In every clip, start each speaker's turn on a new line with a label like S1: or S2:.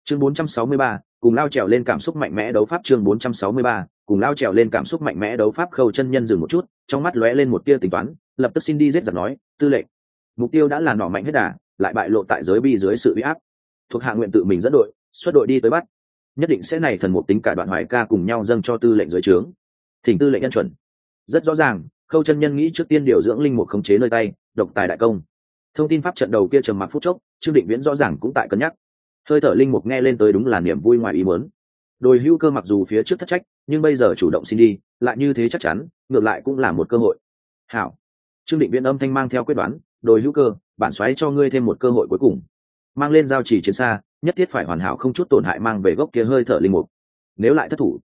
S1: Chương 463, cùng lao trèo lên cảm xúc mạnh mẽ đấu pháp. Chương 463, cùng lao trèo lên cảm xúc mạnh mẽ đấu pháp. Khâu chân nhân dừng một chút, trong mắt lóe lên một tia tính toán, lập tức xin đi giết giặc nói, tư lệnh, mục tiêu đã là nỏ mạnh hết đà, lại bại lộ tại giới bi dưới sự uy áp, thuộc hạ nguyện tự mình dẫn đội, xuất đội đi tới bắt, nhất định sẽ này thần một tính cả Đoạn Hoài Ca cùng nhau dâng cho tư lệnh dưới trướng. Thỉnh tư lệnh nhân chuẩn. Rất rõ ràng, Khâu chân nhân nghĩ trước tiên điều dưỡng linh mục khống chế nơi tay, độc tài đại công. Thông tin pháp trận đầu kia trầm mặc phút chốc, Trương Định Viễn rõ ràng cũng tại cân nhắc. Hơi thở linh mục nghe lên tới đúng là niềm vui ngoài ý muốn. Đồi Hữu Cơ mặc dù phía trước thất trách, nhưng bây giờ chủ động xin đi, lại như thế chắc chắn, ngược lại cũng là một cơ hội. Hảo. Trương Định Viễn âm thanh mang theo quyết đoán, Đồi Hữu Cơ, bản soái cho ngươi thêm một cơ hội cuối cùng. Mang lên giao chỉ chiến xa, nhất thiết phải hoàn hảo không chút tổn hại mang về gốc kia hơi thở linh mục. Nếu lại thất thủ,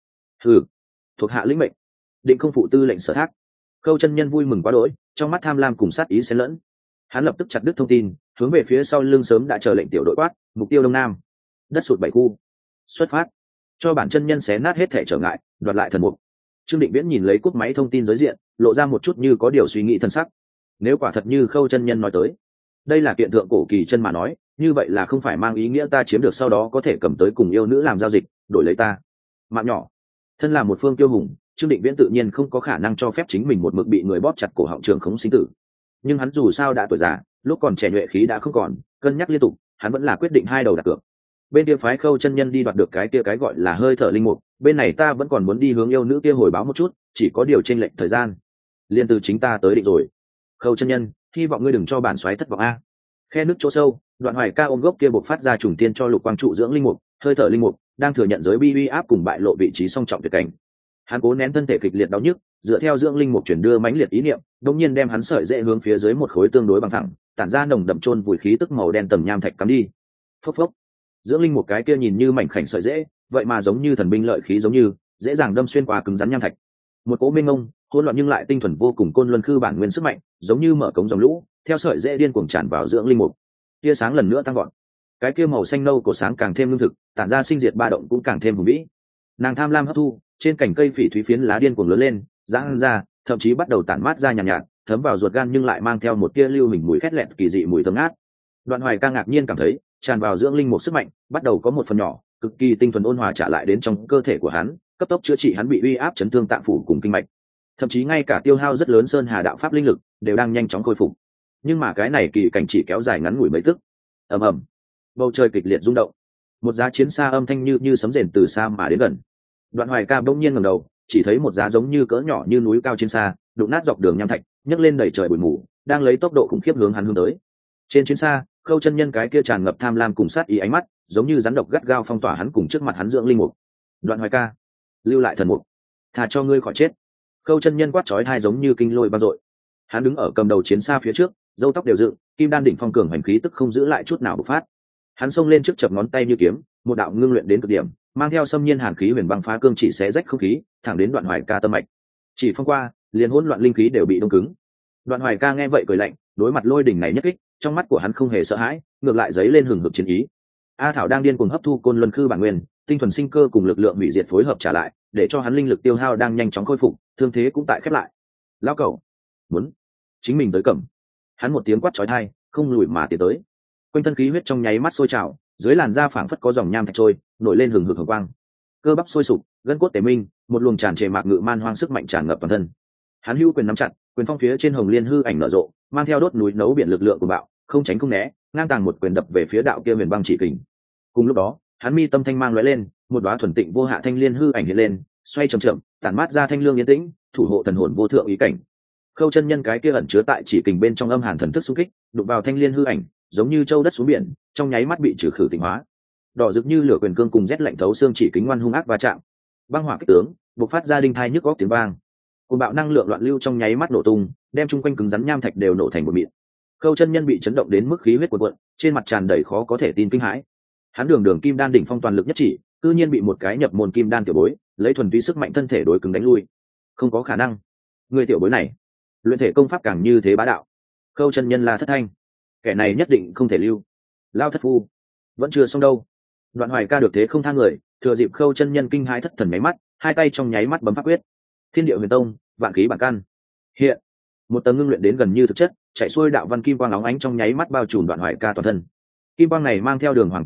S1: thuộc hạ lĩnh mệnh, định không phụ tư lệnh sở thác. Khâu chân nhân vui mừng quá đỗi, trong mắt tham lam cùng sát ý xen lẫn. Hắn lập tức chặt đứt thông tin, hướng về phía sau lưng sớm đã chờ lệnh tiểu đội quát, mục tiêu đông nam, đất sụt 7 khu, xuất phát, cho bản chân nhân xé nát hết thể trở ngại, đoạt lại thần mục. Trương Định Viễn nhìn lấy cúp máy thông tin giới diện, lộ ra một chút như có điều suy nghĩ thân sắc. Nếu quả thật như Khâu chân nhân nói tới, đây là kiện thượng cổ kỳ chân mà nói, như vậy là không phải mang ý nghĩa ta chiếm được sau đó có thể cầm tới cùng yêu nữ làm giao dịch, đổi lấy ta mạng nhỏ. Thân là một phương tiêu hùng, Trương Định Viễn tự nhiên không có khả năng cho phép chính mình một mực bị người bóp chặt cổ họng trường khống sinh tử. Nhưng hắn dù sao đã tuổi già, lúc còn trẻ nhuệ khí đã không còn, cân nhắc liên tục, hắn vẫn là quyết định hai đầu đặt cược. Bên kia phái Khâu chân nhân đi đoạt được cái kia cái gọi là hơi thở linh mục, bên này ta vẫn còn muốn đi hướng yêu nữ kia hồi báo một chút, chỉ có điều chênh lệch thời gian, liên từ chính ta tới định rồi. Khâu chân nhân, hy vọng ngươi đừng cho bản soái thất vọng a. Khe nước chỗ sâu, Đoạn Hoài Ca ôm gốc kia bộc phát ra trùng tiên cho Lục Quang trụ dưỡng linh mục, hơi thở linh mục, đang thừa nhận giới bi uy áp cùng bại lộ vị trí song trọng tuyệt cảnh. Hắn cố nén thân thể kịch liệt đau nhức, dựa theo dưỡng linh mục chuyển đưa mãnh liệt ý niệm, đột nhiên đem hắn sợi dễ hướng phía dưới một khối tương đối bằng thẳng, tản ra nồng đậm chôn vùi khí tức màu đen tầng nham thạch cắm đi. Phốc phốc. Dưỡng linh mục cái kia nhìn như mảnh khảnh sợi dễ, vậy mà giống như thần binh lợi khí giống như, dễ dàng đâm xuyên qua cứng rắn nham thạch. Một cỗ mênh mông, hỗn loạn nhưng lại tinh thuần vô cùng côn luân khư bản nguyên sức mạnh, giống như mở cống dòng lũ, theo sợi dễ điên cuồng tràn vào dưỡng linh mục. Tia sáng lần nữa tăng vọt, cái kia màu xanh nâu của sáng càng thêm lương thực, tản ra sinh diệt ba động cũng càng thêm hùng vĩ. Nàng tham lam hấp thu, trên cành cây phỉ thúy phiến lá điên cuồng lớn lên, giãn ra, thậm chí bắt đầu tản mát ra nhàn nhạt, thấm vào ruột gan nhưng lại mang theo một tia lưu hình mùi khét lẹt kỳ dị mùi thơm ngát. Đoạn Hoài Ca ngạc nhiên cảm thấy, tràn vào dưỡng linh mục sức mạnh, bắt đầu có một phần nhỏ, cực kỳ tinh thuần ôn hòa trả lại đến trong cơ thể của hắn, cấp tốc chữa trị hắn bị uy áp chấn thương tạng phủ cùng kinh mạch. Thậm chí ngay cả tiêu hao rất lớn sơn hà đạo pháp linh lực đều đang nhanh chóng khôi phục. Nhưng mà cái này kỳ cảnh chỉ kéo dài ngắn ngủi mấy tức. Ầm ầm, bầu trời kịch liệt rung động, một giá chiến xa âm thanh như sấm rền từ xa mà đến gần. Đoạn Hoài Ca bỗng nhiên ngẩng đầu, chỉ thấy một giá giống như cỡ nhỏ như núi cao chiến xa, đụng nát dọc đường nham thạch, nhấc lên đẩy trời bụi mù, đang lấy tốc độ khủng khiếp hướng hắn hướng tới. Trên chiến xa, Khâu chân nhân cái kia tràn ngập tham lam cùng sát ý ánh mắt, giống như rắn độc gắt gao phong tỏa hắn cùng trước mặt hắn dưỡng linh mục. Đoạn Hoài Ca, lưu lại thần mục, thà cho ngươi khỏi chết. Khâu chân nhân quát chói tai giống như kinh lôi vang dội. Hắn đứng ở cầm đầu chiến xa phía trước, râu tóc đều dựng, kim đan đỉnh phong cường hành khí tức không giữ lại chút nào bộc phát. Hắn xông lên trước chập ngón tay như kiếm, một đạo ngưng luyện đến cực điểm, mang theo xâm nhiên hàn khí huyền băng phá cương chỉ xé rách không khí, thẳng đến Đoạn Hoài Ca tâm mạch. Chỉ phong qua, liền hỗn loạn linh khí đều bị đông cứng. Đoạn Hoài Ca nghe vậy cười lạnh, đối mặt lôi đỉnh này nhất kích, trong mắt của hắn không hề sợ hãi, ngược lại giấy lên hừng hực chiến ý. A Thảo đang điên cuồng hấp thu côn luân khư bản nguyên, tinh thuần sinh cơ cùng lực lượng hủy diệt phối hợp trả lại, để cho hắn linh lực tiêu hao đang nhanh chóng khôi phục, thương thế cũng tại khép lại. Lão cẩu, muốn chính mình tới cầm. Hắn một tiếng quát chói tai, không lùi mà tiến tới. Quanh thân khí huyết trong nháy mắt sôi trào, dưới làn da phảng phất có dòng nham thạch trôi, nổi lên hừng hực hồng quang. Cơ bắp sôi sục, gân cốt tề minh, một luồng tràn trề mạc ngự man hoang sức mạnh tràn ngập toàn thân. Hắn hữu quyền nắm chặt, quyền phong phía trên hồng liên hư ảnh nở rộ, mang theo đốt núi nấu biển lực lượng của bạo, không tránh không né, ngang tàng một quyền đập về phía đạo kia huyền băng chỉ kình. Cùng lúc đó, hắn mi tâm thanh mang lóe lên, một đóa thuần tịnh vô hạ thanh liên hư ảnh hiện lên, xoay chậm chậm, tản mát ra thanh lương yên tĩnh, thủ hộ thần hồn vô thượng ý cảnh. Khâu chân nhân cái kia ẩn chứa tại chỉ kình bên trong âm hàn thần thức xung kích, đụng vào thanh liên hư ảnh, giống như châu đất xuống biển, trong nháy mắt bị trừ khử tịnh hóa. Đỏ rực như lửa quyền cương cùng rét lạnh thấu xương chỉ kính ngoan hung ác va chạm. Băng hỏa kích tướng, bộc phát ra đinh thai nhức óc tiếng vang. Cùng bạo năng lượng loạn lưu trong nháy mắt nổ tung, đem chung quanh cứng rắn nham thạch đều nổ thành một mịn. Khâu chân nhân bị chấn động đến mức khí huyết cuộn cuộn, trên mặt tràn đầy khó có thể tin kinh hãi. Hắn đường kim đan đỉnh phong toàn lực nhất chỉ, tự nhiên bị một cái nhập môn kim đan tiểu bối, lấy thuần túy sức mạnh thân thể đối cứng đánh lui. Không có khả năng. Người tiểu bối này, luyện thể công pháp càng như thế bá đạo. Khâu chân nhân là thất thanh, kẻ này nhất định không thể lưu. Lao thất phu, vẫn chưa xong đâu. Đoạn Hoài Ca được thế không tha người, thừa dịp Khâu chân nhân kinh hãi thất thần nháy mắt, hai tay trong nháy mắt bấm pháp quyết. Thiên địa huyền tông, vạn khí bản căn. Hiện, một tầng ngưng luyện đến gần như thực chất, chạy xuôi đạo văn kim quang óng ánh trong nháy mắt bao trùm Đoạn Hoài Ca toàn thân. Kim quang này mang theo đường hoàng chính đại,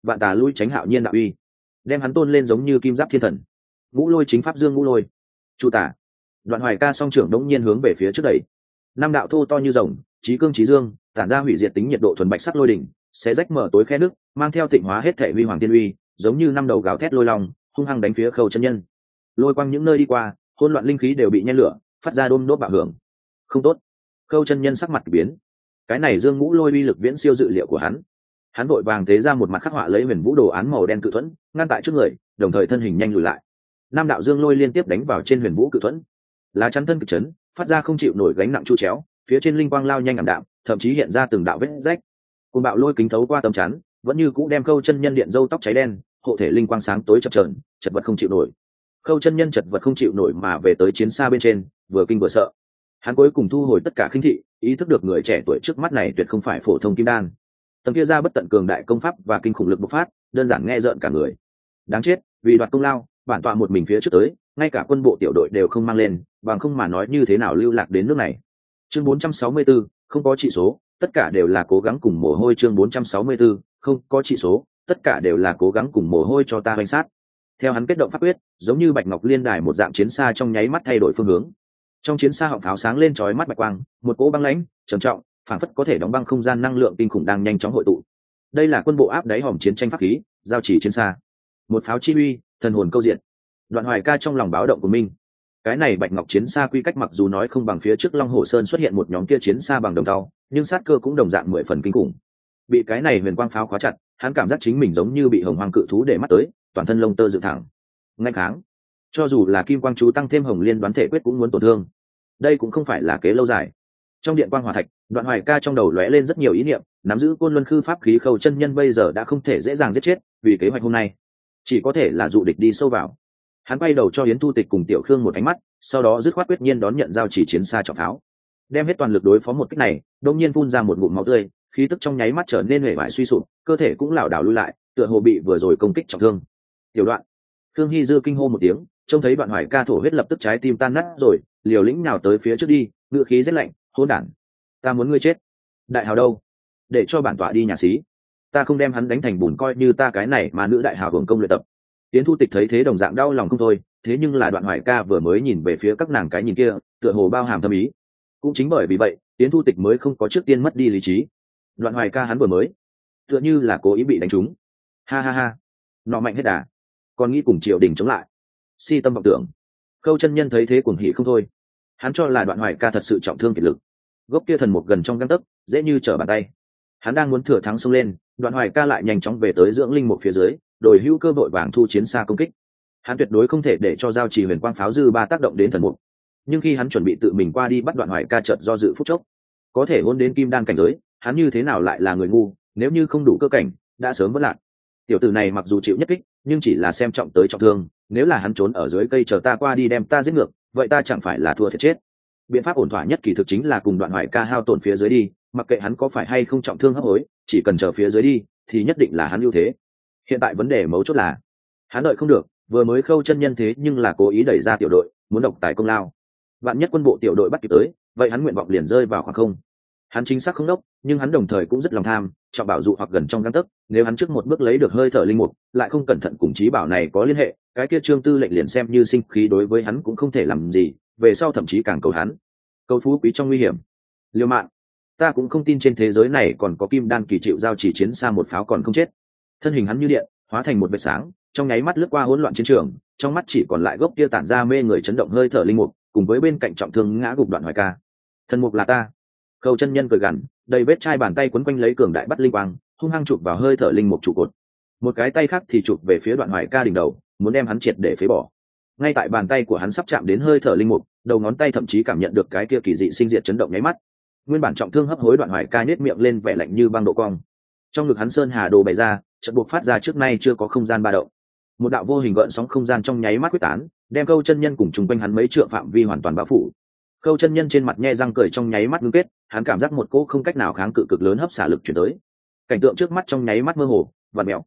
S1: vạn tà lui tránh hạo nhiên đạo uy, đem hắn tôn lên giống như kim giáp thiên thần. Ngũ lôi chính pháp dương ngũ lôi, chu tả. Đoạn Hoài Ca song trưởng đống nhiên hướng về phía trước đẩy, năm đạo thô to như rồng, chí cương chí dương, tản ra hủy diệt tính nhiệt độ thuần bạch sắc lôi đỉnh, sẽ rách mở tối khe nước, mang theo tịnh hóa hết thể huy hoàng tiên uy, giống như năm đầu gào thét lôi long, hung hăng đánh phía Khâu chân nhân. Lôi quang những nơi đi qua, hỗn loạn linh khí đều bị nhen lửa, phát ra đôm đốt bạo hưởng. Không tốt. Khâu chân nhân sắc mặt biến. Cái này dương ngũ lôi uy lực viễn siêu dự liệu của hắn. Hắn vội vàng tế ra một mặt khắc họa lấy huyền vũ đồ án màu đen cự thuẫn, ngăn tại trước người, đồng thời thân hình nhanh lùi lại. Năm đạo dương lôi liên tiếp đánh vào trên huyền vũ cự thuẫn, lá chắn thân cực chấn, phát ra không chịu nổi gánh nặng chu chéo, phía trên linh quang lao nhanh ảm đạm, thậm chí hiện ra từng đạo vết rách. Cùng bạo lôi kính thấu qua tấm chắn, vẫn như cũ đem Khâu chân nhân điện râu tóc cháy đen, hộ thể linh quang sáng tối chập chờn, chật vật không chịu nổi. Khâu chân nhân chật vật không chịu nổi mà về tới chiến xa bên trên, vừa kinh vừa sợ. Hắn cuối cùng thu hồi tất cả khinh thị, ý thức được người trẻ tuổi trước mắt này tuyệt không phải phổ thông kim đan. Tầng kia ra bất tận cường đại công pháp và kinh khủng lực bộc phát, đơn giản nghe rợn cả người. Đáng chết, vì đoạt công lao, bản tọa một mình phía trước tới, ngay cả quân bộ tiểu đội đều không mang lên, bằng không mà nói như thế nào lưu lạc đến nước này. Chương 464, không có trị số, tất cả đều là cố gắng cùng mồ hôi. Chương 464, không có trị số, tất cả đều là cố gắng cùng mồ hôi cho ta hoành sát. Theo hắn kết động pháp quyết, giống như bạch ngọc liên đài một dạng chiến xa trong nháy mắt thay đổi phương hướng. Trong chiến xa họng pháo sáng lên chói mắt bạch quang, một cỗ băng lãnh, trầm trọng, phảng phất có thể đóng băng không gian năng lượng kinh khủng đang nhanh chóng hội tụ. Đây là quân bộ áp đáy hòm chiến tranh pháp khí, giao chỉ chiến xa. Một pháo chi uy, thần hồn câu diện. Đoạn Hoài Ca trong lòng báo động của mình. Cái này bạch ngọc chiến xa quy cách mặc dù nói không bằng phía trước Long Hổ Sơn xuất hiện một nhóm kia chiến xa bằng đồng tàu, nhưng sát cơ cũng đồng dạng 10 phần kinh khủng. Bị cái này huyền quang pháo khóa chặt, hắn cảm giác chính mình giống như bị hồng hoang cự thú để mắt tới, toàn thân lông tơ dựng thẳng. Ngay kháng, cho dù là kim quang chú tăng thêm hồng liên đoán thể quyết cũng muốn tổn thương. Đây cũng không phải là kế lâu dài. Trong điện quang hỏa thạch, Đoạn Hoài Ca trong đầu lóe lên rất nhiều ý niệm, nắm giữ côn luân khư pháp khí Khâu chân nhân bây giờ đã không thể dễ dàng giết chết, vì kế hoạch hôm nay chỉ có thể là dụ địch đi sâu vào. Hắn quay đầu cho Yến Thu Tịch cùng Tiểu Khương một ánh mắt, sau đó dứt khoát quyết nhiên đón nhận giao chỉ chiến xa trọng pháo, đem hết toàn lực đối phó một kích này. Đột nhiên phun ra một ngụm máu tươi, khí tức trong nháy mắt trở nên huệ vải suy sụp, cơ thể cũng lảo đảo lui lại, tựa hồ bị vừa rồi công kích trọng thương. Tiểu Đoạn, Khương Hy Dư kinh hô một tiếng, trông thấy Đoạn Hoài Ca thổ huyết lập tức trái tim tan nát rồi, liều lĩnh nhào tới phía trước đi, ngựa khí rất lạnh, hỗn đản, ta muốn ngươi chết. Đại hào đâu? Để cho bản tọa đi nhà xí, ta không đem hắn đánh thành bùn coi như ta cái này mà nữ đại hào hưởng công luyện tập. Yến Thu Tịch thấy thế đồng dạng đau lòng không thôi, thế nhưng là Đoạn Hoài Ca vừa mới nhìn về phía các nàng cái nhìn kia, tựa hồ bao hàm thâm ý. Cũng chính bởi vì vậy, Yến Thu Tịch mới không có trước tiên mất đi lý trí. Đoạn Hoài Ca hắn vừa mới, tựa như là cố ý bị đánh trúng. Ha ha ha, nọ mạnh hết đà, còn nghĩ cùng Triều Đình chống lại, si tâm vọng tưởng. Khâu chân nhân thấy thế cuồng hỉ không thôi, hắn cho là Đoạn Hoài Ca thật sự trọng thương kiệt lực, gốc kia thần một gần trong gang tấc, dễ như trở bàn tay. Hắn đang muốn thừa thắng xông lên, Đoạn Hoài Ca lại nhanh chóng về tới dưỡng linh một phía dưới, đổi hữu cơ vội vàng thu chiến xa công kích. Hắn tuyệt đối không thể để cho giao trì huyền quang pháo dư ba tác động đến thần mục. Nhưng khi hắn chuẩn bị tự mình qua đi bắt Đoạn Hoài Ca, chợt do dự phút chốc, có thể hôn đến kim đan cảnh giới, hắn như thế nào lại là người ngu, nếu như không đủ cơ cảnh đã sớm vỡ lạc. Tiểu tử này mặc dù chịu nhất kích, nhưng chỉ là xem trọng tới trọng thương, nếu là hắn trốn ở dưới cây chờ ta qua đi đem ta giết ngược, vậy ta chẳng phải là thua thiệt chết. Biện pháp ổn thỏa nhất kỳ thực chính là cùng Đoạn Hoài Ca hao tổn phía dưới đi, mặc kệ hắn có phải hay không trọng thương hấp hối, chỉ cần chờ phía dưới đi thì nhất định là hắn ưu thế. Hiện tại vấn đề mấu chốt là hắn đợi không được, vừa mới Khâu chân nhân thế nhưng là cố ý đẩy ra tiểu đội, muốn độc tài công lao. Vạn nhất quân bộ tiểu đội bắt kịp tới, vậy hắn nguyện vọng liền rơi vào khoảng không. Hắn chính xác không đốc, nhưng hắn đồng thời cũng rất lòng tham, trọng bảo dụ hoặc gần trong gang tấc. Nếu hắn trước một bước lấy được hơi thở linh mục, lại không cẩn thận cùng trí bảo này có liên hệ, cái kia Trương Tư lệnh liền xem như sinh khí đối với hắn cũng không thể làm gì, về sau thậm chí càng cầu hắn cầu phú quý trong nguy hiểm. Liêu mạng, ta cũng không tin trên thế giới này còn có kim đan kỳ chịu giao chỉ chiến xa một pháo còn không chết. Thân hình hắn như điện hóa thành một vệt sáng, trong nháy mắt lướt qua hỗn loạn chiến trường, trong mắt chỉ còn lại gốc kia tản ra mê người chấn động hơi thở linh mục, cùng với bên cạnh trọng thương ngã gục Đoạn Hoài Ca. Thần mục là ta. Khâu chân nhân cười gằn, đầy vết chai bàn tay quấn quanh lấy cường đại bắt linh quang, hung hăng chụp vào hơi thở linh mục trụ cột. Một cái tay khác thì chụp về phía Đoạn Hoài Ca đỉnh đầu, muốn đem hắn triệt để phế bỏ. Ngay tại bàn tay của hắn sắp chạm đến hơi thở linh mục, đầu ngón tay thậm chí cảm nhận được cái kia kỳ dị sinh diệt chấn động nháy mắt. Nguyên bản trọng thương hấp hối Đoạn Hoài Ca nhếch miệng lên vẻ lạnh như băng độ cong. Trong ngực hắn sơn hà đồ bày ra, chợt buộc phát ra trước nay chưa có không gian ba động. Một đạo vô hình gợn sóng không gian trong nháy mắt quyết tán, đem Khâu chân nhân cùng chung quanh hắn mấy trượng phạm vi hoàn toàn bao phủ. Khâu chân nhân trên mặt nhe răng cười trong nháy mắt ngưng kết, hắn cảm giác một cỗ không cách nào kháng cự cực lớn hấp xả lực chuyển tới. Cảnh tượng trước mắt trong nháy mắt mơ hồ, vặn mèo.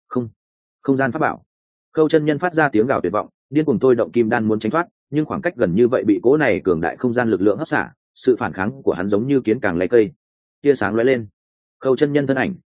S1: Không gian pháp bảo. Khâu chân nhân phát ra tiếng gào tuyệt vọng, điên cuồng thôi động kim đan muốn tránh thoát, nhưng khoảng cách gần như vậy bị cỗ này cường đại không gian lực lượng hấp xả, sự phản kháng của hắn giống như kiến càng lấy cây. Tia sáng lóe lên, Khâu chân nhân thân ảnh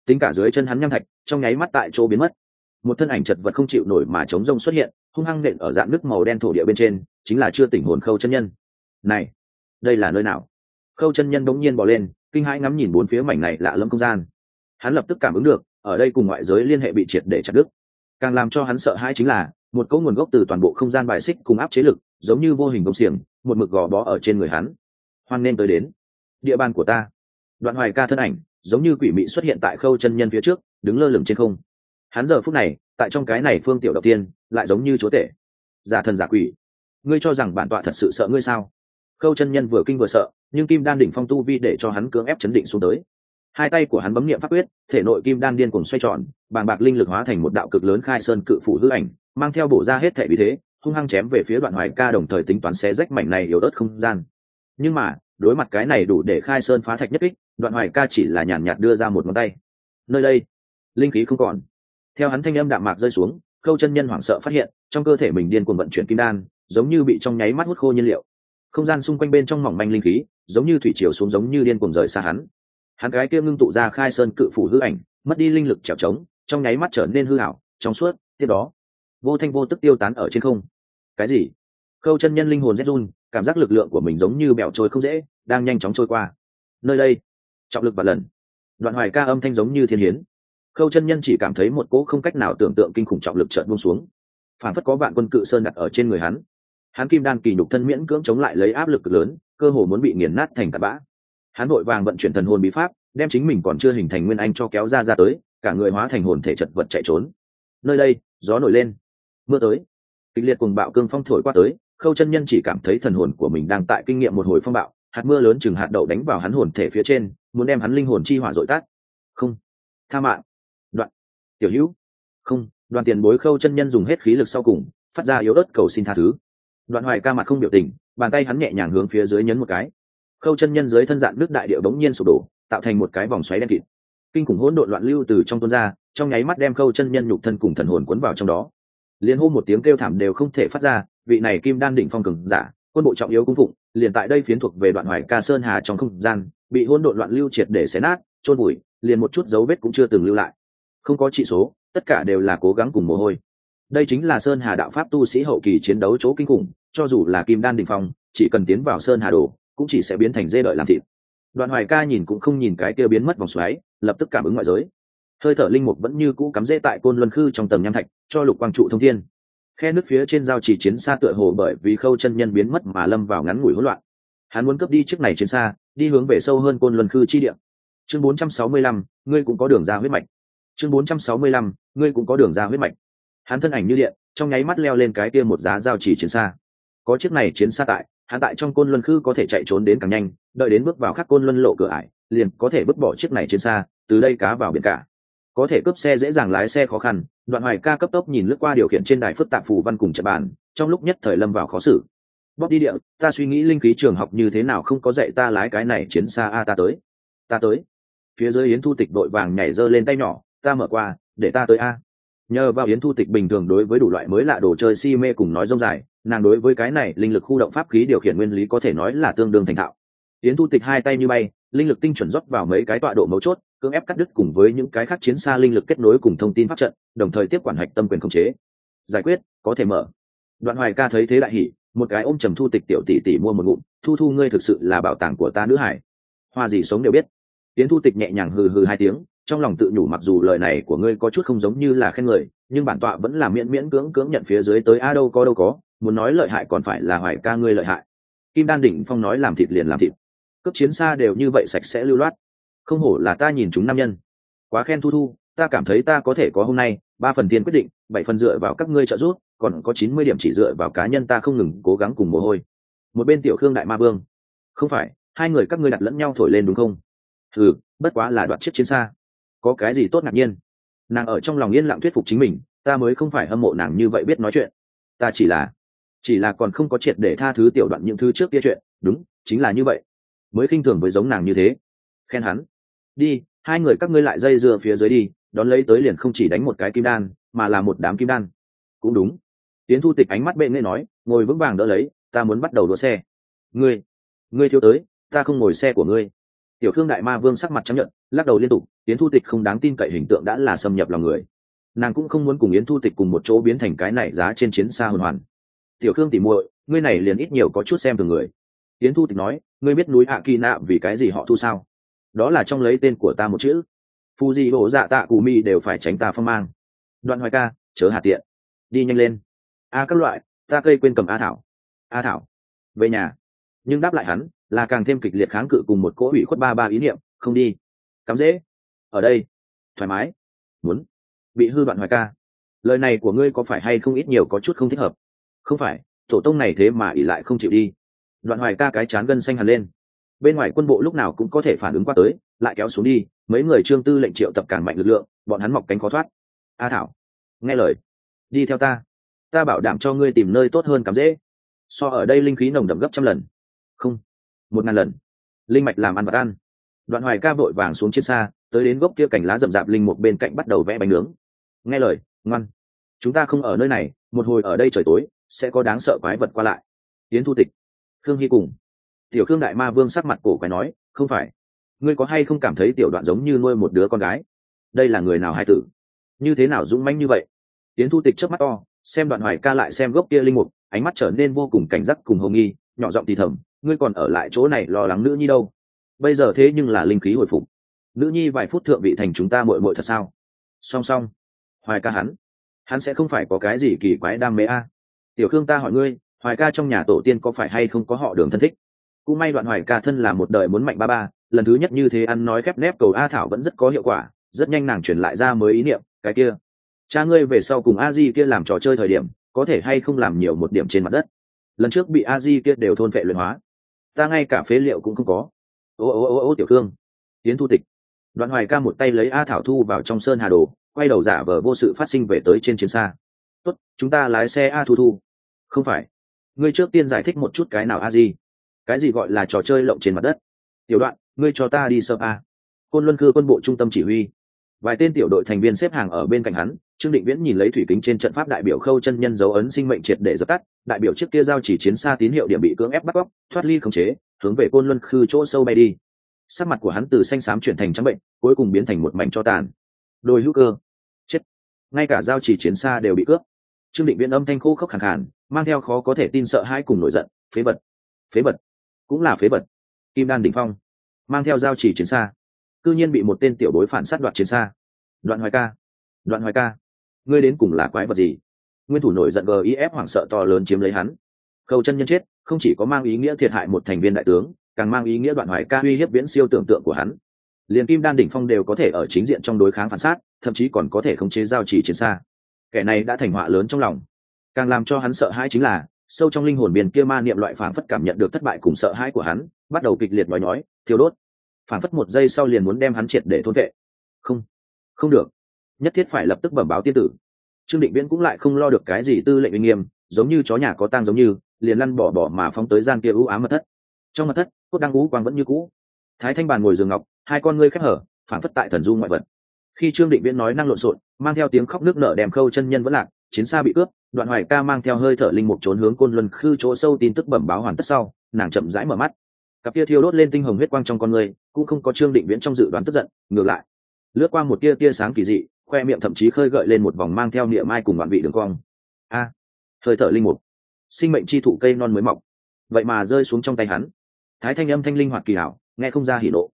S1: tính cả dưới chân hắn nham thạch trong nháy mắt tại chỗ biến mất. Một thân ảnh chật vật không chịu nổi mà chống rông xuất hiện, hung hăng nện ở dạng nước màu đen thổ địa bên trên, chính là chưa tỉnh hồn Khâu chân nhân. Này, đây là nơi nào? Khâu chân nhân bỗng nhiên bò lên, kinh hãi ngắm nhìn bốn phía mảnh này lạ lẫm không gian. Hắn lập tức cảm ứng được, ở đây cùng ngoại giới liên hệ bị triệt để chặt đứt. Càng làm cho hắn sợ hãi chính là một cỗ nguồn gốc từ toàn bộ không gian bài xích cùng áp chế lực, giống như vô hình công xiềng, một mực gò bó ở trên người hắn. Hoan nên tới đến địa bàn của ta. Đoạn Hoài Ca thân ảnh giống như quỷ mị xuất hiện tại Khâu chân nhân phía trước, đứng lơ lửng trên không. Hắn giờ phút này tại trong cái này phương tiểu đầu tiên lại giống như chúa tể, giả thần giả quỷ. Ngươi cho rằng bản tọa thật sự sợ ngươi sao? Khâu chân nhân vừa kinh vừa sợ, nhưng kim đan đỉnh phong tu vi để cho hắn cưỡng ép chấn định xuống tới. Hai tay của hắn bấm niệm pháp quyết, thể nội kim đan điên cuồng xoay tròn, bàng bạc linh lực hóa thành một đạo cực lớn khai sơn cự phủ hư ảnh, mang theo bổ ra hết thể bí thế, hung hăng chém về phía Đoạn Hoài Ca, đồng thời tính toán xé rách mảnh này yếu ớt không gian. Nhưng mà đối mặt cái này đủ để khai sơn phá thạch nhất kích, Đoạn Hoài Ca chỉ là nhàn nhạt đưa ra một ngón tay. Nơi đây linh khí không còn. Theo hắn thanh âm đạm mạc rơi xuống, Khâu chân nhân hoảng sợ phát hiện trong cơ thể mình điên cuồng vận chuyển kim đan, giống như bị trong nháy mắt hút khô nhiên liệu. Không gian xung quanh bên trong mỏng manh linh khí giống như thủy triều xuống, giống như điên cuồng rời xa hắn. Hắn cái kia ngưng tụ ra khai sơn cự phủ hư ảnh mất đi linh lực trèo trống, trong nháy mắt trở nên hư ảo trong suốt, tiếp đó vô thanh vô tức tiêu tán ở trên không. Cái gì? Khâu chân nhân linh hồn rét run, cảm giác lực lượng của mình giống như bẹo trôi không dễ, đang nhanh chóng trôi qua. Nơi đây trọng lực và lần. Đoạn Hoài Ca âm thanh giống như thiên hiến. Khâu chân nhân chỉ cảm thấy một cỗ không cách nào tưởng tượng kinh khủng trọng lực chợt buông xuống, phản phất có vạn quân cự sơn đặt ở trên người hắn. Hắn kim đan kỳ nhục thân miễn cưỡng chống lại lấy áp lực cực lớn, cơ hồ muốn bị nghiền nát thành tạt bã. Hắn vội vàng vận chuyển thần hồn bí pháp, đem chính mình còn chưa hình thành nguyên anh cho kéo ra tới, cả người hóa thành hồn thể chật vật chạy trốn. Nơi đây gió nổi lên, mưa tới, kịch liệt cuồng bạo cương phong thổi qua tới. Khâu chân nhân chỉ cảm thấy thần hồn của mình đang tại kinh nghiệm một hồi phong bạo, hạt mưa lớn chừng hạt đậu đánh vào hắn hồn thể phía trên, muốn đem hắn linh hồn chi hỏa dội tắt. Không, tha mạng. Đoạn tiểu hữu, không. Đoàn tiền bối. Khâu chân nhân dùng hết khí lực sau cùng, phát ra yếu ớt cầu xin tha thứ. Đoạn Hoài Ca mặt không biểu tình, bàn tay hắn nhẹ nhàng hướng phía dưới nhấn một cái. Khâu chân nhân dưới thân dạn nước đại địa bỗng nhiên sụp đổ, tạo thành một cái vòng xoáy đen kịt. Kinh khủng hỗn độn loạn lưu từ trong tuôn ra, trong nháy mắt đem Khâu chân nhân nhục thân cùng thần hồn cuốn vào trong đó. Liên hô một tiếng kêu thảm đều không thể phát ra. Vị này kim đan đỉnh phong cường giả, quân bộ trọng yếu cung phụng, liền tại đây phiến thuộc về Đoạn Hoài Ca sơn hà trong không gian, bị hỗn độn loạn lưu triệt để xé nát, chôn bụi, liền một chút dấu vết cũng chưa từng lưu lại. Không có trị số, tất cả đều là cố gắng cùng mồ hôi. Đây chính là sơn hà đạo pháp tu sĩ hậu kỳ chiến đấu chỗ kinh khủng, cho dù là kim đan đỉnh phong, chỉ cần tiến vào sơn hà đồ, cũng chỉ sẽ biến thành dê đợi làm thịt. Đoạn Hoài Ca nhìn cũng không nhìn cái kia biến mất vòng xoáy, lập tức cảm ứng ngoại giới. Hơi thở linh mục vẫn như cũ cắm rễ tại côn luân khư trong tầng nham thạch, cho lục quang trụ thông thiên. Khe nước phía trên giao chỉ chiến xa tựa hồ bởi vì Khâu chân nhân biến mất mà lâm vào ngắn ngủi hỗn loạn. Hắn muốn cướp đi chiếc này chiến xa, đi hướng về sâu hơn côn luân khư chi địa. Chương 465, ngươi cũng có đường ra huyết mạch. Chương 465, ngươi cũng có đường ra huyết mạch. Hắn thân ảnh như điện, trong nháy mắt leo lên cái kia một giá giao chỉ chiến xa. Có chiếc này chiến xa tại, hắn tại trong côn luân khư có thể chạy trốn đến càng nhanh, đợi đến bước vào khắc côn luân lộ cửa ải, liền có thể bước bỏ chiếc này chiến xa, từ đây cá vào biển cả. Có thể cướp xe dễ dàng, lái xe khó khăn. Đoạn Hoài Ca cấp tốc nhìn lướt qua điều khiển trên đài phức tạp phù văn cùng trận bàn, trong lúc nhất thời lâm vào khó xử. Bóp đi địa, ta suy nghĩ linh khí trường học như thế nào không có dạy ta lái cái này chiến xa a, ta tới. Phía dưới Yến Thu Tịch đội vàng nhảy giơ lên tay nhỏ, ta mở qua, để ta tới a. Nhờ vào Yến Thu Tịch bình thường đối với đủ loại mới lạ đồ chơi si mê cùng nói rông dài, nàng đối với cái này linh lực khu động pháp khí điều khiển nguyên lý có thể nói là tương đương thành thạo. Yến Thu Tịch hai tay như bay, linh lực tinh chuẩn rót vào mấy cái tọa độ mấu chốt, cưỡng ép cắt đứt cùng với những cái khác chiến xa linh lực kết nối cùng thông tin pháp trận, đồng thời tiếp quản hạch tâm quyền khống chế. Giải quyết, có thể mở. Đoạn Hoài Ca thấy thế đại hỉ, một cái ôm trầm Thu Tịch tiểu tỷ tỷ mua một ngụm, thu ngươi thực sự là bảo tàng của ta nữ hải. Hoa gì sống đều biết. Yến Thu Tịch nhẹ nhàng hừ hừ hai tiếng, trong lòng tự nhủ mặc dù lời này của ngươi có chút không giống như là khen người, nhưng bản tọa vẫn là miễn miễn cưỡng nhận phía dưới tới a, đâu có, muốn nói lợi hại còn phải là Hoài Ca ngươi lợi hại. Kim đan đỉnh phong nói làm thịt liền làm thịt, cấp chiến xa đều như vậy sạch sẽ lưu loát, không hổ là ta nhìn chúng nam nhân. Quá khen Thu, ta cảm thấy ta có thể có hôm nay, 3 phần tiền quyết định, 7 phần dựa vào các ngươi trợ giúp, còn có 90 điểm chỉ dựa vào cá nhân ta không ngừng cố gắng cùng mồ hôi. Một bên Tiểu Khương đại ma vương, không phải, hai người các ngươi đặt lẫn nhau thổi lên đúng không? Bất quá là đoạt chiếc chiến xa, có cái gì tốt ngạc nhiên. Nàng ở trong lòng yên lặng thuyết phục chính mình, ta mới không phải hâm mộ nàng như vậy biết nói chuyện, ta chỉ là còn không có triệt để tha thứ tiểu Đoạn những thứ trước kia chuyện, đúng, chính là như vậy, mới khinh thường với giống nàng như thế. Khen hắn đi, hai người các ngươi lại dây dưa phía dưới đi, đón lấy tới liền không chỉ đánh một cái kim đan, mà là một đám kim đan. Cũng đúng. Tiến Thu Tịch ánh mắt bệ nghệ nói, ngồi vững vàng đỡ lấy, ta muốn bắt đầu đua xe. Ngươi thiếu tới, ta không ngồi xe của ngươi. Tiểu Khương đại ma vương sắc mặt trắng nhợt, lắc đầu liên tục. Yến Thu Tịch không đáng tin cậy hình tượng đã là xâm nhập lòng người, nàng cũng không muốn cùng Yến Thu Tịch cùng một chỗ biến thành cái này giá trên chiến xa hồn hoàn. Tiểu Khương tỉ muội, ngươi này liền ít nhiều có chút xem thường người. Yến Thu Tịch nói, ngươi biết núi Hạ Kỳ Nạ vì cái gì họ thu sao? Đó là trong lấy tên của ta một chữ. Phu Di Bộ Dạ Tạ Cù Mi đều phải tránh ta phong mang. Đoạn Hoài ca, chớ hà tiện, đi nhanh lên. A các loại, ta cây quên cầm A Thảo. A Thảo, về nhà. Nhưng đáp lại hắn là càng thêm kịch liệt kháng cự cùng một cỗ ủy khuất ba ý niệm, không đi. Cắm dễ. Ở đây, thoải mái. Muốn bị hư. Đoạn Hoài ca, lời này của ngươi có phải hay không ít nhiều có chút không thích hợp? Không phải, tổ tông này thế mà ỉ lại không chịu đi. Đoạn Hoài ca cái chán gân xanh hẳn lên. Bên ngoài quân bộ lúc nào cũng có thể phản ứng qua tới, lại kéo xuống đi. Mấy người Trương Tư lệnh triệu tập càng mạnh lực lượng, bọn hắn mọc cánh khó thoát. A Thảo, nghe lời, đi theo ta bảo đảm cho ngươi tìm nơi tốt hơn cắm dễ. So ở đây linh khí nồng đậm gấp trăm lần, không, 1000 lần. Linh mạch làm ăn vật ăn. Đoạn Hoài ca vội vàng xuống trên xa, tới đến gốc kia cành lá rậm rạp linh mục bên cạnh bắt đầu vẽ bánh nướng. Nghe lời, ngoan. Chúng ta không ở nơi này, một hồi ở đây trời tối sẽ có đáng sợ quái vật qua lại. Yến Thu Tịch, Khương Hy cùng Tiểu Khương đại ma vương sắc mặt cổ quái nói, không phải, ngươi có hay không cảm thấy tiểu đoạn giống như nuôi một đứa con gái? Đây là người nào hai tử, như thế nào dũng mãnh như vậy? Yến Thu Tịch chớp mắt to, xem Đoạn Hoài ca lại xem gốc kia linh mục, ánh mắt trở nên vô cùng cảnh giác cùng hồng nghi, nhỏ giọng thì thầm, ngươi còn ở lại chỗ này lo lắng nữ nhi đâu? Bây giờ thế nhưng là linh khí hồi phục, nữ nhi vài phút thượng vị thành chúng ta muội muội thật sao? Song song, Hoài ca hắn sẽ không phải có cái gì kỳ quái đam mê a? Tiểu Khương, ta hỏi ngươi, Hoài ca trong nhà tổ tiên có phải hay không có họ Đường thân thích? Cũng may Đoạn Hoài ca thân là một đời muốn mạnh ba, lần thứ nhất như thế ăn nói khép nép cầu A Thảo vẫn rất có hiệu quả, rất nhanh nàng chuyển lại ra mới ý niệm, cái kia, cha ngươi về sau cùng A Di kia làm trò chơi thời điểm, có thể hay không làm nhiều một điểm trên mặt đất? Lần trước bị A Di kia đều thôn phệ luyện hóa, ta ngay cả phế liệu cũng không có. Ô Tiểu Khương. Yến Thu Tịch. Đoạn Hoài ca một tay lấy A Thảo thu vào trong sơn hà đồ, quay đầu giả vờ vô sự phát sinh về tới trên chiến xa. Tốt, chúng ta lái xe A Thu. Không phải, ngươi trước tiên giải thích một chút cái nào A Di, cái gì gọi là trò chơi lộng trên mặt đất? Tiểu Đoạn, ngươi cho ta đi sơ A. Côn Luân Cư quân bộ trung tâm chỉ huy, vài tên tiểu đội thành viên xếp hàng ở bên cạnh hắn. Trương Định Viễn nhìn lấy thủy kính trên trận pháp đại biểu Khâu chân nhân dấu ấn sinh mệnh triệt để dập tắt, đại biểu trước kia giao chỉ chiến xa tín hiệu điểm bị cưỡng ép bắt cóc, thoát ly khống chế, hướng về Côn Luân Khư chỗ sâu bay đi. Sắc mặt của hắn từ xanh xám chuyển thành trắng bệnh, cuối cùng biến thành một mảnh tro tàn. Đôi hữu cơ, chết, ngay cả giao chỉ chiến xa đều bị cướp. Trương Định Viễn âm thanh khô khốc khàn khàn, mang theo khó có thể tin sợ hãi cùng nổi giận, phế vật, cũng là phế vật. Kim Đan đỉnh phong, mang theo giao chỉ chiến xa, cư nhiên bị một tên tiểu bối phản sát đoạt chiến xa. Đoạn Hoài ca, ngươi đến cùng là quái vật gì? Nguyên thủ nổi giận gif hoảng sợ to lớn chiếm lấy hắn. Khâu chân nhân chết, không chỉ có mang ý nghĩa thiệt hại một thành viên đại tướng, càng mang ý nghĩa Đoạn Hoài ca uy hiếp viễn siêu tưởng tượng của hắn. Liền Kim Đan đỉnh phong đều có thể ở chính diện trong đối kháng phản sát, thậm chí còn có thể khống chế giao chỉ chiến xa. Kẻ này đã thành họa lớn trong lòng. Càng làm cho hắn sợ hãi chính là, sâu trong linh hồn biển kia ma niệm loại phảng phất cảm nhận được thất bại cùng sợ hãi của hắn, bắt đầu kịch liệt nói, thiêu đốt. Phảng phất một giây sau liền muốn đem hắn triệt để thôn vệ. Không được, nhất thiết phải lập tức bẩm báo tiên tử. Trương Định Viễn cũng lại không lo được cái gì tư lệnh uy nghiêm, giống như chó nhà có tang giống như, liền lăn bỏ mà phóng tới gian kia u ám mật thất. Trong mật thất, cốt đang ú quang vẫn như cũ. Thái Thanh bàn ngồi giường ngọc, hai con ngươi khép hở, phảng phất tại thần du ngoại vật. Khi Trương Định Viễn nói năng lộn xộn, mang theo tiếng khóc nước nở đem Khâu chân nhân vẫn lạc, chiến xa bị cướp, Đoạn Hoài ca mang theo hơi thở linh mục trốn hướng Côn Luân Khư chỗ sâu tin tức bẩm báo hoàn tất sau, nàng chậm rãi mở mắt. Cặp kia thiêu đốt lên tinh hồng huyết quang trong con người, cũng không có Trương Định Viễn trong dự đoán tức giận, ngược lại, lướt qua một tia sáng kỳ dị, khoe miệng thậm chí khơi gợi lên một vòng mang theo niệm mai cùng đoạn vị đường cong. Hơi thở linh mục, sinh mệnh chi thụ cây non mới mọc, vậy mà rơi xuống trong tay hắn. Thái Thanh âm thanh linh hoạt kỳ hảo, nghe không ra hỉ nộ.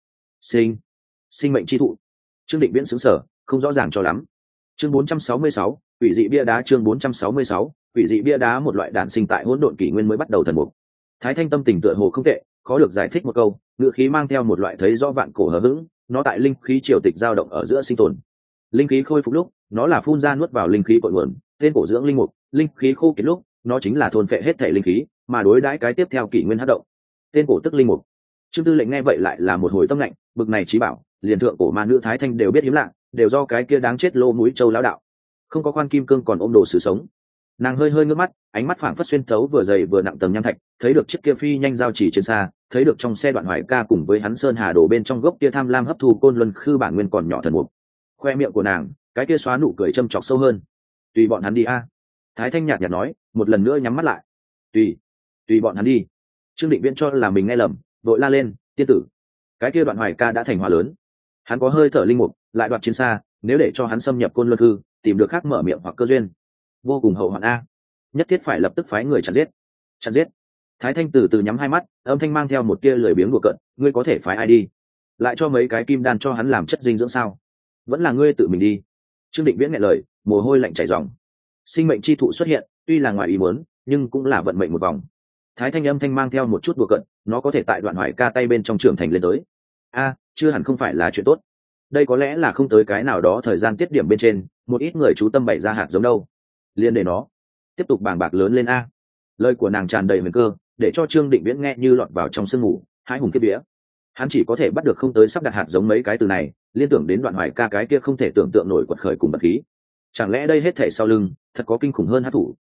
S1: Sinh mệnh chi thụ. Trương Định Viễn sững sờ, không rõ ràng cho lắm. Chương 466, quỷ dị bia đá. Chương 466, quỷ dị bia đá, một loại đản sinh tại hỗn độn kỷ nguyên mới bắt đầu thần mục. Thái Thanh tâm tình tựa hồ không tệ, khó được giải thích một câu, ngữ khí mang theo một loại thấy rõ vạn cổ hờ hững, nó tại linh khí triều tịch dao động ở giữa sinh tồn. Linh khí khôi phục lúc, nó là phun ra nuốt vào linh khí cội nguồn, tên cổ dưỡng linh mục, linh khí khô kiệt lúc, nó chính là thôn phệ hết thể linh khí, mà đối đãi cái tiếp theo kỷ nguyên hấp động. Tên cổ tức linh mục. Trương Tư lệnh nghe vậy lại là một hồi tâm lạnh, bực này chí bảo, liền thượng cổ ma nữ Thái Thanh đều biết hiếm lạ, đều do cái kia đáng chết lô mũi châu lão đạo. Không có Quan Kim Cương còn ôm đồ sử sống. Nàng hơi ngước mắt, ánh mắt phảng phất xuyên thấu vừa dày vừa nặng tầng nham thạch, thấy được chiếc kia phi nhanh giao chỉ trên xa, thấy được trong xe Đoạn Hoài ca cùng với hắn sơn hà đổ bên trong gốc kia tham lam hấp thu Côn Luân Khư bản nguyên còn nhỏ thần mục. Khoe miệng của nàng, cái kia xóa nụ cười châm chọc sâu hơn. Tùy bọn hắn đi a. Thái Thanh nhạt nhạt nói, một lần nữa nhắm mắt lại. Tùy bọn hắn đi. Trương Định Viễn cho là mình nghe lầm, vội la lên, tiên tử, cái kia Đoạn Hoài Ca đã thành hóa lớn, hắn có hơi thở linh mục, lại đoạt chiến xa, nếu để cho hắn xâm nhập Côn Luân Cư, tìm được khác mở miệng hoặc cơ duyên, vô cùng hậu hoạn a. Nhất thiết phải lập tức phái người chặn giết. Chặn giết. Thái Thanh từ từ nhắm hai mắt, âm thanh mang theo một tia lười biếng đùa cợt, ngươi có thể phái ai đi? Lại cho mấy cái kim đan cho hắn làm chất dinh dưỡng sao? Vẫn là ngươi tự mình đi. Trương Định Viễn nghe lời, mồ hôi lạnh chảy ròng. Sinh mệnh chi thụ xuất hiện, tuy là ngoài ý muốn, nhưng cũng là vận mệnh một vòng. Thái Thanh âm thanh mang theo một chút đùa cợt, nó có thể tại Đoạn Hoài Ca tay bên trong trưởng thành lên tới. A, chưa hẳn không phải là chuyện tốt. Đây có lẽ là không tới cái nào đó thời gian tiết điểm bên trên, một ít người chú tâm bày ra hạt giống đâu. Liên để nó tiếp tục bàng bạc lớn lên a. Lời của nàng tràn đầy huyền cơ, để cho Trương Định Viễn nghe như lọt vào trong sương mù, hãi hùng kiếp vía. Hắn chỉ có thể bắt được không tới sắp đặt hạt giống mấy cái từ này, liên tưởng đến Đoạn Hoài Ca cái kia không thể tưởng tượng nổi quật khởi cùng bật khí. Chẳng lẽ đây hết thể sau lưng thật có kinh khủng hơn hắc thủ?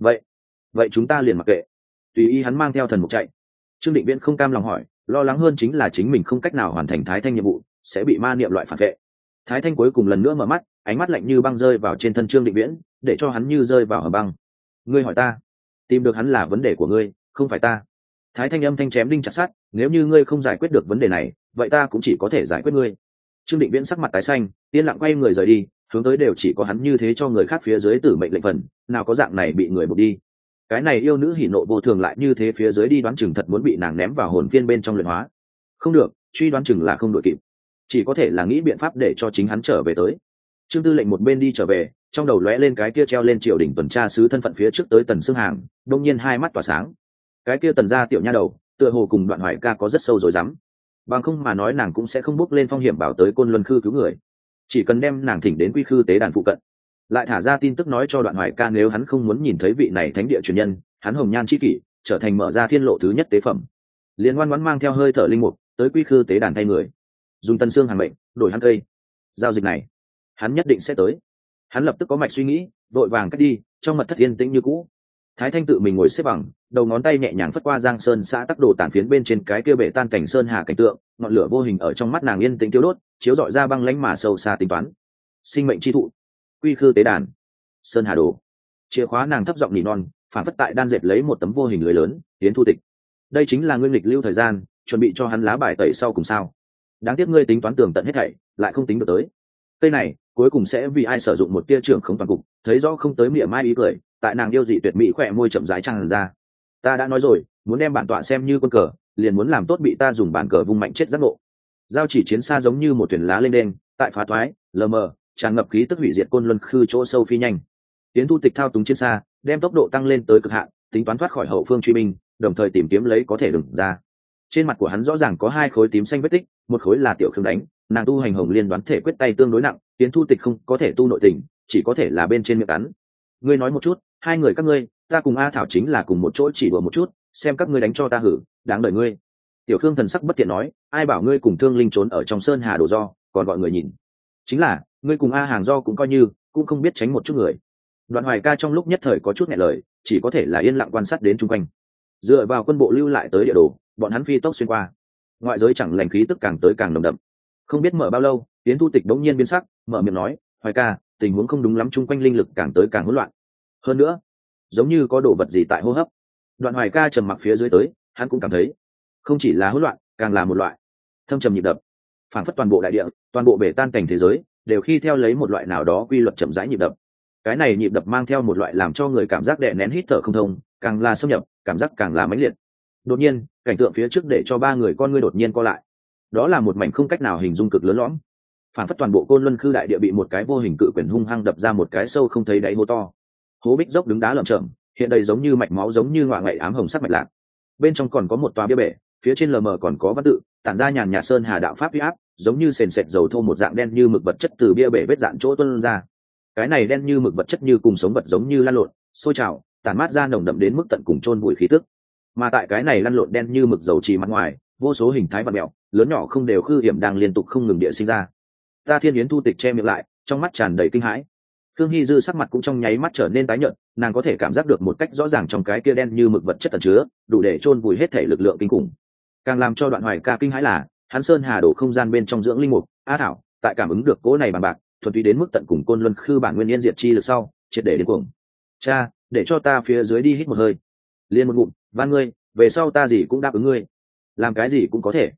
S1: Vậy chúng ta liền mặc kệ, tùy ý hắn mang theo thần mục chạy. Trương Định Viễn không cam lòng hỏi, lo lắng hơn chính là chính mình không cách nào hoàn thành Thái Thanh nhiệm vụ, sẽ bị ma niệm loại phản vệ. Thái Thanh cuối cùng lần nữa mở mắt, ánh mắt lạnh như băng rơi vào trên thân Trương Định Viễn, để cho hắn như rơi vào hầm băng. Ngươi hỏi ta, tìm được hắn là vấn đề của ngươi, không phải ta. Thái Thanh âm thanh chém đinh chặt sắt, nếu như ngươi không giải quyết được vấn đề này, vậy ta cũng chỉ có thể giải quyết ngươi. Trương Định Viễn sắc mặt tái xanh, yên lặng quay người rời đi, hướng tới đều chỉ có hắn như thế cho người khác phía dưới tử mệnh lệnh phần, nào có dạng này bị người buộc đi. Cái này yêu nữ hỉ nộ vô thường lại như thế phía dưới đi, đoán chừng thật muốn bị nàng ném vào hồn phiên bên trong luyện hóa. Không được, truy đoán chừng là không đội kịp, chỉ có thể là nghĩ biện pháp để cho chính hắn trở về tới. Trương Tư lệnh một bên đi trở về, trong đầu lóe lên cái kia treo lên triều đình tuần tra sứ thân phận phía trước tới Tần Sương Hàng, đông nhiên hai mắt tỏa sáng. Cái kia Tần gia tiểu nha đầu, tựa hồ cùng Đoạn Hoài Ca có rất sâu rồi dám. Bằng không mà nói nàng cũng sẽ không bước lên phong hiểm bảo tới Côn Luân Khư cứu người. Chỉ cần đem nàng thỉnh đến Quy Khư tế đàn phụ cận, lại thả ra tin tức nói cho Đoạn Hoài Ca nếu hắn không muốn nhìn thấy vị này thánh địa truyền nhân, hắn hồng nhan chi kỷ trở thành mở ra thiên lộ thứ nhất tế phẩm, liền ngoan ngoãn mang theo hơi thở linh mục tới Quy Khư tế đàn thay người, dùng Tần Sương Hàng mệnh đổi hắn cây. Giao dịch này hắn nhất định sẽ tới. Hắn lập tức có mạch suy nghĩ, vội vàng cách đi, trong mật thất yên tĩnh như cũ. Thái Thanh tự mình ngồi xếp bằng, đầu ngón tay nhẹ nhàng phất qua Giang Sơn xã tắc đồ tản phiến bên trên cái kia bể tan cảnh sơn hà cảnh tượng, ngọn lửa vô hình ở trong mắt nàng yên tĩnh tiêu đốt, chiếu rọi ra băng lãnh mà sâu xa tính toán. Sinh mệnh chi thụ, Quy Khư tế đàn, sơn hà đồ. Chìa khóa nàng thấp giọng nỉ non, phản phất tại đan dệt lấy một tấm vô hình lưới lớn, tiến thu tịch. Đây chính là nguyên lịch lưu thời gian, chuẩn bị cho hắn lá bài tẩy sau cùng sao? Đáng tiếc ngươi tính toán tường tận hết thảy, lại không tính được tới. Cây này cuối cùng sẽ vì ai sử dụng một tia trưởng không toàn cục, thấy rõ không tới miệng mai ý cười, tại nàng yêu dị tuyệt mỹ khỏe môi chậm rãi tràn ra. Ta đã nói rồi, muốn đem bản tọa xem như quân cờ, liền muốn làm tốt bị ta dùng bản cờ vung mạnh chết giác ngộ. Giao chỉ chiến xa giống như một thuyền lá lên đên, tại phá thoái, lờ mờ, tràn ngập khí tức hủy diệt Côn Luân Khư chỗ sâu phi nhanh. Tiến thu tịch thao túng chiến xa, đem tốc độ tăng lên tới cực hạn, tính toán thoát khỏi hậu phương truy binh, đồng thời tìm kiếm lấy có thể đừng ra. Trên mặt của hắn rõ ràng có hai khối tím xanh vết tích, một khối là tiểu khương đánh, nàng tu hành hồng liên đoán thể quyết tay tương đối nặng, Tiến thu tịch không có thể tu nội tình, chỉ có thể là bên trên miệng cắn. Ngươi nói một chút, hai người các ngươi, ta cùng A Thảo chính là cùng một chỗ chỉ đùa một chút, xem các ngươi đánh cho ta hử, đáng đời ngươi. Tiểu khương thần sắc bất tiện nói, ai bảo ngươi cùng Thương Linh trốn ở trong sơn hà đồ do, còn gọi người nhìn. Chính là ngươi cùng A Hàng do cũng coi như, cũng không biết tránh một chút người. Đoạn Hoài Ca trong lúc nhất thời có chút nghẹn lời, chỉ có thể là yên lặng quan sát đến chung quanh. Dựa vào quân bộ lưu lại tới địa đồ, bọn hắn phi tốc xuyên qua. Ngoại giới chẳng lành khí tức càng tới càng nồng đậm. Không biết mở bao lâu, Tiến thu tịch bỗng nhiên biến sắc, mở miệng nói, Hoài Ca, tình huống không đúng lắm, chung quanh linh lực càng tới càng hỗn loạn. Hơn nữa, giống như có đồ vật gì tại hô hấp. Đoạn Hoài Ca trầm mặc phía dưới tới, hắn cũng cảm thấy, không chỉ là hỗn loạn, càng là một loại thâm trầm nhịp đập. Phản phất toàn bộ đại địa, toàn bộ bể tan cảnh thế giới, đều khi theo lấy một loại nào đó quy luật chậm rãi nhịp đập. Cái này nhịp đập mang theo một loại làm cho người cảm giác đè nén hít thở không thông, càng là xâm nhập, cảm giác càng là mãnh liệt. Đột nhiên, cảnh tượng phía trước để cho ba người con ngươi đột nhiên co lại. Đó là một mảnh không cách nào hình dung cực lớn lõm. Phản phất toàn bộ Côn Luân Khư đại địa bị một cái vô hình cự quyền hung hăng đập ra một cái sâu không thấy đáy hố to. Hố bích dốc đứng đá lởm chởm, hiện đầy giống như mạch máu, giống như ngọa ngậy ám hồng sắc mạch lạc. Bên trong còn có một tòa bia bể, phía trên lờ mờ còn có văn tự, tản ra nhàn nhạt sơn hà đạo pháp uy áp, giống như sền sệt dầu thô một dạng đen như mực vật chất từ bia bể vết dạn chỗ tuôn ra. Cái này đen như mực vật chất như cùng sống vật giống như lan lộn, sôi trào, tản mát ra nồng đậm đến mức tận cùng chôn bụi khí tức. Mà tại cái này lăn lộn đen như mực dầu trì mặt ngoài, vô số hình thái vặn mèo, lớn nhỏ không đều khư hiểm đang liên tục không ngừng địa sinh ra. Ta Thiên Yến thu tịch che miệng lại, trong mắt tràn đầy kinh hãi. Khương Hy Dư sắc mặt cũng trong nháy mắt trở nên tái nhợt, nàng có thể cảm giác được một cách rõ ràng trong cái kia đen như mực vật chất ẩn chứa, đủ để chôn vùi hết thể lực lượng kinh khủng. Càng làm cho Đoạn Hoài Ca kinh hãi là, hắn sơn hà đổ không gian bên trong dưỡng linh mục, A Thảo, tại cảm ứng được cỗ này bằng bạc, thuần túy đến mức tận cùng Côn Luân Khư bản nguyên yên diệt chi lực sau, triệt để đến cuồng. Cha, để cho ta phía dưới đi hít một hơi. Liên một ngụm, van ngươi, về sau ta gì cũng đáp ứng ngươi, làm cái gì cũng có thể.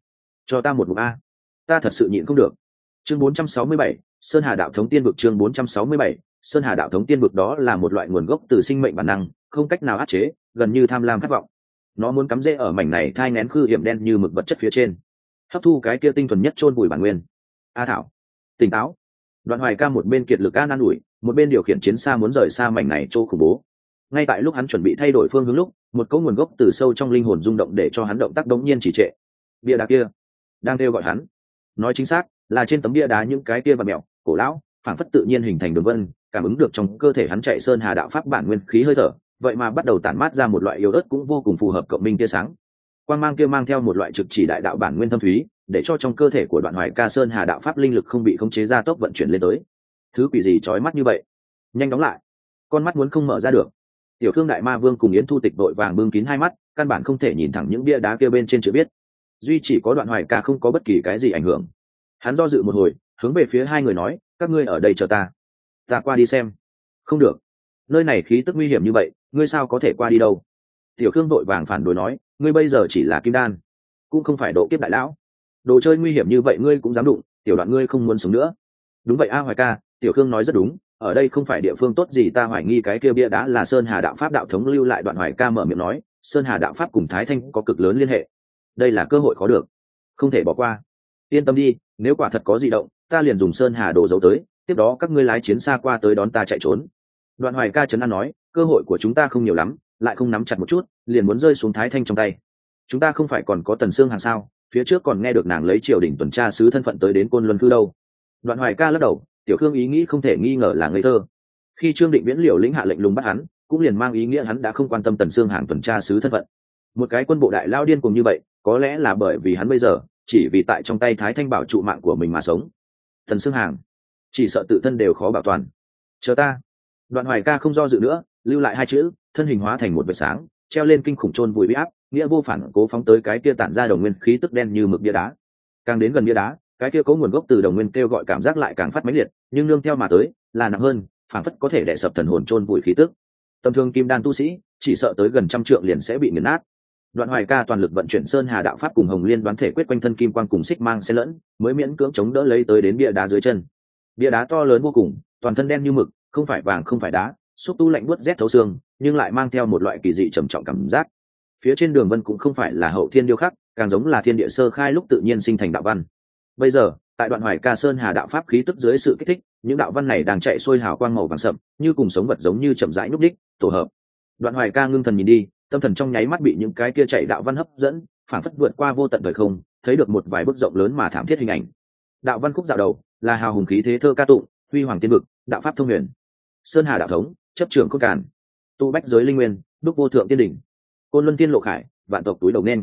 S1: cho ta một mục a, ta thật sự nhịn không được. Chương 467, Sơn Hà đạo thống tiên vực. Chương 467, Sơn Hà đạo thống tiên vực. Đó là một loại nguồn gốc từ sinh mệnh bản năng, không cách nào áp chế, gần như tham lam khát vọng. Nó muốn cắm rễ ở mảnh này thai nén khư hiểm đen như mực vật chất phía trên, hấp thu cái kia tinh thuần nhất chôn vùi bản nguyên. A Thảo, tỉnh táo. Đoạn Hoài Ca một bên kiệt lực an ủi, một bên điều khiển chiến xa muốn rời xa mảnh này chỗ khủng bố. Ngay tại lúc hắn chuẩn bị thay đổi phương hướng lúc, một cỗ nguồn gốc từ sâu trong linh hồn rung động để cho hắn động tác đống nhiên trì trệ. Bia đá kia đang kêu gọi hắn. Nói chính xác là trên tấm bia đá những cái kia vặn mèo cổ lão phảng phất tự nhiên hình thành đường vân, cảm ứng được trong cơ thể hắn chạy Sơn Hà đạo pháp bản nguyên khí hơi thở, vậy mà bắt đầu tản mát ra một loại yếu ớt cũng vô cùng phù hợp cộng minh tia sáng. Quang mang kia mang theo một loại trực chỉ đại đạo bản nguyên thâm thúy, để cho trong cơ thể của Đoạn Hoài Ca Sơn Hà đạo pháp linh lực không bị khống chế ra tốc vận chuyển lên tới. Thứ quỷ gì chói mắt như vậy? Nhanh đóng lại, con mắt muốn không mở ra được. Tiểu Khương Đại Ma Vương cùng Yến Thu Tịch đội vàng bưng kín hai mắt, căn bản không thể nhìn thẳng những bia đá kia bên trên chữ viết. Duy chỉ có Đoạn Hoài Ca không có bất kỳ cái gì ảnh hưởng. Hắn do dự một hồi, hướng về phía hai người nói, các ngươi ở đây chờ ta, ta qua đi xem. Không được, nơi này khí tức nguy hiểm như vậy, ngươi sao có thể qua đi đâu? Tiểu Khương đội vàng phản đối nói, ngươi bây giờ chỉ là kim đan, cũng không phải độ kiếp đại lão, đồ chơi nguy hiểm như vậy ngươi cũng dám đụng, tiểu Đoạn ngươi không muốn sống nữa. Đúng vậy a Hoài Ca, Tiểu Khương nói rất đúng, ở đây không phải địa phương tốt gì, ta hoài nghi cái kia bia đá là Sơn Hà đạo pháp đạo thống lưu lại. Đoạn Hoài Ca mở miệng nói, Sơn Hà đạo pháp cùng Thái Thanh có cực lớn liên hệ, đây là cơ hội khó được, không thể bỏ qua. Yên tâm đi, nếu quả thật có gì động, ta liền dùng Sơn Hà đồ giấu tới, tiếp đó các ngươi lái chiến xa qua tới đón ta chạy trốn. Đoạn Hoài Ca trấn an nói, cơ hội của chúng ta không nhiều lắm, lại không nắm chặt một chút liền muốn rơi xuống Thái Thanh trong tay. Chúng ta không phải còn có Tần Sương Hàng sao, phía trước còn nghe được nàng lấy triều đình tuần tra sứ thân phận tới đến Côn Luân Cư đâu. Đoạn Hoài Ca lắc đầu, Tiểu Khương ý nghĩ không thể nghi ngờ là ngây thơ. Khi Trương Định Viễn liều lĩnh hạ lệnh lùng bắt hắn, cũng liền mang ý nghĩa hắn đã không quan tâm Tần Sương Hàng tuần tra sứ thân phận. Một cái quân bộ đại lao điên cùng như vậy, có lẽ là bởi vì hắn bây giờ chỉ vì tại trong tay Thái Thanh bảo trụ mạng của mình mà sống. Tần Sương Hàng chỉ sợ tự thân đều khó bảo toàn. Chờ ta. Đoạn Hoài Ca không do dự nữa, lưu lại hai chữ, thân hình hóa thành một vệt sáng, treo lên kinh khủng chôn vùi bị áp, nghĩa vô phản cố phóng tới cái kia tản ra đồng nguyên khí tức đen như mực bia đá. Càng đến gần bia đá, cái kia có nguồn gốc từ đồng nguyên kêu gọi cảm giác lại càng phát mãnh liệt, nhưng nương theo mà tới là nặng hơn, phản phất có thể đè sập thần hồn chôn vùi khí tức. Tầm thường kim đan tu sĩ chỉ sợ tới gần trăm trượng liền sẽ bị nghiền nát. Đoạn Hoài Ca toàn lực vận chuyển Sơn Hà đạo pháp cùng Hồng Liên đoán thể quyết quanh thân kim quang cùng xích mang xen lẫn, mới miễn cưỡng chống đỡ lấy tới đến bia đá dưới chân. Bia đá to lớn vô cùng, toàn thân đen như mực, không phải vàng không phải đá, xúc tu lạnh buốt rét thấu xương, nhưng lại mang theo một loại kỳ dị trầm trọng cảm giác. Phía trên đường vân cũng không phải là hậu thiên điêu khắc, càng giống là thiên địa sơ khai lúc tự nhiên sinh thành đạo văn. Bây giờ, tại Đoạn Hoài Ca Sơn Hà đạo pháp khí tức dưới sự kích thích, những đạo văn này đang chạy xuôi hào quang màu vàng sậm, như cùng sống vật giống như chậm rãi nhúc đích, tổ hợp. Đoạn Hoài Ca ngưng thần nhìn đi, tâm thần trong nháy mắt bị những cái kia chạy đạo văn hấp dẫn, phản phất vượt qua vô tận thời không, thấy được một vài bức rộng lớn mà thảm thiết hình ảnh. Đạo văn khúc dạo đầu là hào hùng khí thế thơ ca tụng, huy hoàng tiên vực, đạo pháp thông huyền. Sơn Hà đạo thống, chấp trưởng cốt càn, tu bách giới linh nguyên, đúc vô thượng tiên đỉnh. Côn Luân tiên lộ khải, vạn tộc túi đầu nên.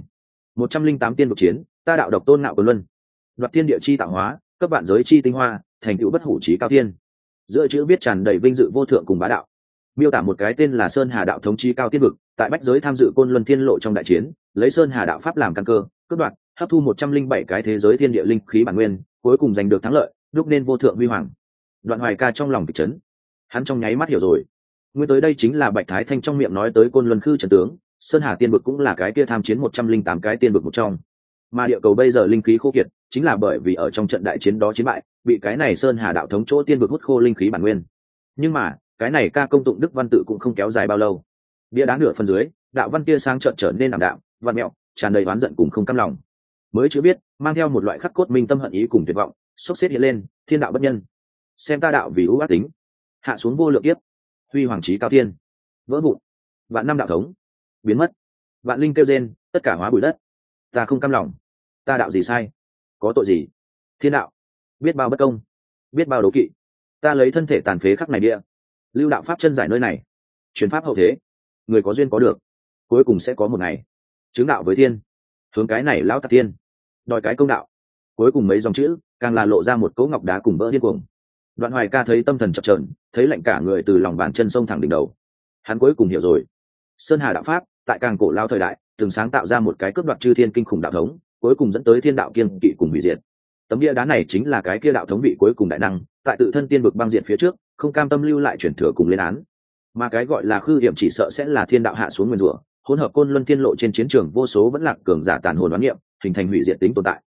S1: 108 tiên vực chiến, ta đạo độc tôn ngạo Côn Luân. Đoạt thiên địa chi tạo hóa, cấp vạn giới chi tinh hoa, thành tựu bất hủ chí cao tiên. Giữa chữ viết tràn đầy vinh dự vô thượng cùng bá đạo. Miêu tả một cái tên là Sơn Hà đạo thống chí cao tiên vực, tại bách giới tham dự Côn Luân thiên lộ trong đại chiến, lấy Sơn Hà đạo pháp làm căn cơ, cướp đoạt, hấp thu 107 cái thế giới thiên địa linh khí bản nguyên, cuối cùng giành được thắng lợi, đúc nên vô thượng huy hoàng. Đoạn Hoài Ca trong lòng kịch chấn, hắn trong nháy mắt hiểu rồi, nguyên tới đây chính là Bạch Thái Thanh trong miệng nói tới Côn Luân khư trận tướng. Sơn Hà tiên vực cũng là cái kia tham chiến 108 cái tiên vực một trong, mà địa cầu bây giờ linh khí khô kiệt, chính là bởi vì ở trong trận đại chiến đó chiến bại, bị cái này Sơn Hà đạo thống chỗ tiên vực hút khô linh khí bản nguyên. Nhưng mà cái này ca công tụng đức văn tự cũng không kéo dài bao lâu, bia đá nửa phần dưới, đạo văn kia sáng trợn trở nên ảm đạm, văn mẹo, tràn đầy oán giận cùng không cam lòng. Mới chưa biết, mang theo một loại khắc cốt minh tâm hận ý cùng tuyệt vọng, sốc xếp hiện lên, thiên đạo bất nhân, xem ta đạo vì ưu ác tính, hạ xuống vô lượng kiếp, huy hoàng chí cao thiên, vỡ vụn, vạn năm đạo thống biến mất, vạn linh kêu rên, tất cả hóa bụi đất. Ta không cam lòng, ta đạo gì sai, có tội gì? Thiên đạo biết bao bất công, biết bao đố kỵ, ta lấy thân thể tàn phế khắc này địa, lưu đạo pháp chân giải nơi này, truyền pháp hậu thế, người có duyên có được, cuối cùng sẽ có một ngày chứng đạo với thiên, hướng cái này lão tạc thiên đòi cái công đạo. Cuối cùng mấy dòng chữ càng là lộ ra một cỗ ngọc đá cùng vỡ điên cuồng. Đoạn Hoài Ca thấy tâm thần chập chờn, thấy lạnh cả người từ lòng bàn chân sông thẳng đỉnh đầu. Hắn cuối cùng hiểu rồi, Sơn Hà đạo pháp tại càng cổ lao thời đại từng sáng tạo ra một cái cướp đoạt chư thiên kinh khủng đạo thống, cuối cùng dẫn tới thiên đạo kiên kỵ cùng hủy diệt. Tấm bia đá này chính là cái kia đạo thống vị cuối cùng đại năng, tại tự thân tiên vực băng diện phía trước, không cam tâm lưu lại truyền thừa cùng lên án. Mà cái gọi là khư hiểm chỉ sợ sẽ là thiên đạo hạ xuống nguyên rủa, hỗn hợp Côn Luân tiên lộ trên chiến trường vô số vẫn lạc cường giả tàn hồn đoán niệm, hình thành hủy diệt tính tồn tại.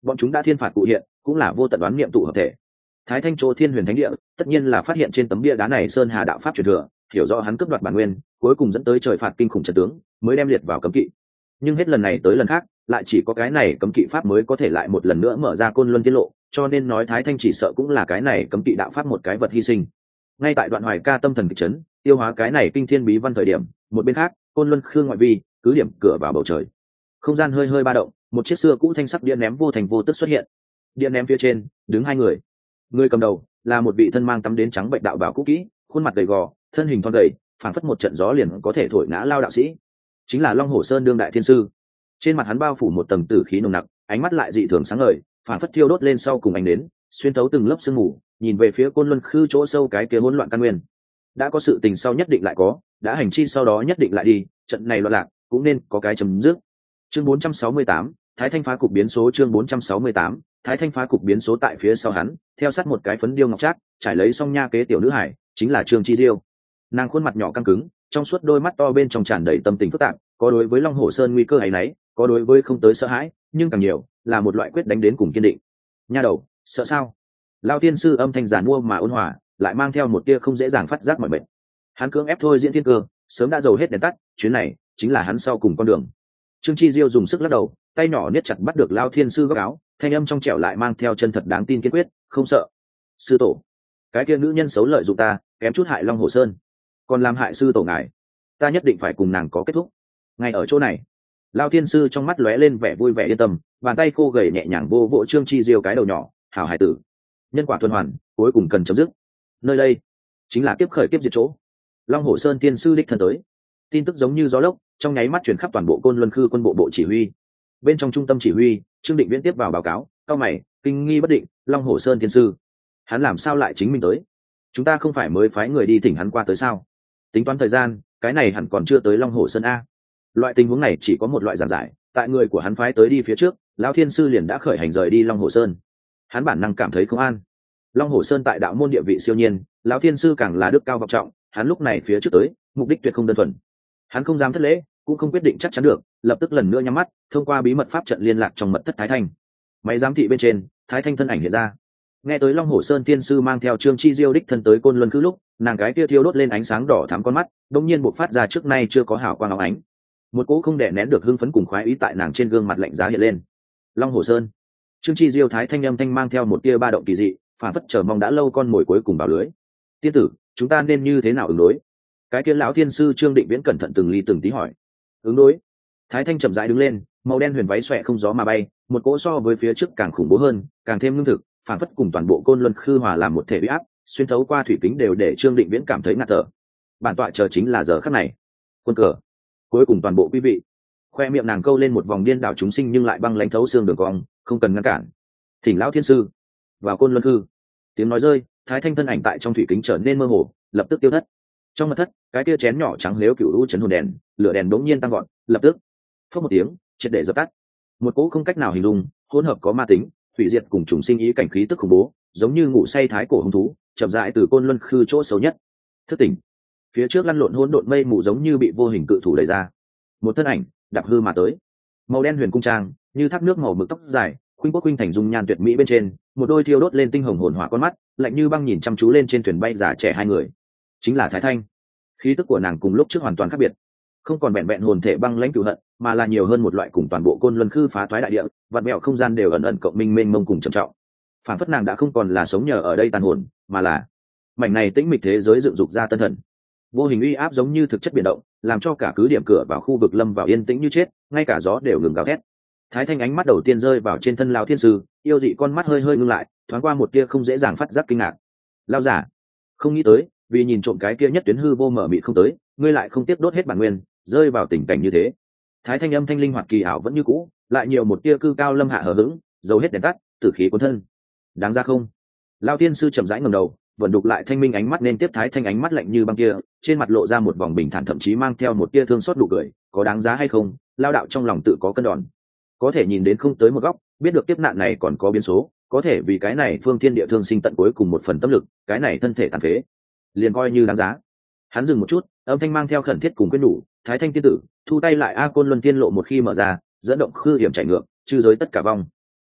S1: bọn chúng đã thiên phạt cụ hiện, cũng là vô tận đoán niệm tụ hợp thể. Thái Thanh chỗ Thiên Huyền Thánh Địa, tất nhiên là phát hiện trên tấm bia đá này sơn hà đạo pháp truyền thừa, hiểu rõ hắn cướp đoạt bản nguyên, cuối cùng dẫn tới trời phạt kinh khủng trận tướng, mới đem liệt vào cấm kỵ. Nhưng hết lần này tới lần khác, lại chỉ có cái này cấm kỵ pháp mới có thể lại một lần nữa mở ra côn luân tiết lộ, cho nên nói Thái Thanh chỉ sợ cũng là cái này cấm kỵ đạo pháp một cái vật hy sinh. Ngay tại đoạn Hoài Ca tâm thần kịch chấn, tiêu hóa cái này kinh thiên bí văn thời điểm, một bên khác, côn luân khương ngoại vi, cứ điểm cửa vào bầu trời. Không gian hơi hơi ba động, một chiếc xưa cũ thanh sắc điện ném vô thành vô tức xuất hiện. Điện ném phía trên, đứng hai người. Người cầm đầu là một vị thân mang tắm đến trắng bệnh đạo bào cũ kỹ, khuôn mặt gầy gò, thân hình thon gầy, phảng phất một trận gió liền có thể thổi ngã lao đạo sĩ. Chính là Long Hổ Sơn đương đại thiên sư. Trên mặt hắn bao phủ một tầng tử khí nồng nặc, ánh mắt lại dị thường sáng ngời, phảng phất thiêu đốt lên sau cùng ánh đến, xuyên thấu từng lớp sương mù, nhìn về phía côn luân khư chỗ sâu cái kia hỗn loạn căn nguyên. Đã có sự tình sau nhất định lại có, đã hành chi sau đó nhất định lại đi, trận này loạn lạc cũng nên có cái chấm dứt. Chương 468, Thái Thanh phá cục biến số. Chương 468, Thái Thanh phá cục biến số. Tại phía sau hắn, theo sát một cái phấn điêu ngọc trác, trải lấy song nha kế tiểu nữ hải, chính là Trương Chi Diêu. Nàng khuôn mặt nhỏ căng cứng, trong suốt đôi mắt to bên trong tràn đầy tâm tình phức tạp, có đối với Long Hổ Sơn nguy cơ ấy nấy, có đối với không tới sợ hãi, nhưng càng nhiều là một loại quyết đánh đến cùng kiên định. Nha đầu, sợ sao? Lão tiên sư âm thanh giản mua mà ôn hòa, lại mang theo một tia không dễ dàng phát giác mọi bệnh. Hắn cưỡng ép thôi diễn thiên cơ, sớm đã dầu hết đèn tắt, chuyến này chính là hắn sau cùng con đường. Trương Chi Diêu dùng sức lắc đầu, tay nhỏ niết chặt bắt được Lão thiên sư góc áo, thanh âm trong trẻo lại mang theo chân thật đáng tin kiên quyết, không sợ. Sư tổ, cái kia nữ nhân xấu lợi dụng ta, kém chút hại Long Hổ Sơn, còn làm hại sư tổ ngài, ta nhất định phải cùng nàng có kết thúc. Ngay ở chỗ này, Lão thiên sư trong mắt lóe lên vẻ vui vẻ yên tâm, bàn tay khô gầy nhẹ nhàng vô vỗ Trương Chi Diêu cái đầu nhỏ, hảo hải tử, nhân quả tuần hoàn cuối cùng cần chấm dứt, nơi đây chính là kiếp khởi kiếp diệt chỗ. Long Hổ Sơn tiên sư đích thân tới, tin tức giống như gió lốc, trong nháy mắt truyền khắp toàn bộ côn luân khư quân bộ bộ chỉ huy. Bên trong trung tâm chỉ huy, Trương Định Viễn tiếp vào báo cáo, cao mày kinh nghi bất định, Long Hổ Sơn tiên sư, hắn làm sao lại chính mình tới? Chúng ta không phải mới phái người đi thỉnh hắn qua tới sao? Tính toán thời gian, cái này hẳn còn chưa tới Long Hổ Sơn a. Loại tình huống này chỉ có một loại giản giải, tại người của hắn phái tới đi phía trước, Lão thiên sư liền đã khởi hành rời đi Long Hổ Sơn. Hắn bản năng cảm thấy không an. Long Hổ Sơn tại đạo môn địa vị siêu nhiên, Lão thiên sư càng là đức cao vọng trọng, hắn lúc này phía trước tới, mục đích tuyệt không đơn thuần. Hắn không dám thất lễ, cũng không quyết định chắc chắn được, lập tức lần nữa nhắm mắt, thông qua bí mật pháp trận liên lạc trong mật thất Thái Thanh. Máy giám thị bên trên, Thái Thanh thân ảnh hiện ra. Nghe tới Long Hổ Sơn tiên sư mang theo Trương Chi Diêu đích thân tới côn luân cứ lúc, nàng cái kia thiêu đốt lên ánh sáng đỏ thắm con mắt, đột nhiên bộc phát ra trước nay chưa có hào quang óng ánh. Một cỗ không đè nén được hưng phấn cùng khoái ý tại nàng trên gương mặt lạnh giá hiện lên. Long Hổ Sơn, Trương Chi Diêu Thái Thanh âm thanh mang theo một tia ba động kỳ dị, phản phất chờ mong đã lâu con mồi cuối cùng vào lưới. Tiên tử, chúng ta nên như thế nào ứng đối? Cái kia lão thiên sư Trương Định Viễn cẩn thận từng ly từng tí hỏi. Ứng đối? Thái Thanh chậm rãi đứng lên, màu đen huyền váy xòe không gió mà bay, một cỗ so với phía trước càng khủng bố hơn, càng thêm lương thực, phản phất cùng toàn bộ côn luân khư hòa làm một thể uy áp, xuyên thấu qua thủy kính đều để Trương Định Viễn cảm thấy ngạt thở. Bản tọa chờ chính là giờ khắc này. Quân cờ, cuối cùng toàn bộ quý vị. Khoe miệng nàng câu lên một vòng điên đảo chúng sinh nhưng lại băng lãnh thấu xương đường cong, không cần ngăn cản. Thỉnh lão thiên sư vào côn luân khư. Tiếng nói rơi, Thái Thanh thân ảnh tại trong thủy kính trở nên mơ hồ, lập tức tiêu thất. Trong mật thất, cái kia chén nhỏ trắng liếu cựu u chấn hồn đèn, lửa đèn đống nhiên tăng gọn, lập tức phất một tiếng, triệt để dập tắt. Một cỗ không cách nào hình dung, hỗn hợp có ma tính, hủy diệt cùng trùng sinh ý cảnh khí tức khủng bố, giống như ngủ say thái cổ hung thú, chậm rãi từ côn luân khư chỗ xấu nhất thức tỉnh. Phía trước lăn lộn hỗn độn mây mù giống như bị vô hình cự thủ đẩy ra, một thân ảnh đạp hư mà tới, màu đen huyền cung trang, như thác nước màu mực tóc dài, khuynh quốc khuynh thành dung nhan tuyệt mỹ bên trên, một đôi thiêu đốt lên tinh hồng hồn hỏa con mắt, lạnh như băng nhìn chăm chú lên trên thuyền bay già trẻ hai người, chính là Thái Thanh. Khí tức của nàng cùng lúc trước hoàn toàn khác biệt, không còn vẹn vẹn hồn thể băng lãnh cửu hận, mà là nhiều hơn một loại cùng toàn bộ côn luân khư phá toái đại địa, vặn vẹo không gian đều ẩn ẩn cộng minh mênh mông cùng trầm trọng. Phản phất nàng đã không còn là sống nhờ ở đây tàn hồn, mà là mảnh này tĩnh mịch thế giới dựng dục ra tân thần. Vô hình uy áp giống như thực chất biến động, làm cho cả cứ điểm cửa vào khu vực lâm vào yên tĩnh như chết, ngay cả gió đều ngừng gào thét. Thái Thanh ánh mắt đầu tiên rơi vào trên thân lão thiên sư, yêu dị con mắt hơi hơi ngưng lại, thoáng qua một tia không dễ dàng phát giác kinh ngạc. Lão giả, không nghĩ tới, vì nhìn trộm cái kia nhất tuyến hư vô mở mịt không tới, ngươi lại không tiếp đốt hết bản nguyên, rơi vào tình cảnh như thế. Thái Thanh âm thanh linh hoạt kỳ ảo vẫn như cũ, lại nhiều một tia cư cao lâm hạ hờ hững, dầu hết đèn tắt, tử khí cuốn thân. Đáng ra không? Lão thiên sư chậm rãi ngẩng đầu, vận đục lại thanh minh ánh mắt nên tiếp Thái Thanh ánh mắt lạnh như băng kia, trên mặt lộ ra một vòng bình thản thậm chí mang theo một tia thương xót nụ cười, có đáng giá hay không, lao đạo trong lòng tự có cân đòn. Có thể nhìn đến không tới một góc, biết được kiếp nạn này còn có biến số, có thể vì cái này phương thiên địa thương sinh tận cuối cùng một phần tâm lực, cái này thân thể tàn phế, liền coi như đáng giá. Hắn dừng một chút, âm thanh mang theo khẩn thiết cùng quyết đủ, Thái Thanh tiên tử, thu tay lại a côn luân tiên lộ một khi mở ra, dẫn động khư hiểm chạy ngược, chư giới tất cả vong.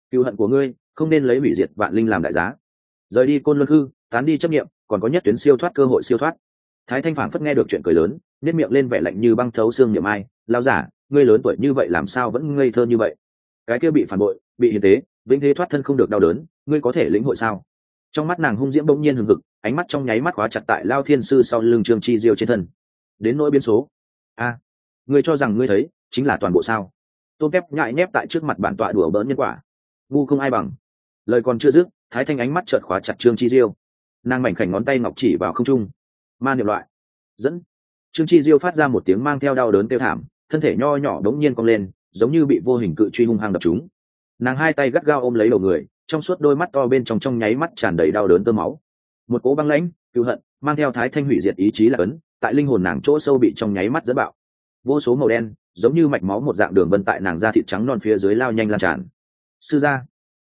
S1: cựu hận của ngươi không nên lấy hủy diệt vạn linh làm đại giá. Rời đi côn luân hư, tán đi chấp nghiệm, còn có nhất tuyến siêu thoát cơ hội siêu thoát. Thái Thanh phảng phất nghe được chuyện cười lớn, nét miệng lên vẻ lạnh như băng thấu xương niệm ai. Lão giả, ngươi lớn tuổi như vậy làm sao vẫn ngây thơ như vậy? Cái kia bị phản bội, bị hiền tế, vĩnh thế thoát thân không được đau đớn, ngươi có thể lĩnh hội sao? Trong mắt nàng hung diễm bỗng nhiên hừng hực, ánh mắt trong nháy mắt khóa chặt tại Lao Thiên Sư sau lưng Trương Chi Diêu trên thân. Đến nỗi biến số, ngươi cho rằng ngươi thấy chính là toàn bộ sao? Tôn Kép nhại nhép tại trước mặt bản tọa đùa bỡn nhân quả, ngu không ai bằng. Lời còn chưa dứt, Thái Thanh ánh mắt chợt khóa chặt Trương Chi Diêu, nàng mảnh khảnh ngón tay ngọc chỉ vào không trung. Ma niệm loại dẫn. Trương Chi Diêu phát ra một tiếng mang theo đau đớn kêu thảm, thân thể nho nhỏ đống nhiên cong lên, giống như bị vô hình cự truy hung hăng đập trúng. Nàng hai tay gắt gao ôm lấy đầu người, trong suốt đôi mắt to bên trong nháy mắt tràn đầy đau đớn tơ máu. Một cỗ băng lãnh, cừu hận, mang theo Thái Thanh hủy diệt ý chí là ấn, tại linh hồn nàng chỗ sâu bị trong nháy mắt dẫn bạo. Vô số màu đen, giống như mạch máu một dạng đường vân tại nàng da thịt trắng non phía dưới lao nhanh lan tràn. Sư gia,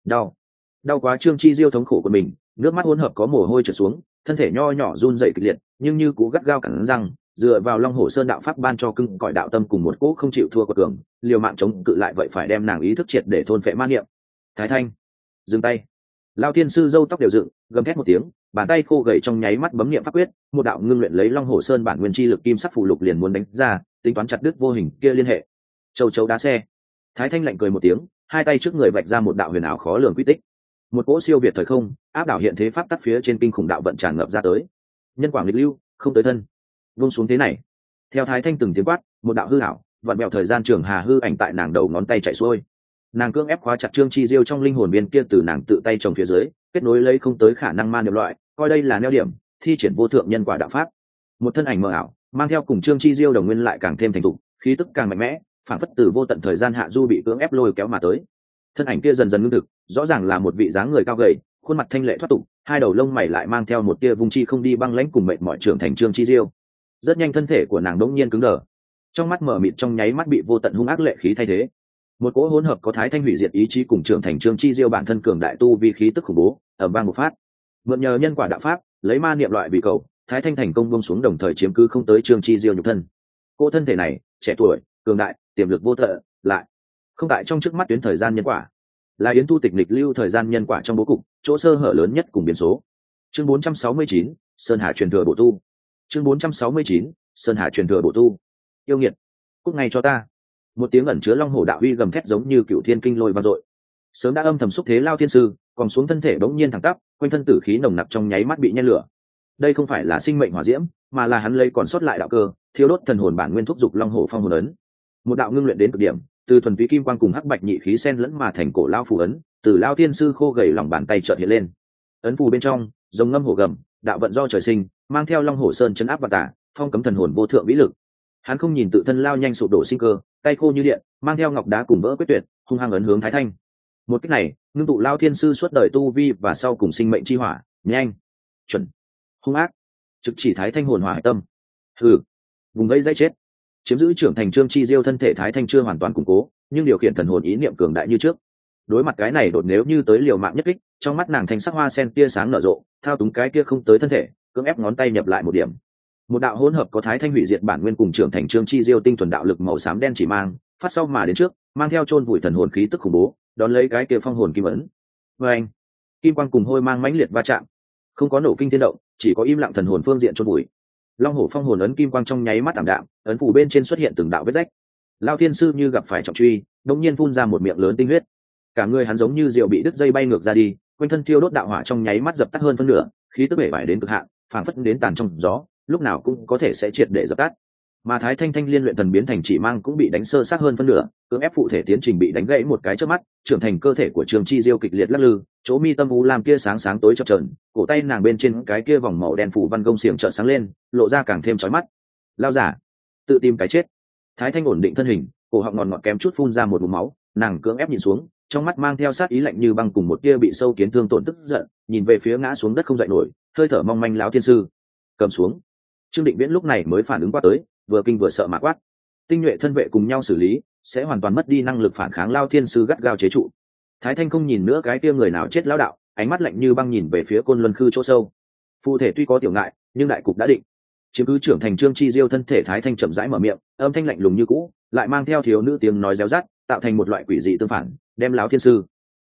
S1: đau quá. Trương Chi Diêu thống khổ của mình, nước mắt hỗn hợp có mồ hôi trượt xuống, thân thể nho nhỏ run dậy kịch liệt, nhưng như cú gắt gao cắn răng, dựa vào Long Hổ Sơn đạo pháp ban cho cưng cõi đạo tâm cùng một cỗ không chịu thua của cường, liều mạng chống cự lại vậy phải đem nàng ý thức triệt để thôn phệ ma niệm. Thái Thanh, dừng tay. Lao Thiên Sư râu tóc đều dựng, gầm thét một tiếng, bàn tay khô gầy trong nháy mắt bấm niệm pháp quyết, một đạo ngưng luyện lấy Long Hổ Sơn bản nguyên chi lực kim sắc phù lục liền muốn đánh ra, tính toán chặt đứt vô hình kia liên hệ. Châu chấu đá xe. Thái Thanh lạnh cười một tiếng, hai tay trước người vạch ra một đạo huyền ảo khó lường quy tích. Một cỗ siêu việt thời không, áp đảo hiện thế pháp tắc phía trên kinh khủng đạo vận tràn ngập ra tới. Nhân quả nghịch lưu, không tới thân. Vung xuống thế này. Theo Thái Thanh từng tiếng quát, một đạo hư ảo, vặn mèo thời gian trường hà hư ảnh tại nàng đầu ngón tay chạy xuôi. Nàng cưỡng ép khóa chặt Trương Chi Diêu trong linh hồn viên kia từ nàng tự tay trồng phía dưới, kết nối lấy không tới khả năng ma niệm loại, coi đây là neo điểm, thi triển vô thượng nhân quả đạo pháp. Một thân ảnh mờ ảo, mang theo cùng Trương Chi Diêu đồng nguyên lại càng thêm thành thục, khí tức càng mạnh mẽ, phản phất từ vô tận thời gian hạ du bị cưỡng ép lôi kéo mà tới. Thân ảnh kia dần dần ngưng thực, rõ ràng là một vị dáng người cao gầy, khuôn mặt thanh lệ thoát tục, hai đầu lông mày lại mang theo một tia vung chi không đi băng lãnh cùng mệt mỏi trưởng thành Trương Chi Diêu. Rất nhanh thân thể của nàng đống nhiên cứng đờ, trong mắt mở mịt trong nháy mắt bị vô tận hung ác lệ khí thay thế. Một cỗ hỗn hợp có Thái Thanh hủy diệt ý chí cùng trưởng thành Trương Chi Diêu bản thân cường đại tu vi khí tức khủng bố, ầm vang một phát. Mượn nhờ nhân quả đạo pháp, lấy ma niệm loại vì cầu, Thái Thanh thành công buông xuống đồng thời chiếm cứ không tới Trương Chi Diêu nhục thân. Cô thân thể này, trẻ tuổi, cường đại, tiềm lực vô tận, lại không tại trong trước mắt tuyến thời gian nhân quả, là yến tu tịch lịch lưu thời gian nhân quả trong bố cục, chỗ sơ hở lớn nhất cùng biến số. Chương 469, Sơn Hà truyền thừa bổ tu. Chương 469, Sơn Hà truyền thừa bổ tu. Yêu nghiệt, cút ngay cho ta. Một tiếng ẩn chứa long hổ đạo uy gầm thét giống như cựu thiên kinh lôi vang dội. Sớm đã âm thầm xúc thế Lao Thiên Sư, còn xuống thân thể bỗng nhiên thẳng tắp, quanh thân tử khí nồng nặc trong nháy mắt bị nhen lửa. Đây không phải là sinh mệnh hỏa diễm, mà là hắn lấy còn sót lại đạo cơ, thiêu đốt thần hồn bản nguyên thúc dục long hổ phong hồn ấn. Một đạo ngưng luyện đến cực điểm, từ thuần túy kim quang cùng hắc bạch nhị khí xen lẫn mà thành cổ lao phù ấn, từ Lao Thiên Sư khô gầy lòng bàn tay chợt hiện lên. Ấn phù bên trong, rồng ngâm hổ gầm, đạo vận do trời sinh, mang theo long hổ sơn chấn áp và tả, phong cấm thần hồn vô thượng vĩ lực. Hắn không nhìn tự thân lao nhanh sụp đổ sinh cơ, tay khô như điện, mang theo ngọc đá cùng vỡ quyết tuyệt, hung hăng ấn hướng Thái Thanh. Một cách này, ngưng tụ Lao Thiên Sư suốt đời tu vi và sau cùng sinh mệnh chi hỏa, nhanh, chuẩn, hung ác, trực chỉ Thái Thanh hồn hỏa hải tâm. Hừ, vùng vẫy dãy chết. Chiếm giữ trưởng thành Trương Chi Diêu thân thể Thái Thanh chưa hoàn toàn củng cố, nhưng điều khiển thần hồn ý niệm cường đại như trước. Đối mặt cái này đột nếu như tới liều mạng nhất kích, trong mắt nàng thanh sắc hoa sen tia sáng nở rộ, thao túng cái kia không tới thân thể, cưỡng ép ngón tay nhập lại một điểm. Một đạo hỗn hợp có Thái Thanh hủy diệt bản nguyên cùng trưởng thành Trương Chi Diêu tinh thuần đạo lực màu xám đen chỉ mang, phát sau mà đến trước, mang theo chôn vùi thần hồn khí tức khủng bố, đón lấy cái kia phong hồn kim ấn. Và anh, kim quang cùng hôi mang mãnh liệt va chạm, không có nổ kinh thiên động, chỉ có im lặng thần hồn phương diện chôn vùi. Long hổ phong hồn ấn kim quang trong nháy mắt ảm đạm, ấn phủ bên trên xuất hiện từng đạo vết rách. Lao Thiên Sư như gặp phải trọng truy, đột nhiên phun ra một miệng lớn tinh huyết. Cả người hắn giống như diều bị đứt dây bay ngược ra đi, quanh thân thiêu đốt đạo hỏa trong nháy mắt dập tắt hơn phân nửa, khí tức bể bại đến cực hạn, phảng phất đến tàn trong gió, lúc nào cũng có thể sẽ triệt để dập tắt. Mà Thái Thanh Thanh liên luyện thần biến thành chỉ mang cũng bị đánh sơ sát hơn phân nửa, cưỡng ép phụ thể tiến trình bị đánh gãy một cái trước mắt, trưởng thành cơ thể của Trương Chi Diêu kịch liệt lắc lư, chỗ mi tâm u lam kia sáng sáng tối chập chờn, cổ tay nàng bên trên cái kia vòng màu đen phủ văn gông xiềng chợt sáng lên, lộ ra càng thêm chói mắt. Lao giả, tự tìm cái chết. Thái Thanh ổn định thân hình, cổ họng ngọt ngọt kém chút phun ra một ngụm máu, nàng cưỡng ép nhìn xuống, trong mắt mang theo sát ý lạnh như băng cùng một tia bị sâu kiến thương tổn tức giận, nhìn về phía ngã xuống đất không dậy nổi, hơi thở mong manh Lão Thiên Sư. Cầm xuống. Trương Định Viễn lúc này mới phản ứng qua tới, vừa kinh vừa sợ mà quát. Tinh nhuệ thân vệ cùng nhau xử lý, sẽ hoàn toàn mất đi năng lực phản kháng. Lao Thiên Sư gắt gao chế trụ. Thái Thanh không nhìn nữa cái kia người nào chết lão đạo, ánh mắt lạnh như băng nhìn về phía Côn Luân Khư chỗ sâu. Phụ thể tuy có tiểu ngại, nhưng đại cục đã định. Chiếm cứ trưởng thành Trương Chi Diêu thân thể Thái Thanh chậm rãi mở miệng, âm thanh lạnh lùng như cũ, lại mang theo thiếu nữ tiếng nói réo rắt, tạo thành một loại quỷ dị tương phản, đem Lão Thiên Sư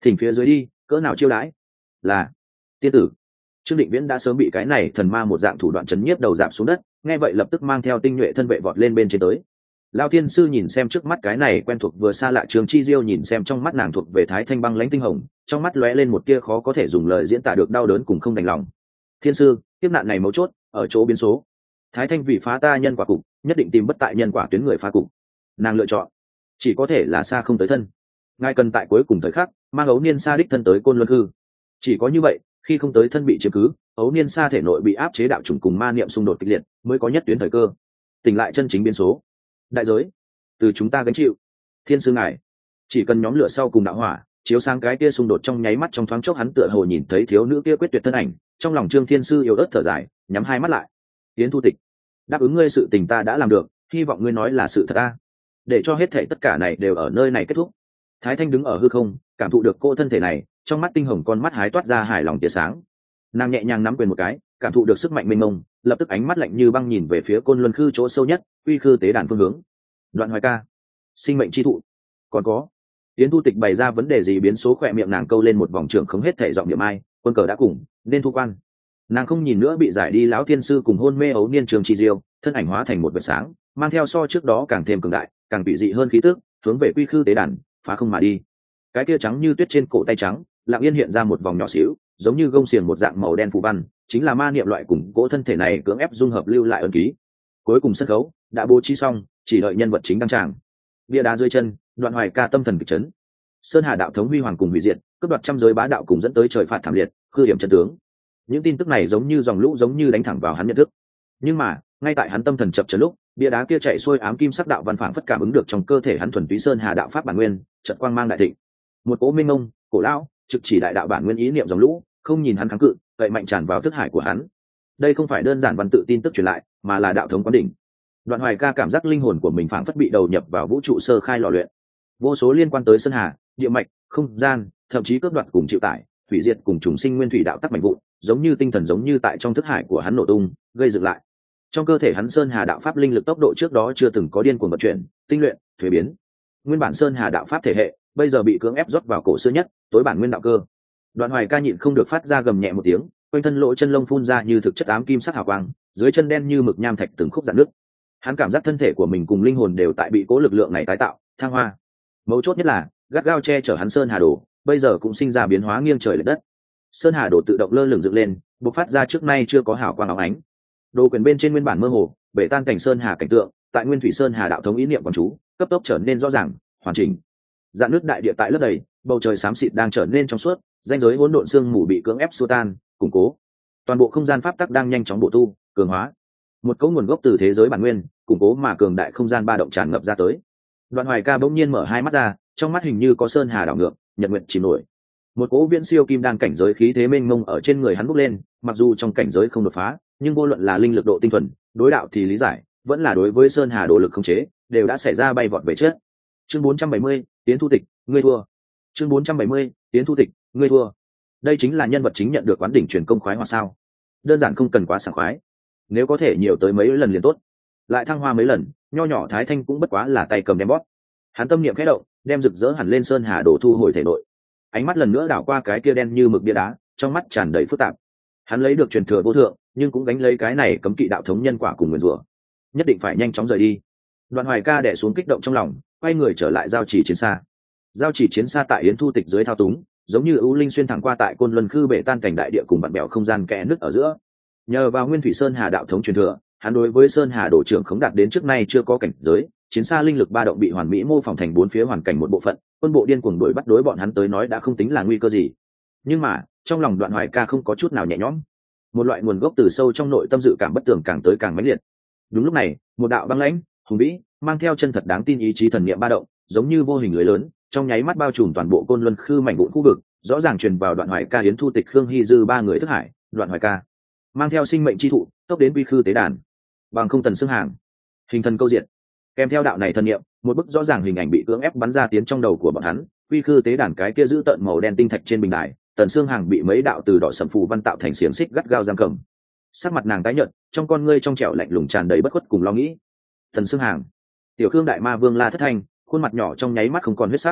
S1: thỉnh phía dưới đi, cỡ nào chiêu đãi? Là tiên tử. Trương Định Viễn đã sớm bị cái này thần ma một dạng thủ đoạn chấn nhiếp đầu giảm xuống đất, nghe vậy lập tức mang theo tinh nhuệ thân vệ vọt lên bên trên tới. Lão tiên sư nhìn xem trước mắt cái này quen thuộc vừa xa lạ Trường Chi Diêu nhìn xem trong mắt nàng thuộc về Thái Thanh băng lãnh tinh hồng, trong mắt lóe lên một tia khó có thể dùng lời diễn tả được đau đớn cùng không đành lòng. Thiên sư, kiếp nạn này mấu chốt ở chỗ biến số. Thái Thanh vì phá ta nhân quả cục, nhất định tìm bất tại nhân quả tuyến người phá cục. Nàng lựa chọn chỉ có thể là xa không tới thân. Ngài cần tại cuối cùng thời khắc mang ấu niên sa đích thân tới Côn Luân Hư. Chỉ có như vậy, khi không tới thân bị chiếm cứ, ấu niên sa thể nội bị áp chế đạo chủng cùng ma niệm xung đột kịch liệt, mới có nhất tuyến thời cơ. Tỉnh lại chân chính biến số. Đại giới từ chúng ta gánh chịu. Thiên sư ngài, chỉ cần nhóm lửa sau cùng đạo hỏa chiếu sang cái kia xung đột trong nháy mắt, trong thoáng chốc hắn tựa hồ nhìn thấy thiếu nữ kia quyết tuyệt thân ảnh, trong lòng Trương Thiên sư yếu ớt thở dài, nhắm hai mắt lại. Tiến Thu Tịch, đáp ứng ngươi sự tình ta đã làm được, hy vọng ngươi nói là sự thật ta, để cho hết thảy tất cả này đều ở nơi này kết thúc. Thái Thanh đứng ở hư không, cảm thụ được cô thân thể này, trong mắt tinh hồng con mắt hái toát ra hài lòng tia sáng. Nàng nhẹ nhàng nắm quyền một cái, cảm thụ được sức mạnh mênh mông, lập tức ánh mắt lạnh như băng nhìn về phía Côn Luân Khư chỗ sâu nhất, Quy Khư tế đàn phương hướng. Đoạn Hoài ca, sinh mệnh chi thụ, còn có. Tiến Thu Tịch bày ra vấn đề gì biến số, khỏe miệng nàng câu lên một vòng trưởng không hết thể giọng niệm ai, quân cờ đã cùng, nên thu quan. Nàng không nhìn nữa bị giải đi lão thiên sư cùng hôn mê ấu niên Trường Chi Diêu, thân ảnh hóa thành một vệt sáng, mang theo so trước đó càng thêm cường đại, càng bị dị hơn khí tức, hướng về Quy Khư tế đàn, phá không mà đi. Cái kia trắng như tuyết trên cổ tay trắng, lặng yên hiện ra một vòng nhỏ xíu, giống như gông xiềng một dạng màu đen phù văn, chính là ma niệm loại cùng cỗ thân thể này cưỡng ép dung hợp lưu lại ấn ký. Cuối cùng sân khấu đã bố trí xong, chỉ đợi nhân vật chính đăng tràng. Bia đá dưới chân, Đoạn Hoài ca tâm thần kịch chấn. Sơn Hà đạo thống huy hoàng cùng hủy diệt, cướp đoạt trăm giới bá đạo cùng dẫn tới trời phạt thảm liệt, khư điểm trận tướng. Những tin tức này giống như dòng lũ, giống như đánh thẳng vào hắn nhận thức. Nhưng mà, ngay tại hắn tâm thần chập chờn lúc, bia đá kia chạy xuôi ám kim sắc đạo văn phảng phất cảm ứng được trong cơ thể hắn thuần túy Sơn Hà đạo pháp bản nguyên, trận quang mang đại thịnh. Một cỗ minh mông, cổ lão, trực chỉ đại đạo bản nguyên ý niệm dòng lũ, không nhìn hắn kháng cự, vậy mạnh tràn vào thức hải của hắn. Đây không phải đơn giản văn tự tin tức truyền lại, mà là đạo thống quán đỉnh. Đoạn Hoài ca cảm giác linh hồn của mình phảng phất bị đầu nhập vào vũ trụ sơ khai lò luyện. Vô số liên quan tới Sơn Hà, địa mạch, không gian, thậm chí cướp đoạt cùng chịu tải, hủy diệt cùng trùng sinh nguyên thủy đạo tắc mạnh vụn, giống như tinh thần giống như tại trong thức hải của hắn nổ tung, gây dựng lại. Trong cơ thể hắn Sơn Hà đạo pháp linh lực tốc độ trước đó chưa từng có điên cuồng vận chuyển, tinh luyện, thuế biến. Nguyên bản Sơn Hà đạo pháp thể hệ, bây giờ bị cưỡng ép rót vào cổ xưa nhất, tối bản nguyên đạo cơ. Đoạn Hoài ca nhịn không được phát ra gầm nhẹ một tiếng, quanh thân lỗ chân lông phun ra như thực chất ám kim sắc hào quang, dưới chân đen như mực nham thạch từng khúc rạn nứt. Hắn cảm giác thân thể của mình cùng linh hồn đều tại bị cố lực lượng này tái tạo, thăng hoa. Mấu chốt nhất là, gắt gao che chở hắn Sơn Hà đồ, bây giờ cũng sinh ra biến hóa nghiêng trời lệch đất. Sơn Hà đồ tự động lơ lửng dựng lên, bộc phát ra trước nay chưa có hào quang óng ánh. Đồ quyền bên trên nguyên bản mơ hồ, bể tan cảnh Sơn Hà cảnh tượng, tại Nguyên Thủy Sơn Hà đạo thống ý niệm quán chú, cấp tốc trở nên rõ ràng, hoàn chỉnh. Dạn nước đại địa tại lớp đầy, bầu trời xám xịt đang trở nên trong suốt, ranh giới hỗn độn sương mù bị cưỡng ép xua tan, củng cố. Toàn bộ không gian pháp tắc đang nhanh chóng bổ tu, cường hóa. Một cấu nguồn gốc từ thế giới bản nguyên, củng cố mà cường đại không gian ba động tràn ngập ra tới. Đoạn Hoài ca bỗng nhiên mở hai mắt ra, trong mắt hình như có Sơn Hà đảo ngược, nhật nguyện chìm nổi. Một cỗ viễn siêu kim đan cảnh giới khí thế mênh mông ở trên người hắn bốc lên, mặc dù trong cảnh giới không đột phá, nhưng vô luận là linh lực độ tinh thuần, đối đạo thì lý giải, vẫn là đối với Sơn Hà đồ lực khống chế, đều đã xảy ra bay vọt về trước. Chương 470, Tiến Thu Tịch, ngươi thua. Chương 470, Tiến Thu Tịch, ngươi thua. Đây chính là nhân vật chính nhận được quán đỉnh truyền công khoái hoặc sao? Đơn giản không cần quá sảng khoái. Nếu có thể nhiều tới mấy lần liền tốt. Lại thăng hoa mấy lần, nho nhỏ Thái Thanh cũng bất quá là tay cầm đem bóp. Hắn tâm niệm khẽ động, đem rực rỡ hẳn lên Sơn Hà đồ thu hồi thể nội. Ánh mắt lần nữa đảo qua cái kia đen như mực bia đá, trong mắt tràn đầy phức tạp. Hắn lấy được truyền thừa vô thượng, nhưng cũng gánh lấy cái này cấm kỵ đạo thống nhân quả cùng nguyền rủa. Nhất định phải nhanh chóng rời đi. Đoạn Hoài ca đè xuống kích động trong lòng, quay người trở lại giao chỉ chiến xa. Giao chỉ chiến xa tại Yến Thu Tịch dưới thao túng, giống như ưu linh xuyên thẳng qua tại Côn Luân Khư bể tan cảnh đại địa cùng bạn bèo không gian kẽ nứt ở giữa. Nhờ vào Nguyên Thủy Sơn Hà đạo thống truyền thừa, hắn đối với Sơn Hà đồ trưởng khống đạt đến trước nay chưa có cảnh giới, chiến xa linh lực ba động bị hoàn mỹ mô phỏng thành bốn phía hoàn cảnh một bộ phận, quân bộ điên cuồng đuổi bắt đối bọn hắn tới nói đã không tính là nguy cơ gì. Nhưng mà, trong lòng Đoạn Hoài ca không có chút nào nhẹ nhõm. Một loại nguồn gốc từ sâu trong nội tâm dự cảm bất tường càng tới càng mãnh liệt. Đúng lúc này, một đạo băng lãnh, hùng vĩ, mang theo chân thật đáng tin ý chí thần niệm ba động, giống như vô hình lưới lớn, trong nháy mắt bao trùm toàn bộ Côn Luân Khư mảnh vụn khu vực, rõ ràng truyền vào Đoạn Hoài ca, Yến Thu Tịch, Khương Hy Dư ba người thức hải. Đoạn Hoài ca mang theo sinh mệnh chi thụ, tốc đến Quy Khư tế đàn, bằng không tần xương hàng, hình thần câu diệt. Kèm theo đạo này thần niệm, một bức rõ ràng hình ảnh bị cưỡng ép bắn ra tiến trong đầu của bọn hắn. Quy Khư tế đàn cái kia giữ tận màu đen tinh thạch trên bình đài, tần xương hàng bị mấy đạo từ đỏ sẫm phù văn tạo thành xiềng xích gắt gao giam cầm. Sắc mặt nàng tái nhợt, trong con ngươi trong trẻo lạnh lùng tràn đầy bất khuất cùng lo nghĩ. Tần xương hàng, tiểu Khương đại ma vương La Thất Thanh, khuôn mặt nhỏ trong nháy mắt không còn huyết sắc.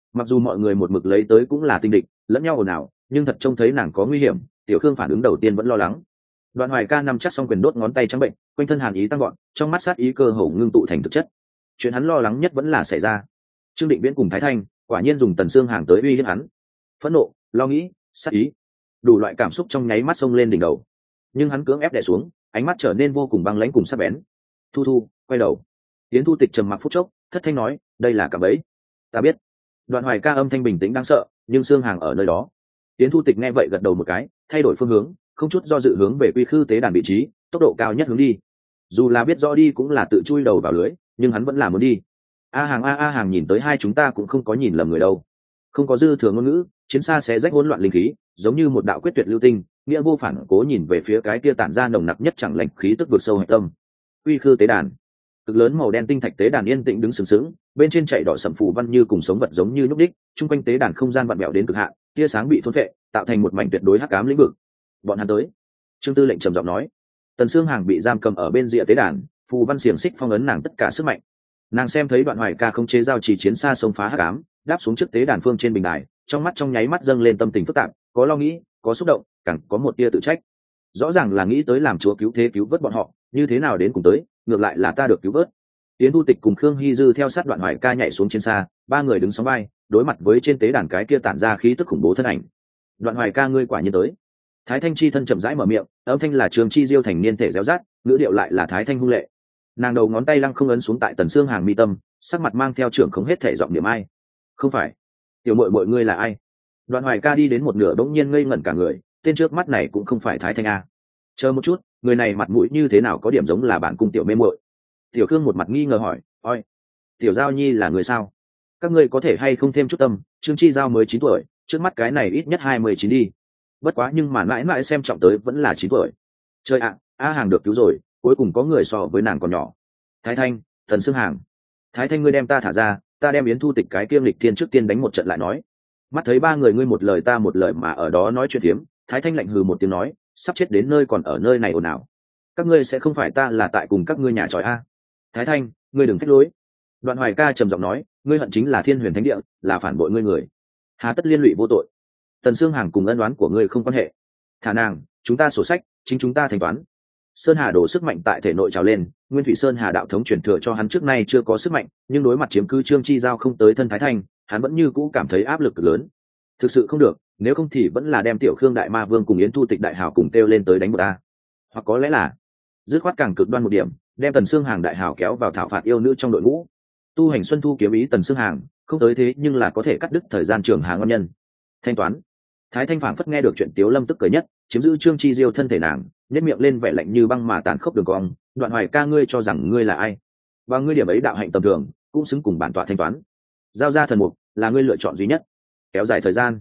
S1: Mặc dù mọi người một mực lấy tới cũng là tinh địch lẫn nhau ồn ào, nhưng thật trông thấy nàng có nguy hiểm, tiểu khương phản ứng đầu tiên vẫn lo lắng. Đoạn Hoài Ca nằm chắc xong quyền đốt ngón tay trắng bệnh, quanh thân hàn ý tăng gọn, trong mắt sát ý cơ hồ ngưng tụ thành thực chất. Chuyện hắn lo lắng nhất vẫn là xảy ra. Trương Định Viễn cùng Thái Thanh quả nhiên dùng Tần Sương Hàng tới uy hiếp hắn. Phẫn nộ, lo nghĩ, sát ý, đủ loại cảm xúc trong nháy mắt xông lên đỉnh đầu. Nhưng hắn cưỡng ép đè xuống, ánh mắt trở nên vô cùng băng lãnh cùng sắc bén. Thu Thu, quay đầu. Yến Thu Tịch trầm mặc phút chốc, thất thanh nói, đây là cạm bẫy. Ta biết. Đoạn Hoài Ca âm thanh bình tĩnh đáng sợ, nhưng Sương Hàng ở nơi đó. Yến Thu Tịch nghe vậy gật đầu một cái, thay đổi phương hướng, không chút do dự hướng về quy khư tế đàn vị trí, tốc độ cao nhất hướng đi. Dù là biết rõ đi cũng là tự chui đầu vào lưới, nhưng hắn vẫn là muốn đi. A Hàng nhìn tới hai chúng ta cũng không có nhìn lầm người đâu. Không có dư thừa ngôn ngữ, chiến xa sẽ rách hỗn loạn linh khí, giống như một đạo quyết tuyệt lưu tinh, nghĩa vô phản cố nhìn về phía cái kia tản ra nồng nặc nhất chẳng lành khí tức vượt sâu hạch tâm. Quy khư tế đàn, cực lớn màu đen tinh thạch tế đàn yên tĩnh đứng sừng sững, bên trên chạy đỏ sẫm phù văn như cùng sống vật giống như nhúc đích, trung quanh tế đàn không gian vặn vẹo đến cực hạn, tia sáng bị thôn phệ, tạo thành một mảnh tuyệt đối hắc ám lĩnh vực. Bọn hắn tới. Trương Tư lệnh trầm giọng nói. Tần Sương Hàng bị giam cầm ở bên rìa tế đàn, phù văn xiềng xích phong ấn nàng tất cả sức mạnh. Nàng xem thấy Đoạn Hoài Ca không chế giao chỉ chiến xa sông phá hắc ám, đáp xuống trước tế đàn phương trên bình đài, trong mắt trong nháy mắt dâng lên tâm tình phức tạp, có lo nghĩ, có xúc động, càng có một tia tự trách. Rõ ràng là nghĩ tới làm chúa cứu thế cứu vớt bọn họ, như thế nào đến cùng tới, ngược lại là ta được cứu vớt. Yến Thu Tịch cùng Khương Hy Dư theo sát Đoạn Hoài Ca nhảy xuống chiến xa, ba người đứng sóng vai, đối mặt với trên tế đàn cái kia tản ra khí tức khủng bố thân ảnh. Đoạn Hoài Ca, ngươi quả nhiên tới. Thái Thanh chi thân chậm rãi mở miệng, âm thanh là Trường Chi Diêu thành niên thể réo rát, ngữ điệu lại là Thái Thanh hung lệ. Nàng đầu ngón tay lăng không ấn xuống tại Tần Sương Hàng mi tâm, sắc mặt mang theo trưởng không hết thể giọng niệm ai. Không phải. Tiểu muội muội ngươi là ai? Đoạn Hoài Ca đi đến một nửa bỗng nhiên ngây ngẩn cả người, tên trước mắt này cũng không phải Thái Thanh a. Chờ một chút, người này mặt mũi như thế nào có điểm giống là bản cung tiểu mê muội. Tiểu Khương một mặt nghi ngờ hỏi, oi, tiểu Giao Nhi là người sao? Các ngươi có thể hay không thêm chút tâm, Trương Chi Giao mới 9 tuổi, trước mắt cái này ít nhất 29 đi. Bất quá nhưng mà mãi mãi xem trọng tới vẫn là 9 tuổi. Trời ạ, A Hàng được cứu rồi, cuối cùng có người so với nàng còn nhỏ. Thái Thanh, Tần Sương Hàng. Thái Thanh, ngươi đem ta thả ra, ta đem Yến Thu Tịch cái kiêm lịch thiên trước tiên đánh một trận lại nói. Mắt thấy ba người ngươi một lời ta một lời mà ở đó nói chuyện thiếm, Thái Thanh lạnh hừ một tiếng nói, sắp chết đến nơi còn ở nơi này ồn ào. Các ngươi sẽ không phải ta là tại cùng các ngươi nhà tròi a. Thái Thanh, ngươi đừng phép lối. Đoạn Hoài Ca trầm giọng nói, ngươi hận chính là Thiên Huyền Thánh Địa, là phản bội ngươi người, hà tất liên lụy vô tội. Tần Sương Hàng cùng ân oán của ngươi không quan hệ. Thả nàng, chúng ta sổ sách, chính chúng ta thanh toán. Sơn Hà đổ sức mạnh tại thể nội trào lên, Nguyên Thủy Sơn Hà đạo thống truyền thừa cho hắn trước nay chưa có sức mạnh, nhưng đối mặt chiếm cứ Trương Chi Giao không tới thân Thái Thanh, hắn vẫn như cũ cảm thấy áp lực cực lớn. Thực sự không được, nếu không thì vẫn là đem Tiểu Khương Đại Ma Vương cùng Yến Thu Tịch Đại Hào cùng kêu lên tới đánh một ta. Hoặc có lẽ là dứt khoát càng cực đoan một điểm, đem Tần Sương Hàng Đại Hào kéo vào thảo phạt yêu nữ trong đội ngũ. Tu hành Xuân Thu kiếm ý Tần Sương Hàng, không tới thế nhưng là có thể cắt đứt thời gian trường hà ngon nhân. Thanh toán. Thái Thanh phảng phất nghe được chuyện Tiếu Lâm tức cười nhất, chiếm giữ Trương Chi Diêu thân thể nàng, nhếch miệng lên vẻ lạnh như băng mà tàn khốc đường cong. Đoạn Hoài Ca, ngươi cho rằng ngươi là ai? Và ngươi điểm ấy đạo hạnh tầm thường, cũng xứng cùng bản tọa thanh toán. Giao ra thần mục là ngươi lựa chọn duy nhất. Kéo dài thời gian.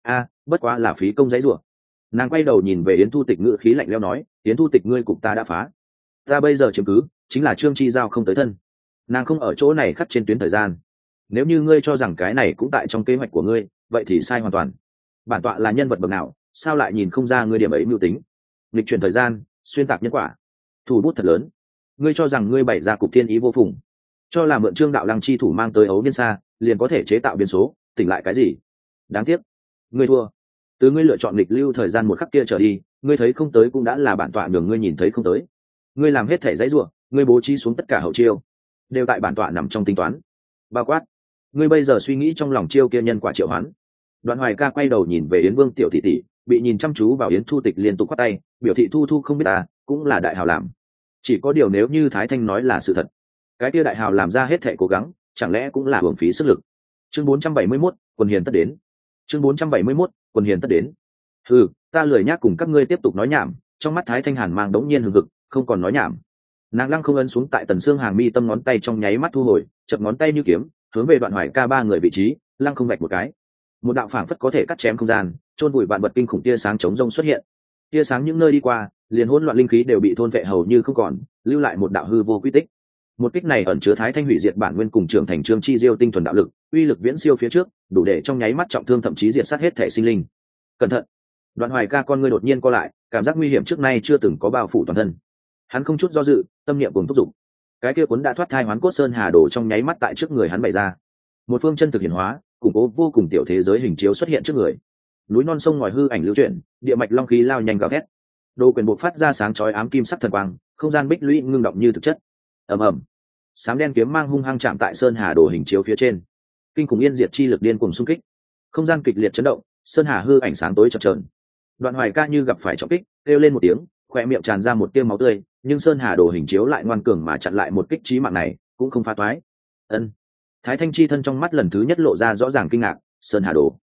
S1: Bất quá là phí công giấy rủa. Nàng quay đầu nhìn về Yến Thu Tịch, ngữ khí lạnh lẽo nói, Yến Thu Tịch, ngươi cục ta đã phá. Ta bây giờ chứng cứ chính là Trương Chi Giao không tới thân, nàng không ở chỗ này khắc trên tuyến thời gian. Nếu như ngươi cho rằng cái này cũng tại trong kế hoạch của ngươi, vậy thì sai hoàn toàn. Bản tọa là nhân vật bậc nào, sao lại nhìn không ra ngươi điểm ấy mưu tính? Nghịch chuyển thời gian, xuyên tạc nhân quả, thủ bút thật lớn. Ngươi cho rằng ngươi bày ra cục thiên ý vô phùng, cho là mượn Trương đạo lăng chi thủ mang tới ấu niên xa liền có thể chế tạo biến số, tỉnh lại cái gì? Đáng tiếc, ngươi thua. Từ ngươi lựa chọn nghịch lưu thời gian một khắc kia trở đi, ngươi thấy không tới cũng đã là bản tọa nhường ngươi nhìn thấy không tới. Ngươi làm hết thể dãy rủa, ngươi bố trí xuống tất cả hậu chiêu, đều tại bản tọa nằm trong tính toán. Bao quát, ngươi bây giờ suy nghĩ trong lòng chiêu kia nhân quả triệu hoán. Đoạn Hoài Ca quay đầu nhìn về Yến Vương tiểu tỷ tỷ, bị nhìn chăm chú vào Yến Thu Tịch liên tục quát tay, biểu thị Thu Thu không biết ta, cũng là đại hào làm. Chỉ có điều nếu như Thái Thanh nói là sự thật, cái kia đại hào làm ra hết thể cố gắng, chẳng lẽ cũng là uổng phí sức lực. Chương 471, quần hiền tất đến. Chương 471, quần hiền tất đến. Ta lười nhác cùng các ngươi tiếp tục nói nhảm. Trong mắt Thái Thanh hàn mang đống nhiên hừng hực, không còn nói nhảm. Nàng lăng không ấn xuống tại Tần Sương Hàng mi tâm, ngón tay trong nháy mắt thu hồi, chập ngón tay như kiếm, hướng về Đoạn Hoài Ca ba người vị trí, lăng không vạch một cái. Một đạo phảng phất có thể cắt chém không gian, chôn vùi vạn vật kinh khủng tia sáng chống rông xuất hiện. Tia sáng những nơi đi qua, liền hỗn loạn linh khí đều bị thôn vệ hầu như không còn, lưu lại một đạo hư vô quy tích. Một kích này ẩn chứa Thái Thanh hủy diệt bản nguyên cùng trưởng thành Trương Chi Diêu tinh thuần đạo lực, uy lực viễn siêu phía trước, đủ để trong nháy mắt trọng thương thậm chí diệt sát hết thể sinh linh. Cẩn thận! Đoạn Hoài Ca con ngươi đột nhiên co lại, cảm giác nguy hiểm trước nay chưa từng có bao phủ toàn thân. Hắn không chút do dự, tâm niệm cùng thúc giục. Cái kia cuốn đã thoát thai hoán cốt sơn hà đổ trong nháy mắt tại trước người hắn bày ra. Một phương chân thực hiển hóa, củng cố vô cùng tiểu thế giới hình chiếu xuất hiện trước người. Núi non sông ngòi hư ảnh lưu chuyển, địa mạch long khí lao nhanh gào thét. Đồ quyền buộc phát ra sáng chói ám kim sắc thần quang, không gian bích lũy ngưng động như thực chất. Ầm ầm, sám đen kiếm mang hung hăng chạm tại sơn hà đồ hình chiếu phía trên, kinh khủng yên diệt chi lực điên cuồng xung kích, không gian kịch liệt chấn động, sơn hà hư ảnh sáng tối chập chờn. Đoạn Hoài Ca như gặp phải trọng kích, kêu lên một tiếng, khóe miệng tràn ra một tia máu tươi, nhưng sơn hà đồ hình chiếu lại ngoan cường mà chặn lại một kích chí mạng này, cũng không phá toái. Ân. Thái Thanh chi thân trong mắt lần thứ nhất lộ ra rõ ràng kinh ngạc, sơn hà đồ,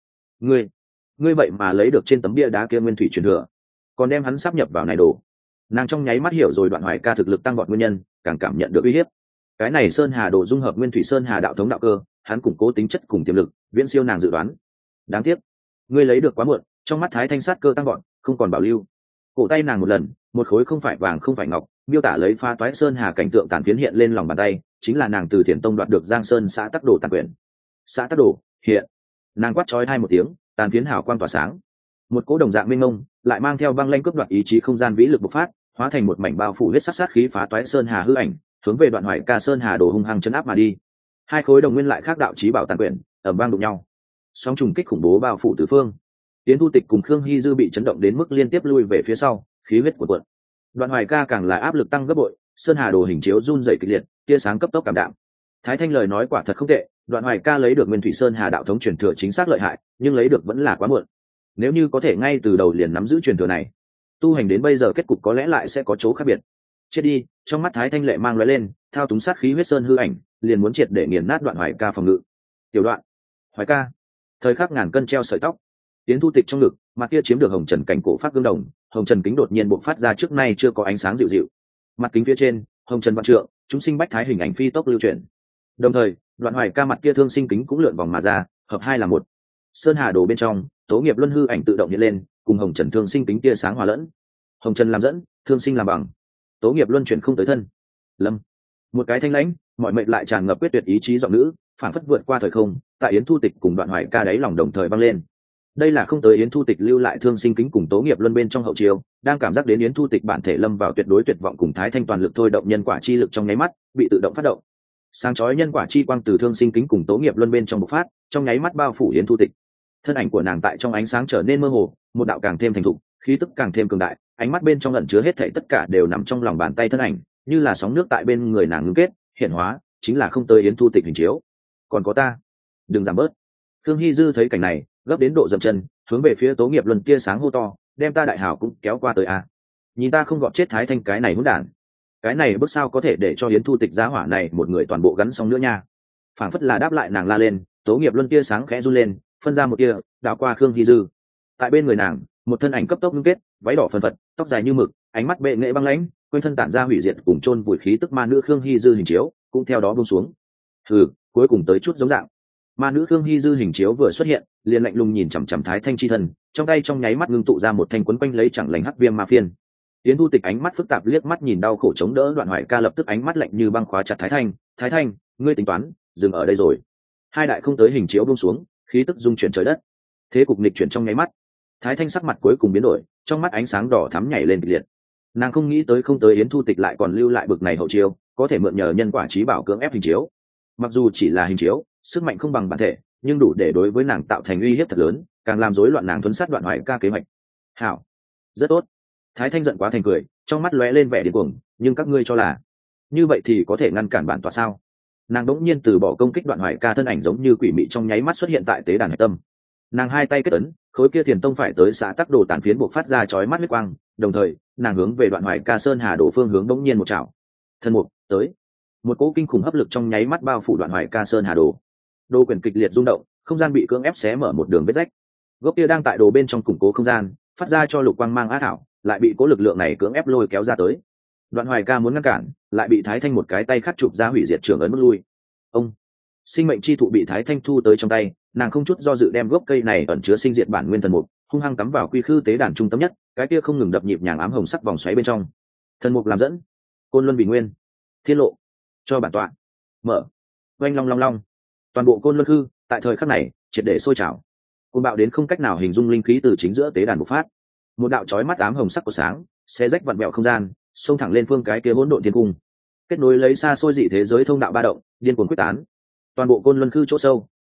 S1: ngươi vậy mà lấy được trên tấm bia đá kia nguyên thủy truyền thừa, còn đem hắn sáp nhập vào này đồ. Nàng trong nháy mắt hiểu rồi Đoạn Hoài Ca thực lực tăng vọt nguyên nhân, càng cảm nhận được uy hiếp. Cái này sơn hà đồ dung hợp nguyên thủy sơn hà đạo thống đạo cơ, hắn củng cố tính chất cùng tiềm lực, viễn siêu nàng dự đoán. Đáng tiếc, ngươi lấy được quá muộn. Trong mắt Thái Thanh sát cơ tăng vọt, không còn bảo lưu. Cổ tay nàng một lần, một khối không phải vàng không phải ngọc, miêu tả lấy pha toái sơn hà cảnh tượng tàn phiến hiện lên lòng bàn tay, chính là nàng từ Thiền Tông đoạt được Giang Sơn xã Tắc Đồ tàn quyển. Xã Tắc Đồ hiện. Nàng quát chói hai một tiếng, tàn phiến hào quang tỏa sáng. Một cỗ đồng dạng minh mông, lại mang theo băng lanh cướp đoạt ý chí không gian vĩ lực bộc phát, hóa thành một mảnh bao phủ huyết sắc sát khí phá toái sơn hà hư ảnh, hướng về Đoạn Hoài Ca sơn hà đồ hung hăng chấn áp mà đi. Hai khối đồng nguyên lại khác đạo chí bảo tàn quyển, ầm vang đụng nhau. Sóng trùng kích khủng bố bao phủ tứ phương. Tiến Thu Tịch cùng Khương Hy Dư bị chấn động đến mức liên tiếp lui về phía sau, khí huyết cuộn cuộn. Đoạn Hoài Ca càng là áp lực tăng gấp bội, sơn hà đồ hình chiếu run rẩy kịch liệt, tia sáng cấp tốc cảm đạm. Thái Thanh lời nói quả thật không tệ, Đoạn Hoài Ca lấy được nguyên thủy sơn hà đạo thống truyền thừa chính xác lợi hại, nhưng lấy được vẫn là quá muộn. Nếu như có thể ngay từ đầu liền nắm giữ truyền thừa này, tu hành đến bây giờ kết cục có lẽ lại sẽ có chỗ khác biệt. Chết đi! Trong mắt Thái Thanh lệ mang lóe lên, thao túng sát khí huyết sơn hư ảnh, liền muốn triệt để nghiền nát Đoạn Hoài Ca phòng ngự. Tiểu Đoạn, Hoài Ca, thời khắc ngàn cân treo sợi tóc. Tiến Thu Tịch trong ngực, mặt kia chiếm được hồng trần cảnh cổ phát gương đồng, hồng trần kính đột nhiên bộc phát ra trước nay chưa có ánh sáng dịu dịu. Mặt kính phía trên, hồng trần vạn trượng, chúng sinh bách thái hình ảnh phi tốc lưu chuyển. Đồng thời, Đoạn Hoài Ca mặt kia thương sinh kính cũng lượn vòng mà ra, hợp hai là một. Sơn hà đồ bên trong, Tố Nghiệp Luân hư ảnh tự động hiện lên, cùng hồng trần thương sinh kính tia sáng hòa lẫn. Hồng trần làm dẫn, thương sinh làm bằng. Tố Nghiệp Luân chuyển không tới thân. Lâm, một cái thanh lãnh, mọi mệnh lại tràn ngập quyết tuyệt ý chí giọng nữ, phản phất vượt qua thời không, tại Yến Thu Tịch cùng Đoạn Hoài Ca đáy lòng đồng thời vang lên. Đây là không tới Yến Thu Tịch lưu lại thương sinh kính cùng Tố Nghiệp Luân bên trong hậu chiêu, đang cảm giác đến Yến Thu Tịch bản thể lâm vào tuyệt đối tuyệt vọng cùng Thái Thanh toàn lực thôi động nhân quả chi lực trong nháy mắt, bị tự động phát động. Sáng chói nhân quả chi quang từ thương sinh kính cùng Tố Nghiệp Luân bên trong bộc phát, trong nháy mắt bao phủ Yến Thu Tịch. Thân ảnh của nàng tại trong ánh sáng trở nên mơ hồ, một đạo càng thêm thành thục, khí tức càng thêm cường đại, ánh mắt bên trong ẩn chứa hết thảy tất cả đều nằm trong lòng bàn tay thân ảnh, như là sóng nước tại bên người nàng ngưng kết, hiện hóa, chính là không tới Yến Thu Tịch hình chiếu. Còn có ta, đừng giảm bớt. Khương Hy Dư thấy cảnh này, gấp đến độ dậm chân, hướng về phía Tố Nghiệp Luân tia sáng hô to, đem ta đại hảo cũng kéo qua tới a. Nhìn ta không gọt chết Thái Thanh cái này hỗn đản. Cái này bước sao có thể để cho Yến Thu Tịch giá hỏa này một người toàn bộ gắn xong nữa nha. Phảng phất là đáp lại nàng la lên, Tố Nghiệp Luân tia sáng khẽ run lên, phân ra một tia, đảo qua Khương Hy Dư. Tại bên người nàng, một thân ảnh cấp tốc ngưng kết, váy đỏ phần phật, tóc dài như mực, ánh mắt bệ nghệ băng lãnh, quanh thân tản ra hủy diệt cùng chôn vùi khí tức ma nữ Khương Hy Dư hình chiếu, cũng theo đó buông xuống. Hừ, cuối cùng tới chút giống dạng. Ma nữ Khương Hy Dư hình chiếu vừa xuất hiện, liền lạnh lùng nhìn chằm chằm Thái Thanh chi thân, trong tay trong nháy mắt ngưng tụ ra một thanh quấn quanh lấy chẳng lành hắc viêm ma phiên. Yến Thu Tịch ánh mắt phức tạp liếc mắt nhìn đau khổ chống đỡ Đoạn Hoài Ca, lập tức ánh mắt lạnh như băng khóa chặt Thái Thanh. Thái Thanh, ngươi tính toán dừng ở đây rồi. Hai đại không tới hình chiếu buông xuống, khí tức dung chuyển trời đất. Thế cục nghịch chuyển trong nháy mắt. Thái Thanh sắc mặt cuối cùng biến đổi, trong mắt ánh sáng đỏ thắm nhảy lên kịch liệt. Nàng không nghĩ tới không tới Yến Thu Tịch lại còn lưu lại bực này hậu chiêu, có thể mượn nhờ nhân quả chí bảo cưỡng ép hình chiếu. Mặc dù chỉ là hình chiếu, sức mạnh không bằng bản thể, nhưng đủ để đối với nàng tạo thành uy hiếp thật lớn, càng làm rối loạn nàng thuấn sát Đoạn Hoài Ca kế hoạch. Hảo, rất tốt. Thái Thanh giận quá thành cười, trong mắt lóe lên vẻ điên cuồng, nhưng các ngươi cho là như vậy thì có thể ngăn cản bản tọa sao? Nàng đống nhiên từ bỏ công kích Đoạn Hoài Ca, thân ảnh giống như quỷ mị trong nháy mắt xuất hiện tại tế đàn hạch tâm. Nàng hai tay kết ấn, khối kia Thiền Tông phải tới xã Tắc Đồ tàn phiến buộc phát ra chói mắt huyết quang, đồng thời nàng hướng về Đoạn Hoài Ca sơn hà đổ phương hướng đống nhiên một chảo. Thân mục tới, một cỗ kinh khủng hấp lực trong nháy mắt bao phủ Đoạn Hoài Ca sơn hà đồ. Đồ quyển kịch liệt rung động, không gian bị cưỡng ép xé mở một đường vết rách. Gốc kia đang tại đồ bên trong củng cố không gian, phát ra cho lục quang mang ác thảo, lại bị cố lực lượng này cưỡng ép lôi kéo ra tới. Đoạn Hoài Ca muốn ngăn cản, lại bị Thái Thanh một cái tay khắc chụp ra hủy diệt trưởng ấn bước lui. Ông, sinh mệnh chi thụ bị Thái Thanh thu tới trong tay, nàng không chút do dự đem gốc cây này ẩn chứa sinh diệt bản nguyên thần mục, hung hăng cắm vào quy khư tế đàn trung tâm nhất, cái kia không ngừng đập nhịp nhàng ám hồng sắc vòng xoáy bên trong. Thần mục làm dẫn, côn luân vì nguyên, thiên lộ cho bản tọa mở. Oanh long long long, toàn bộ côn luân khư tại thời khắc này triệt để sôi trào, côn bạo đến không cách nào hình dung linh khí từ chính giữa tế đàn bộc phát. Một đạo chói mắt ám hồng sắc của sáng xé rách vặn vẹo không gian, xông thẳng lên phương cái kia hỗn độn thiên cung, kết nối lấy xa xôi dị thế giới thông đạo ba động, điên cuồng quyết tán. Toàn bộ côn luân khư chỗ sâu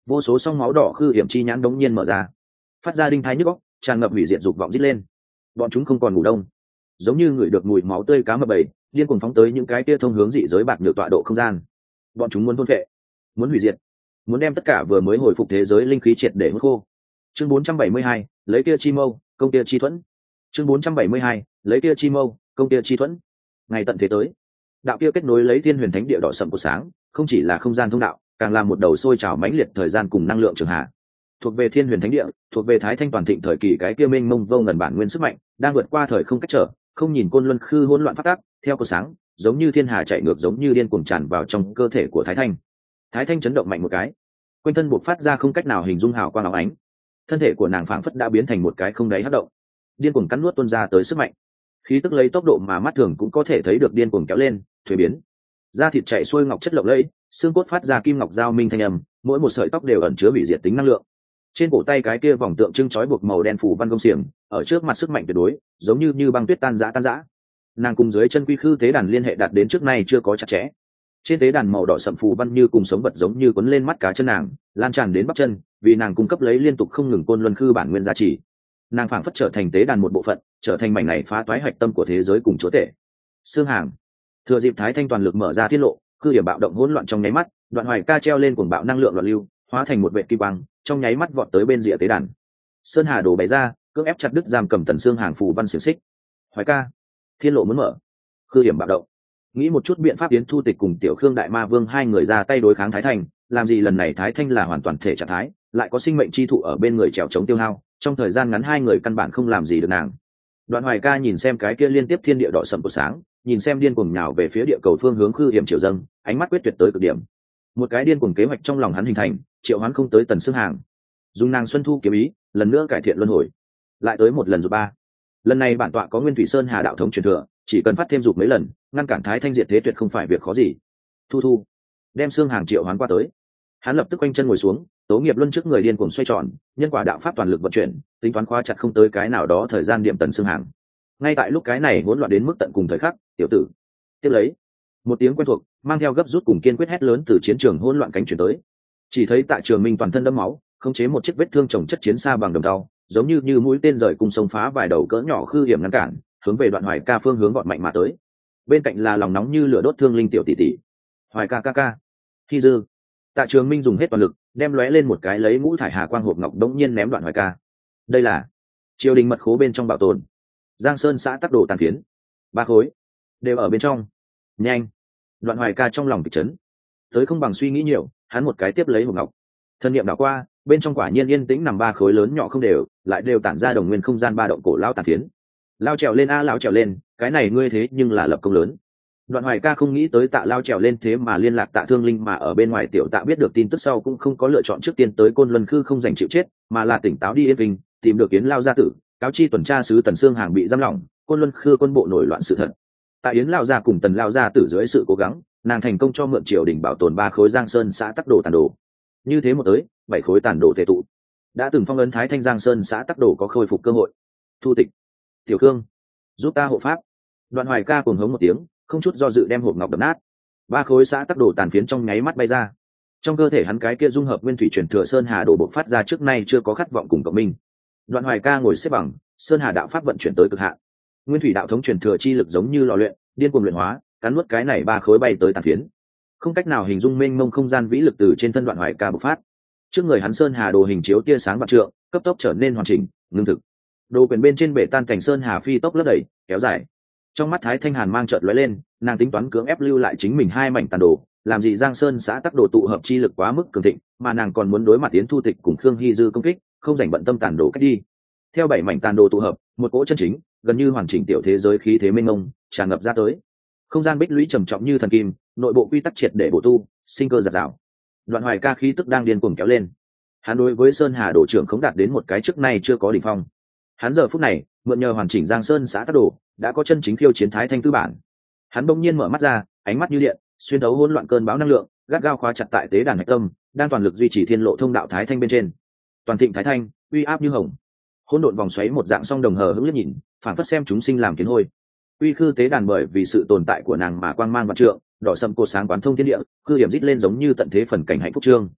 S1: vô số song máu đỏ khư hiểm chi nhãn đống nhiên mở ra, phát ra đinh thái nhức óc, tràn ngập hủy diệt dục vọng rít lên. Bọn chúng không còn ngủ đông, giống như người được mùi máu tươi cá mập bầy, điên cuồng phóng tới những cái tia thông hướng dị giới bạc nhược tọa độ không gian. Bọn chúng muốn thôn phệ, muốn hủy diệt, muốn đem tất cả vừa mới hồi phục thế giới linh khí triệt để hút khô. Chương 472, lấy kia chi mâu, công kia chi thuẫn. Chương 472, lấy kia chi mâu, công kia chi thuẫn. Ngày tận thế tới, đạo kia kết nối lấy thiên huyền thánh địa đỏ sậm của sáng, không chỉ là không gian thông đạo, càng là một đầu sôi trào mãnh liệt thời gian cùng năng lượng trường hạ. Thuộc về thiên huyền thánh địa, thuộc về thái thanh toàn thịnh thời kỳ cái kia mênh mông vô ngần bản nguyên sức mạnh, đang vượt qua thời không cách trở, không nhìn côn luân khư hỗn loạn phát tác, theo cột sáng, giống như thiên hà chạy ngược, giống như điên cuồng tràn vào trong cơ thể của thái thanh. Thái thanh chấn động mạnh một cái, quanh thân buộc phát ra không cách nào hình dung hào quang óng ánh, thân thể của nàng phảng phất đã biến thành một cái không đáy hất động, điên cuồng cắn nuốt tuôn ra tới sức mạnh, khí tức lấy tốc độ mà mắt thường cũng có thể thấy được điên cuồng kéo lên, thuế biến, da thịt chạy xuôi ngọc chất lộng lẫy, xương cốt phát ra kim ngọc giao minh thanh âm, mỗi một sợi tóc đều ẩn chứa hủy diệt tính năng lượng. Trên cổ tay cái kia vòng tượng trưng trói buộc màu đen phủ văn công xiềng, ở trước mặt sức mạnh tuyệt đối, giống như băng tuyết tan rã. Nàng cùng dưới chân quy khư tế đàn liên hệ đạt đến trước nay chưa có chặt chẽ. Trên tế đàn màu đỏ sậm phù văn như cùng sống vật, giống như quấn lên mắt cá chân nàng, lan tràn đến bắp chân, vì nàng cung cấp lấy liên tục không ngừng côn luân khư bản nguyên giá trị. Nàng phảng phất trở thành tế đàn một bộ phận, trở thành mảnh này phá toái hạch tâm của thế giới cùng chúa tể. Xương hàng. Thừa dịp thái thanh toàn lực mở ra tiết lộ, cư điểm bạo động hỗn loạn trong nháy mắt, Đoạn Hoài Ca treo lên cuồng bạo năng lượng loạn lưu, hóa thành một vệt kim quang, trong nháy mắt vọt tới bên rìa tế đàn. Sơn hà đồ bày ra, cưỡng ép chặt đứt giam cầm tần xương hàng phù văn xiềng xích. Hoài Ca, thiên lộ muốn mở, cư điểm bạo động. Nghĩ một chút biện pháp tiến thu tịch cùng tiểu khương đại ma vương hai người ra tay đối kháng thái thanh, làm gì lần này thái thanh là hoàn toàn thể trạng thái, lại có sinh mệnh chi thụ ở bên người trèo chống tiêu hao, trong thời gian ngắn hai người căn bản không làm gì được nàng. Đoạn Hoài Ca nhìn xem cái kia liên tiếp thiên địa đỏ sậm của sáng, nhìn xem điên cuồng nhào về phía địa cầu phương hướng khư hiểm triều dâng, ánh mắt quyết tuyệt tới cực điểm. Một cái điên cuồng kế hoạch trong lòng hắn hình thành, triệu hoán không tới tần xương hàng, dùng nàng xuân thu kiếm ý lần nữa cải thiện luân hồi, lại tới một lần rồi ba. Lần này bản tọa có Nguyên Thủy Sơn Hà đạo thống truyền thừa, chỉ cần phát thêm dục mấy lần, ngăn cản thái thanh diệt thế tuyệt không phải việc khó gì. Thu đem xương hàng triệu hoán qua tới. Hắn lập tức quanh chân ngồi xuống, tố nghiệp luân trước người điên cuồng xoay tròn, nhân quả đạo pháp toàn lực vận chuyển, tính toán khóa chặt không tới cái nào đó thời gian điểm tần xương hàng. Ngay tại lúc cái này hỗn loạn đến mức tận cùng thời khắc, tiểu tử, tiếp lấy một tiếng quen thuộc mang theo gấp rút cùng kiên quyết hét lớn từ chiến trường hỗn loạn cánh chuyển tới. Chỉ thấy tại Trường Minh toàn thân đẫm máu, khống chế một chiếc vết thương chồng chất chiến xa bằng đồng đao, giống như mũi tên rời cùng sông phá vài đầu cỡ nhỏ khư hiểm ngăn cản, hướng về Đoạn Hoài Ca phương hướng gọn mạnh mà tới. Bên cạnh là lòng nóng như lửa đốt thương linh tiểu tỷ tỷ. Hoài Ca ca. Khi dư, Tạ Trường Minh dùng hết toàn lực, đem lóe lên một cái lấy ngũ thải hà quang hộp ngọc đống nhiên ném Đoạn Hoài Ca. Đây là triều đình mật khố bên trong bảo tồn. Giang Sơn xã tắc đồ tàn phiến, 3 khối đều ở bên trong. Nhanh! Đoạn Hoài Ca trong lòng kịch chấn, tới không bằng suy nghĩ nhiều, hắn một cái tiếp lấy hộp ngọc, thân niệm đảo qua, bên trong quả nhiên yên tĩnh nằm 3 khối lớn nhỏ không đều, lại đều tản ra đồng nguyên không gian ba động cổ lao tàn phiến. Lao trèo lên a, lão trèo lên, cái này ngươi thế nhưng là lập công lớn. Đoạn Hoài Ca không nghĩ tới Tạ Lao trèo lên thế mà liên lạc Tạ Thương Linh, mà ở bên ngoài tiểu Tạ biết được tin tức sau cũng không có lựa chọn trước tiên tới Côn Luân Khư không giành chịu chết, mà là tỉnh táo đi Yên Kinh, tìm được Yến Lao gia tử, cáo chi tuần tra sứ Tần Xương Hàng bị giam lỏng, Côn Luân Khư quân bộ nổi loạn sự thật. Tại Yến Lao gia cùng Tần Lao gia tử dưới sự cố gắng, nàng thành công cho mượn triều đình bảo tồn 3 khối Giang Sơn xã tắc đồ tàn đồ. Như thế một tới, 7 khối tàn đồ thể tụ, đã từng phong ấn Thái Thanh Giang Sơn xã tắc đồ có khôi phục cơ hội. Thu tịch, Tiểu Khương, giúp ta hộ pháp. Đoạn Hoài Ca cuồng hống một tiếng, không chút do dự đem hộp ngọc đập nát. 3 khối xã tắc đồ tàn phiến trong nháy mắt bay ra. Trong cơ thể hắn cái kia dung hợp nguyên thủy truyền thừa Sơn Hà đồ bộc phát ra trước nay chưa có khát vọng cùng cộng minh. Đoạn Hoài Ca ngồi xếp bằng, Sơn Hà đạo pháp vận chuyển tới cực hạn. Nguyên thủy đạo thống truyền thừa chi lực giống như lò luyện, điên cuồng luyện hóa, cắn nuốt cái này 3 khối bay tới tàn phiến. Không cách nào hình dung mênh mông không gian vĩ lực từ trên thân Đoạn Hoài Ca bộc phát. Trước người hắn Sơn Hà đồ hình chiếu tia sáng vạn trượng, cấp tốc trở nên hoàn chỉnh, ngưng thực. Đồ quyền bên trên bể tan cảnh Sơn Hà phi tốc lấp đẩy, kéo dài. Trong mắt Thái Thanh Hàn mang chợt lóe lên, nàng tính toán cưỡng ép lưu lại chính mình 2 mảnh tàn đồ, làm gì Giang Sơn xã tắc đồ tụ hợp chi lực quá mức cường thịnh, mà nàng còn muốn đối mặt Yến Thu Tịch cùng Khương Hy Dư công kích, không dành bận tâm tàn đồ cách đi. Theo 7 mảnh tàn đồ tụ hợp, một cỗ chân chính, gần như hoàn chỉnh tiểu thế giới khí thế mênh mông tràn ngập ra tới. Không gian bích lũy trầm trọng như thần kim, nội bộ quy tắc triệt để bổ tu, sinh cơ giạt rào. Đoạn Hoài Ca khí tức đang điên cuồng kéo lên. Hắn đối với Sơn Hà đồ trưởng không đạt đến một cái trước nay chưa có đỉnh phong. Hắn giờ phút này, mượn nhờ hoàn chỉnh Giang Sơn xã tắc đồ, đã có chân chính khiêu chiến Thái Thanh tư bản. Hắn bỗng nhiên mở mắt ra, ánh mắt như điện, xuyên thấu hỗn loạn cơn bão năng lượng, gắt gao khóa chặt tại tế đàn hạch tâm, đang toàn lực duy trì thiên lộ thông đạo Thái Thanh bên trên. Toàn thịnh Thái Thanh, uy áp như hồng. Hỗn độn vòng xoáy một dạng song đồng hờ hững liếc nhìn, phản phất xem chúng sinh làm kiến hôi. Uy khư tế đàn bởi vì sự tồn tại của nàng mà quang mang vạn trượng, đỏ sẫm cột sáng quán thông thiên địa, khư điểm rít lên giống như tận thế phần cảnh hạnh phúc trương.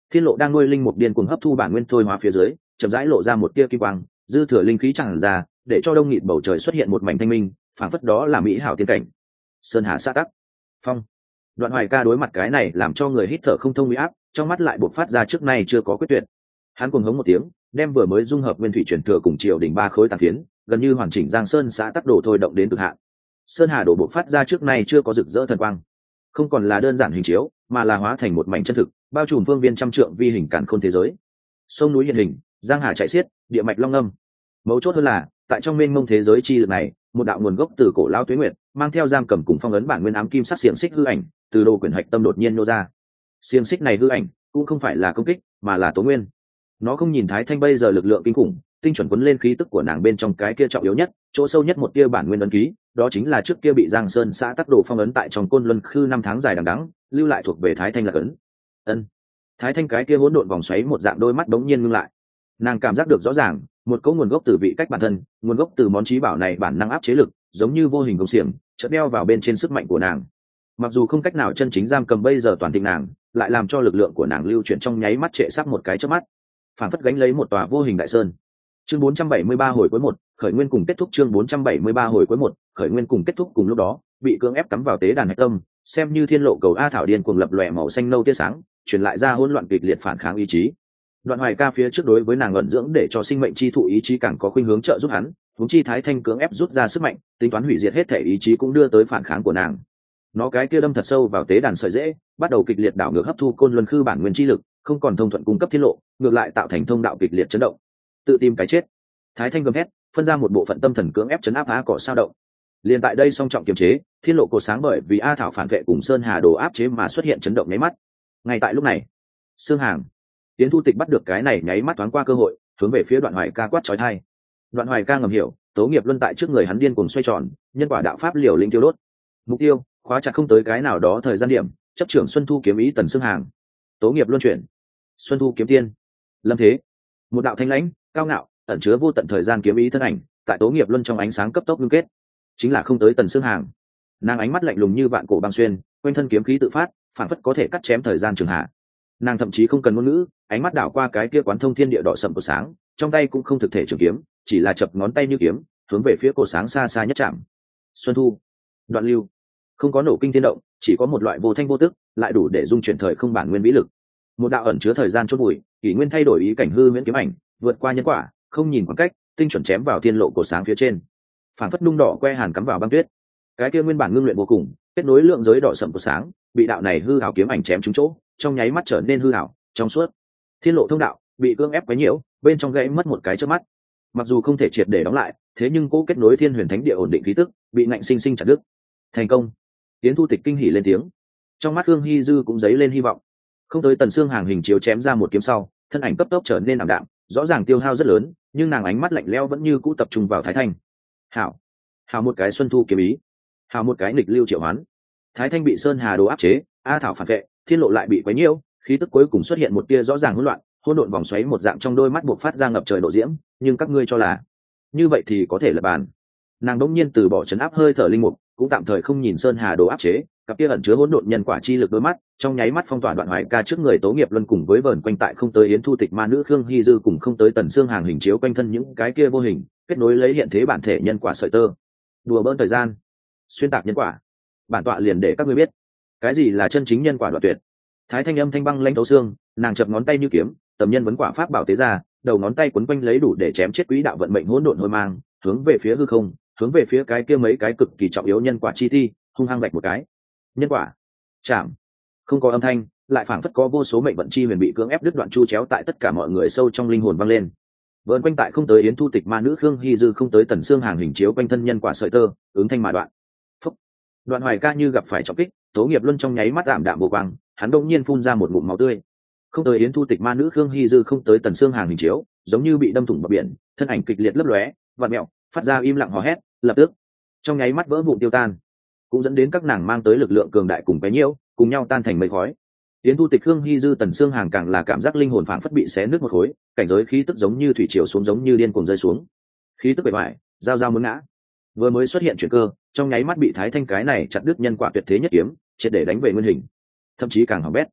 S1: Thiên lộ đang nuôi linh mục điên cuồng hấp thu bản nguyên thôi hóa phía dưới, chậm rãi lộ ra một tia kim quang, dư thừa linh khí tràn ra, để cho đông nghịt bầu trời xuất hiện một mảnh thanh minh, phảng phất đó là mỹ hảo tiên cảnh. Sơn hà sa tắc, phong. Đoạn Hoài Ca đối mặt cái này làm cho người hít thở không thông uy áp, trong mắt lại bộc phát ra trước nay chưa có quyết tuyệt. Hắn cuồng hống một tiếng, đem vừa mới dung hợp nguyên thủy truyền thừa cùng triều đỉnh ba khối tàn phiến, gần như hoàn chỉnh Giang Sơn xã tắc đổ thôi động đến cực hạn. Sơn hà đổ bộc phát ra trước nay chưa có rực rỡ thần quang, không còn là đơn giản hình chiếu, mà là hóa thành một mảnh chân thực, bao trùm phương viên trăm trượng vi hình càn khôn thế giới. Sông núi hiện hình, giang hà chảy xiết, địa mạch long âm. Mấu chốt hơn là, tại trong mênh mông thế giới chi lực này, một đạo nguồn gốc từ cổ lao tuế nguyệt, mang theo giam cầm cùng phong ấn bản nguyên ám kim sắc xiềng xích hư ảnh, từ đồ quyển hạch tâm đột nhiên nô ra. Xiềng xích này hư ảnh, cũng không phải là công kích, mà là tố nguyên. Nó không nhìn Thái Thanh bây giờ lực lượng kinh khủng, tinh chuẩn quấn lên khí tức của nàng bên trong cái kia trọng yếu nhất, chỗ sâu nhất một tia bản nguyên ấn ký, đó chính là trước kia bị Giang Sơn xã tắc đồ phong ấn tại trong côn luân khư 5 tháng dài đằng đẵng, lưu lại thuộc về Thái Thanh là ấn. Ân. Thái Thanh cái kia hỗn độn vòng xoáy một dạng đôi mắt đống nhiên ngưng lại. Nàng cảm giác được rõ ràng, một cấu nguồn gốc từ vị cách bản thân, nguồn gốc từ món chí bảo này bản năng áp chế lực, giống như vô hình công xiềng, chợt đeo vào bên trên sức mạnh của nàng. Mặc dù không cách nào chân chính giam cầm bây giờ toàn thịnh nàng, lại làm cho lực lượng của nàng lưu chuyển trong nháy mắt trệ sắp một cái chớp mắt, phản phất gánh lấy một tòa vô hình đại sơn. Chương 473 hồi cuối 1, khởi nguyên cùng kết thúc. Chương 473 hồi cuối 1, khởi nguyên cùng kết thúc. Cùng lúc đó, bị cưỡng ép cắm vào tế đàn hạch tâm, xem như thiên lộ cầu a thảo điên cuồng lập lòe màu xanh nâu tia sáng, truyền lại ra hỗn loạn kịch liệt phản kháng ý chí. Đoạn Hoài Ca phía trước đối với nàng ẩn dưỡng để cho sinh mệnh chi thụ ý chí càng có khuynh hướng trợ giúp hắn, huống chi Thái Thanh cưỡng ép rút ra sức mạnh, tính toán hủy diệt hết thể ý chí cũng đưa tới phản kháng của nàng. Nó cái kia đâm thật sâu vào tế đàn sợi rễ, bắt đầu kịch liệt đảo ngược hấp thu côn luân khư bản nguyên chi lực, không còn thông thuận cung cấp thiên lộ, ngược lại tạo thành thông đạo kịch liệt chấn động. Tự tìm cái chết. Thái Thanh gầm hét, phân ra một bộ phận tâm thần cưỡng ép chấn áp á cỏ sao động. Liên tại đây song trọng kiềm chế, thiên lộ cột sáng bởi vì a thảo phản vệ cùng sơn hà đồ áp chế mà xuất hiện chấn động nháy mắt. Ngay tại lúc này, Sương Hàng, Tiến Thu Tịch bắt được cái này nháy mắt thoáng qua cơ hội, hướng về phía Đoạn Hoài Ca quát chói tai. Đoạn Hoài Ca ngầm hiểu, tố nghiệp luân tại trước người hắn điên cuồng xoay tròn, nhân quả đạo pháp liều linh tiêu đốt. Mục tiêu, khóa chặt không tới cái nào đó thời gian điểm, chấp trưởng Xuân Thu kiếm ý Tần Sương Hàng. Tố nghiệp luân chuyển, Xuân Thu kiếm tiên. Lâm thế, một đạo thanh lãnh, cao ngạo, ẩn chứa vô tận thời gian kiếm ý thân ảnh, tại tố nghiệp luân trong ánh sáng cấp tốc ngưng kết, chính là không tới Tần Sương Hàng. Nàng ánh mắt lạnh lùng như vạn cổ băng xuyên, quanh thân kiếm khí tự phát, phản phất có thể cắt chém thời gian trường hạ. Nàng thậm chí không cần ngôn ngữ, ánh mắt đảo qua cái kia quán thông thiên địa đỏ sậm của sáng, trong tay cũng không thực thể trường kiếm, chỉ là chập ngón tay như kiếm, hướng về phía cổ sáng xa xa nhất chạm. Xuân Thu, đoạn lưu, không có nổ kinh thiên động, chỉ có một loại vô thanh vô tức, lại đủ để dung chuyển thời không bản nguyên vĩ lực. Một đạo ẩn chứa thời gian chốt bụi, kỷ nguyên thay đổi ý cảnh hư huyễn kiếm ảnh, vượt qua nhân quả, không nhìn khoảng cách, tinh chuẩn chém vào thiên lộ cổ sáng phía trên. Phản phất nung đỏ que hàn cắm vào băng tuyết. Cái kia nguyên bản ngưng luyện vô cùng, kết nối lượng giới đỏ sậm của sáng, bị đạo này hư ảo kiếm ảnh chém trúng chỗ, trong nháy mắt trở nên hư ảo, trong suốt. Thiên lộ thông đạo bị cưỡng ép quấy nhiễu, bên trong gãy mất một cái chớp mắt. Mặc dù không thể triệt để đóng lại, thế nhưng cố kết nối thiên huyền thánh địa ổn định khí tức, bị ngạnh sinh sinh chặt đứt. Thành công. Tiến Thu Tịch kinh hỉ lên tiếng. Trong mắt Hương Hy Dư cũng dấy lên hy vọng. Không tới Tần Sương Hàng hình chiếu chém ra một kiếm sau, thân ảnh cấp tốc trở nên ảm đạm, rõ ràng tiêu hao rất lớn, nhưng nàng ánh mắt lạnh lẽo vẫn như cũ tập trung vào Thái Thanh. Hảo, hảo một cái Xuân Thu kiếm ý, hảo một cái nghịch lưu triệu hoán. Thái Thanh bị Sơn Hà đồ áp chế, a thảo phản vệ, thiên lộ lại bị quấy nhiễu, khí tức cuối cùng xuất hiện một tia rõ ràng hỗn loạn, hỗn độn vòng xoáy một dạng trong đôi mắt buộc phát ra ngập trời độ diễm, nhưng các ngươi cho là như vậy thì có thể là bàn. Nàng đống nhiên từ bỏ chấn áp hơi thở linh mục, cũng tạm thời không nhìn Sơn Hà đồ áp chế, cặp kia ẩn chứa hỗn độn nhân quả chi lực đôi mắt, trong nháy mắt phong tỏa Đoạn Hoài Ca trước người tố nghiệp luân cùng với vờn quanh tại không tới Yến Thu Tịch ma nữ Khương Hy Dư cùng không tới Tần Sương Hàng hình chiếu quanh thân những cái kia vô hình, kết nối lấy hiện thế bản thể nhân quả sợi tơ. Đùa bỡn thời gian, xuyên tạc nhân quả. Bản tọa liền để các ngươi biết, cái gì là chân chính nhân quả đoạn tuyệt. Thái Thanh âm thanh băng lãnh thấu xương, nàng chập ngón tay như kiếm, tầm nhân vấn quả pháp bảo tế ra, đầu ngón tay quấn quanh lấy đủ để chém chết quỹ đạo vận mệnh hỗn độn hôi mang, hướng về phía hư không, hướng về phía cái kia mấy cái cực kỳ trọng yếu nhân quả chi thi, hung hăng vạch một cái. Nhân quả chạm, không có âm thanh, lại phảng phất có vô số mệnh vận chi huyền bị cưỡng ép đứt đoạn chu chéo tại tất cả mọi người sâu trong linh hồn vang lên. Vợn quanh tại không tới Yến Thu Tịch ma nữ Khương Hy Dư không tới Tần Sương Hàng hình chiếu quanh thân nhân quả sợi tơ, ứng thanh mà đoạn. Phúc. Đoạn Hoài Ca như gặp phải trọng kích, tố nghiệp luân trong nháy mắt ảm đạm vô quang, hắn đột nhiên phun ra một ngụm máu tươi. Không tới Yến Thu Tịch ma nữ Khương Hy Dư không tới Tần Sương Hàng hình chiếu, giống như bị đâm thủng bờ biển, thân ảnh kịch liệt lấp lóe, vặn mèo, phát ra im lặng hò hét, lập tức trong nháy mắt vỡ vụn tiêu tan, cũng dẫn đến các nàng mang tới lực lượng cường đại cùng bấy nhiêu, cùng nhau tan thành mây khói. Yến Thu Tịch Khương Hy Dư Tần Sương Hàng càng là cảm giác linh hồn phảng phất bị xé nứt một khối, cảnh giới khí tức giống như thủy triều xuống giống như điên cuồng rơi xuống. Khí tức bề bại, giao giao muốn ngã. Vừa mới xuất hiện chuyển cơ, trong nháy mắt bị Thái Thanh cái này chặt đứt nhân quả tuyệt thế nhất kiếm, triệt để đánh về nguyên hình. Thậm chí càng hỏng bét.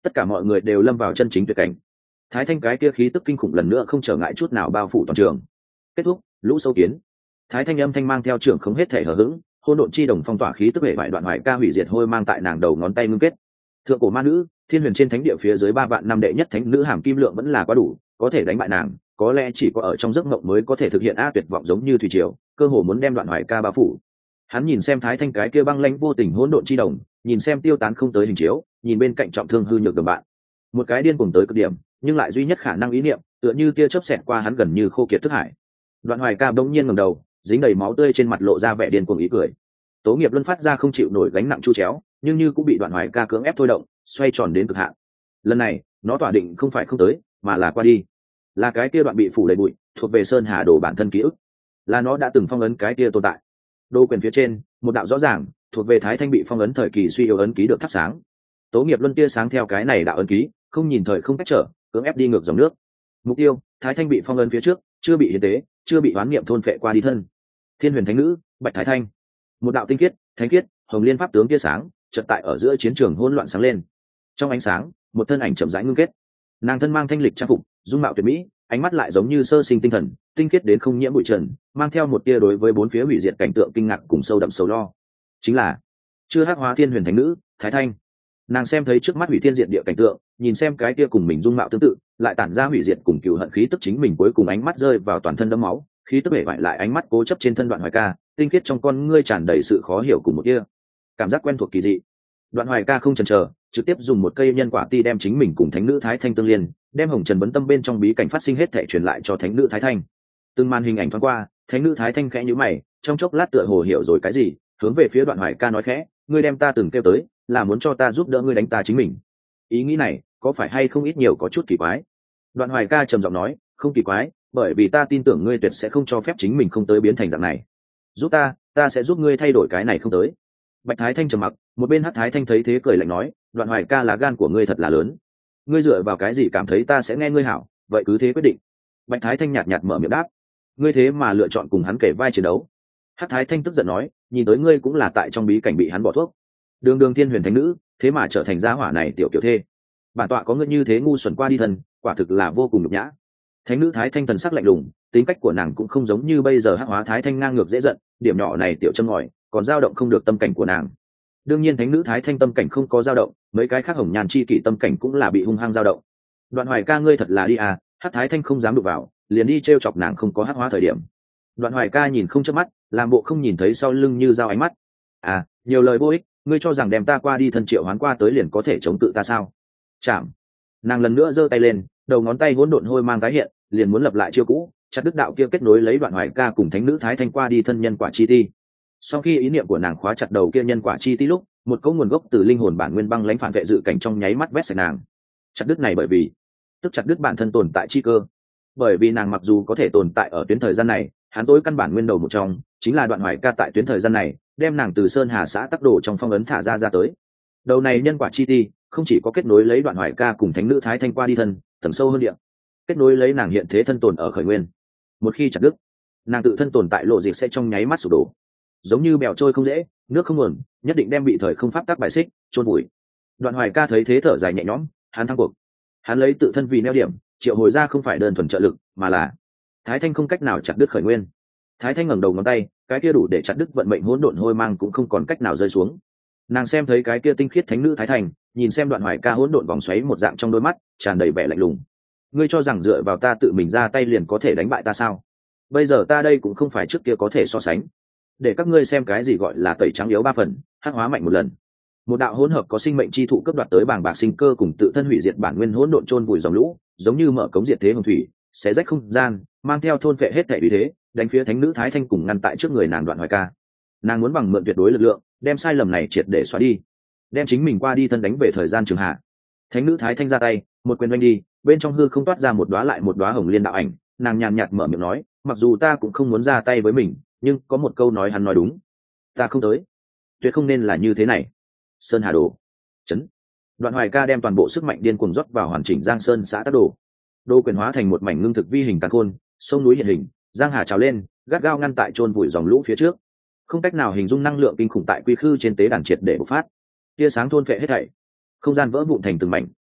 S1: tất cả mọi người đều lâm vào chân chính tuyệt cảnh. Thái thanh cái kia khí tức kinh khủng lần nữa không trở ngại chút nào bao phủ toàn trường. Kết thúc, lũ sâu kiến. Thái thanh âm thanh mang theo trưởng không hết thể hở hững, hôn độn chi đồng phong tỏa khí tức hệ vải đoạn hoài ca hủy diệt hôi mang tại nàng đầu ngón tay ngưng kết. Thượng cổ ma nữ, thiên huyền trên thánh địa phía dưới 3 vạn năm đệ nhất thánh nữ hàm kim lượng vẫn là quá đủ, có thể đánh bại nàng, có lẽ chỉ có ở trong giấc mộng mới có thể thực hiện tuyệt vọng giống như thủy triều, cơ hồ muốn đem đoạn hoài ca bao phủ. Hắn nhìn xem thái thanh cái kia băng lãnh vô tình hỗn độn chi đồng, nhìn xem tiêu tán không tới hình chiếu, nhìn bên cạnh trọng thương hư nhược đồng bạn. Một cái điên cuồng tới cực điểm, nhưng lại duy nhất khả năng ý niệm, tựa như tia chớp xẹt qua hắn gần như khô kiệt thức hải. Đoạn hoài ca bỗng nhiên ngẩng đầu, dính đầy máu tươi trên mặt lộ ra vẻ điên cuồng ý cười. Tố nghiệp luân phát ra không chịu nổi gánh nặng chu chéo, nhưng như cũng bị đoạn hoài ca cưỡng ép thôi động, xoay tròn đến cực hạn. Lần này nó tỏa định không phải không tới, mà là qua đi. Là cái kia đoạn bị phủ đầy bụi, thuộc về sơn hà đồ bản thân ký ức, là nó đã từng phong ấn cái kia tồn tại. Đô quyền phía trên, một đạo rõ ràng thuộc về thái thanh bị phong ấn thời kỳ suy yếu ấn ký được thắp sáng. Tố nghiệp luân tia sáng theo cái này đạo ấn ký, không nhìn thời không cách trở, cưỡng ép đi ngược dòng nước. Mục tiêu, thái thanh bị phong ấn phía trước, chưa bị hiến tế, chưa bị oán niệm thôn phệ qua đi thân. Thiên huyền thánh nữ, bạch thái thanh. Một đạo tinh khiết, thánh khiết, hồng liên pháp tướng tia sáng, chợt tại ở giữa chiến trường hỗn loạn sáng lên. Trong ánh sáng, một thân ảnh chậm rãi ngưng kết. Nàng thân mang thanh lịch trang phục, dung mạo tuyệt mỹ, ánh mắt lại giống như sơ sinh tinh thần, tinh khiết đến không nhiễm bụi trần, mang theo một tia đối với bốn phía hủy diệt cảnh tượng kinh ngạc cùng sâu đậm sầu lo. Chính là chưa hắc hóa thiên huyền thánh nữ, thái thanh. Nàng xem thấy trước mắt hủy thiên diệt địa cảnh tượng, nhìn xem cái kia cùng mình dung mạo tương tự, lại tản ra hủy diệt cùng cừu hận khí tức chính mình, cuối cùng ánh mắt rơi vào toàn thân đẫm máu, khí tức bể bại lại ánh mắt cố chấp trên thân đoạn hoài ca, tinh khiết trong con ngươi tràn đầy sự khó hiểu cùng một kia cảm giác quen thuộc kỳ dị. Đoạn hoài ca không chần chờ, trực tiếp dùng một cây nhân quả ti đem chính mình cùng thánh nữ thái thanh tương liên, đem hồng trần bấn tâm bên trong bí cảnh phát sinh hết thể truyền lại cho thánh nữ thái thanh. Từng màn hình ảnh thoáng qua, thánh nữ thái thanh khẽ nhíu mày, trong chốc lát tựa hồ hiểu rồi cái gì, hướng về phía đoạn hoài ca nói khẽ, ngươi đem ta từng kêu tới, là muốn cho ta giúp đỡ ngươi đánh ta chính mình. Ý nghĩ này có phải hay không ít nhiều có chút kỳ quái? Đoạn hoài ca trầm giọng nói, không kỳ quái, bởi vì ta tin tưởng ngươi tuyệt sẽ không cho phép chính mình không tới biến thành dạng này. Giúp ta sẽ giúp ngươi thay đổi cái này không tới. Bạch thái thanh trầm mặc, một bên hắc thái thanh thấy thế cười lạnh nói, đoạn hoài ca là gan của ngươi thật là lớn, ngươi dựa vào cái gì cảm thấy ta sẽ nghe ngươi hảo, vậy cứ thế quyết định. Bạch thái thanh nhạt nhạt mở miệng đáp, ngươi thế mà lựa chọn cùng hắn kể vai chiến đấu. Hắc thái thanh tức giận nói, nhìn tới ngươi cũng là tại trong bí cảnh bị hắn bỏ thuốc. Đường đường thiên huyền thánh nữ, thế mà trở thành gia hỏa này tiểu kiểu thê. Bản tọa có ngươi như thế ngu xuẩn qua đi thần, quả thực là vô cùng nhục nhã. Thánh nữ thái thanh thần sắc lạnh lùng, tính cách của nàng cũng không giống như bây giờ hắc hóa thái thanh ngang ngược dễ giận, điểm nhỏ này tiểu châm ngòi còn dao động không được tâm cảnh của nàng. Đương nhiên thánh nữ thái thanh tâm cảnh không có dao động, mấy cái khác hồng nhàn chi kỷ tâm cảnh cũng là bị hung hăng dao động. Đoạn hoài ca ngươi thật là đi à, hắc thái thanh không dám đụng vào, liền đi trêu chọc nàng không có hắc hóa thời điểm. Đoạn hoài ca nhìn không chớp mắt, làm bộ không nhìn thấy sau lưng như dao ánh mắt. À, nhiều lời vô ích, ngươi cho rằng đem ta qua đi thân triệu hoán qua tới liền có thể chống cự ta sao? Chạm. Nàng lần nữa giơ tay lên, đầu ngón tay hỗn độn hôi mang tái hiện, liền muốn lập lại chiêu cũ, chặt đứt đạo kia kết nối lấy đoạn hoài ca cùng thánh nữ thái thanh qua đi thân nhân quả chi ti. Sau khi ý niệm của nàng khóa chặt đầu kia nhân quả chi ti lúc, một cấu nguồn gốc từ linh hồn bản nguyên băng lãnh phản vệ dự cảnh trong nháy mắt vét sạch nàng. Chặt đứt này bởi vì tức chặt đứt bản thân tồn tại chi cơ. Bởi vì nàng mặc dù có thể tồn tại ở tuyến thời gian này, hắn tối căn bản nguyên đầu một trong chính là đoạn hoài ca tại tuyến thời gian này đem nàng từ sơn hà xã tắc đồ trong phong ấn thả ra tới. Đầu này nhân quả chi ti không chỉ có kết nối lấy đoạn hoài ca cùng thánh nữ thái thanh qua đi thân tầng sâu hơn địa, kết nối lấy nàng hiện thế thân tồn ở khởi nguyên. Một khi chặt đứt, nàng tự thân tồn tại lộ diệt sẽ trong nháy mắt sụp đổ, giống như bèo trôi không dễ, nước không nguồn, nhất định đem bị thời không pháp tắc bài xích chôn vùi. Đoạn hoài ca thấy thế thở dài nhẹ nhõm, hắn thắng cuộc. Hắn lấy tự thân vì neo điểm, triệu hồi ra không phải đơn thuần trợ lực, mà là thái thanh không cách nào chặt đứt khởi nguyên. Thái thanh ngẩng đầu ngón tay, cái kia đủ để chặt đứt vận mệnh hỗn độn hôi mang cũng không còn cách nào rơi xuống. Nàng xem thấy cái kia tinh khiết thánh nữ thái thanh, nhìn xem đoạn hoài ca hỗn độn vòng xoáy một dạng trong đôi mắt tràn đầy vẻ lạnh lùng. Ngươi cho rằng dựa vào ta tự mình ra tay liền có thể đánh bại ta sao? Bây giờ ta đây cũng không phải trước kia có thể so sánh. Để các ngươi xem cái gì gọi là tẩy trắng yếu 3 phần, hắc hóa mạnh một lần. Một đạo hỗn hợp có sinh mệnh chi thụ cấp đoạt tới bàng bạc sinh cơ cùng tự thân hủy diệt bản nguyên hỗn độn chôn vùi dòng lũ, giống như mở cống diệt thế hồng thủy, xé rách không gian, mang theo thôn phệ hết thể uy thế, đánh phía thánh nữ thái thanh cùng ngăn tại trước người nàng đoạn hoài ca. Nàng muốn bằng mượn tuyệt đối lực lượng, đem sai lầm này triệt để xóa đi, đem chính mình qua đi thân đánh về thời gian trường hạ. Thánh nữ thái thanh ra tay, một quyền oanh đi, bên trong hư không toát ra một đóa lại một đóa hồng liên đạo ảnh. Nàng nhàn nhạt mở miệng nói, mặc dù ta cũng không muốn ra tay với mình, nhưng có một câu nói hắn nói đúng, ta không tới, tuyệt không nên là như thế này. Sơn hà đồ chấn. Đoạn hoài ca đem toàn bộ sức mạnh điên cuồng rót vào hoàn chỉnh giang sơn xã tắc đồ. Đô quyền hóa thành một mảnh ngưng thực vi hình càn khôn, sông núi hiện hình, giang hà trào lên, gắt gao ngăn tại chôn vùi dòng lũ phía trước. Không cách nào hình dung năng lượng kinh khủng tại quy khư trên tế đàn triệt để bộc phát. Tia sáng thôn phệ hết thảy, không gian vỡ vụn thành từng mảnh.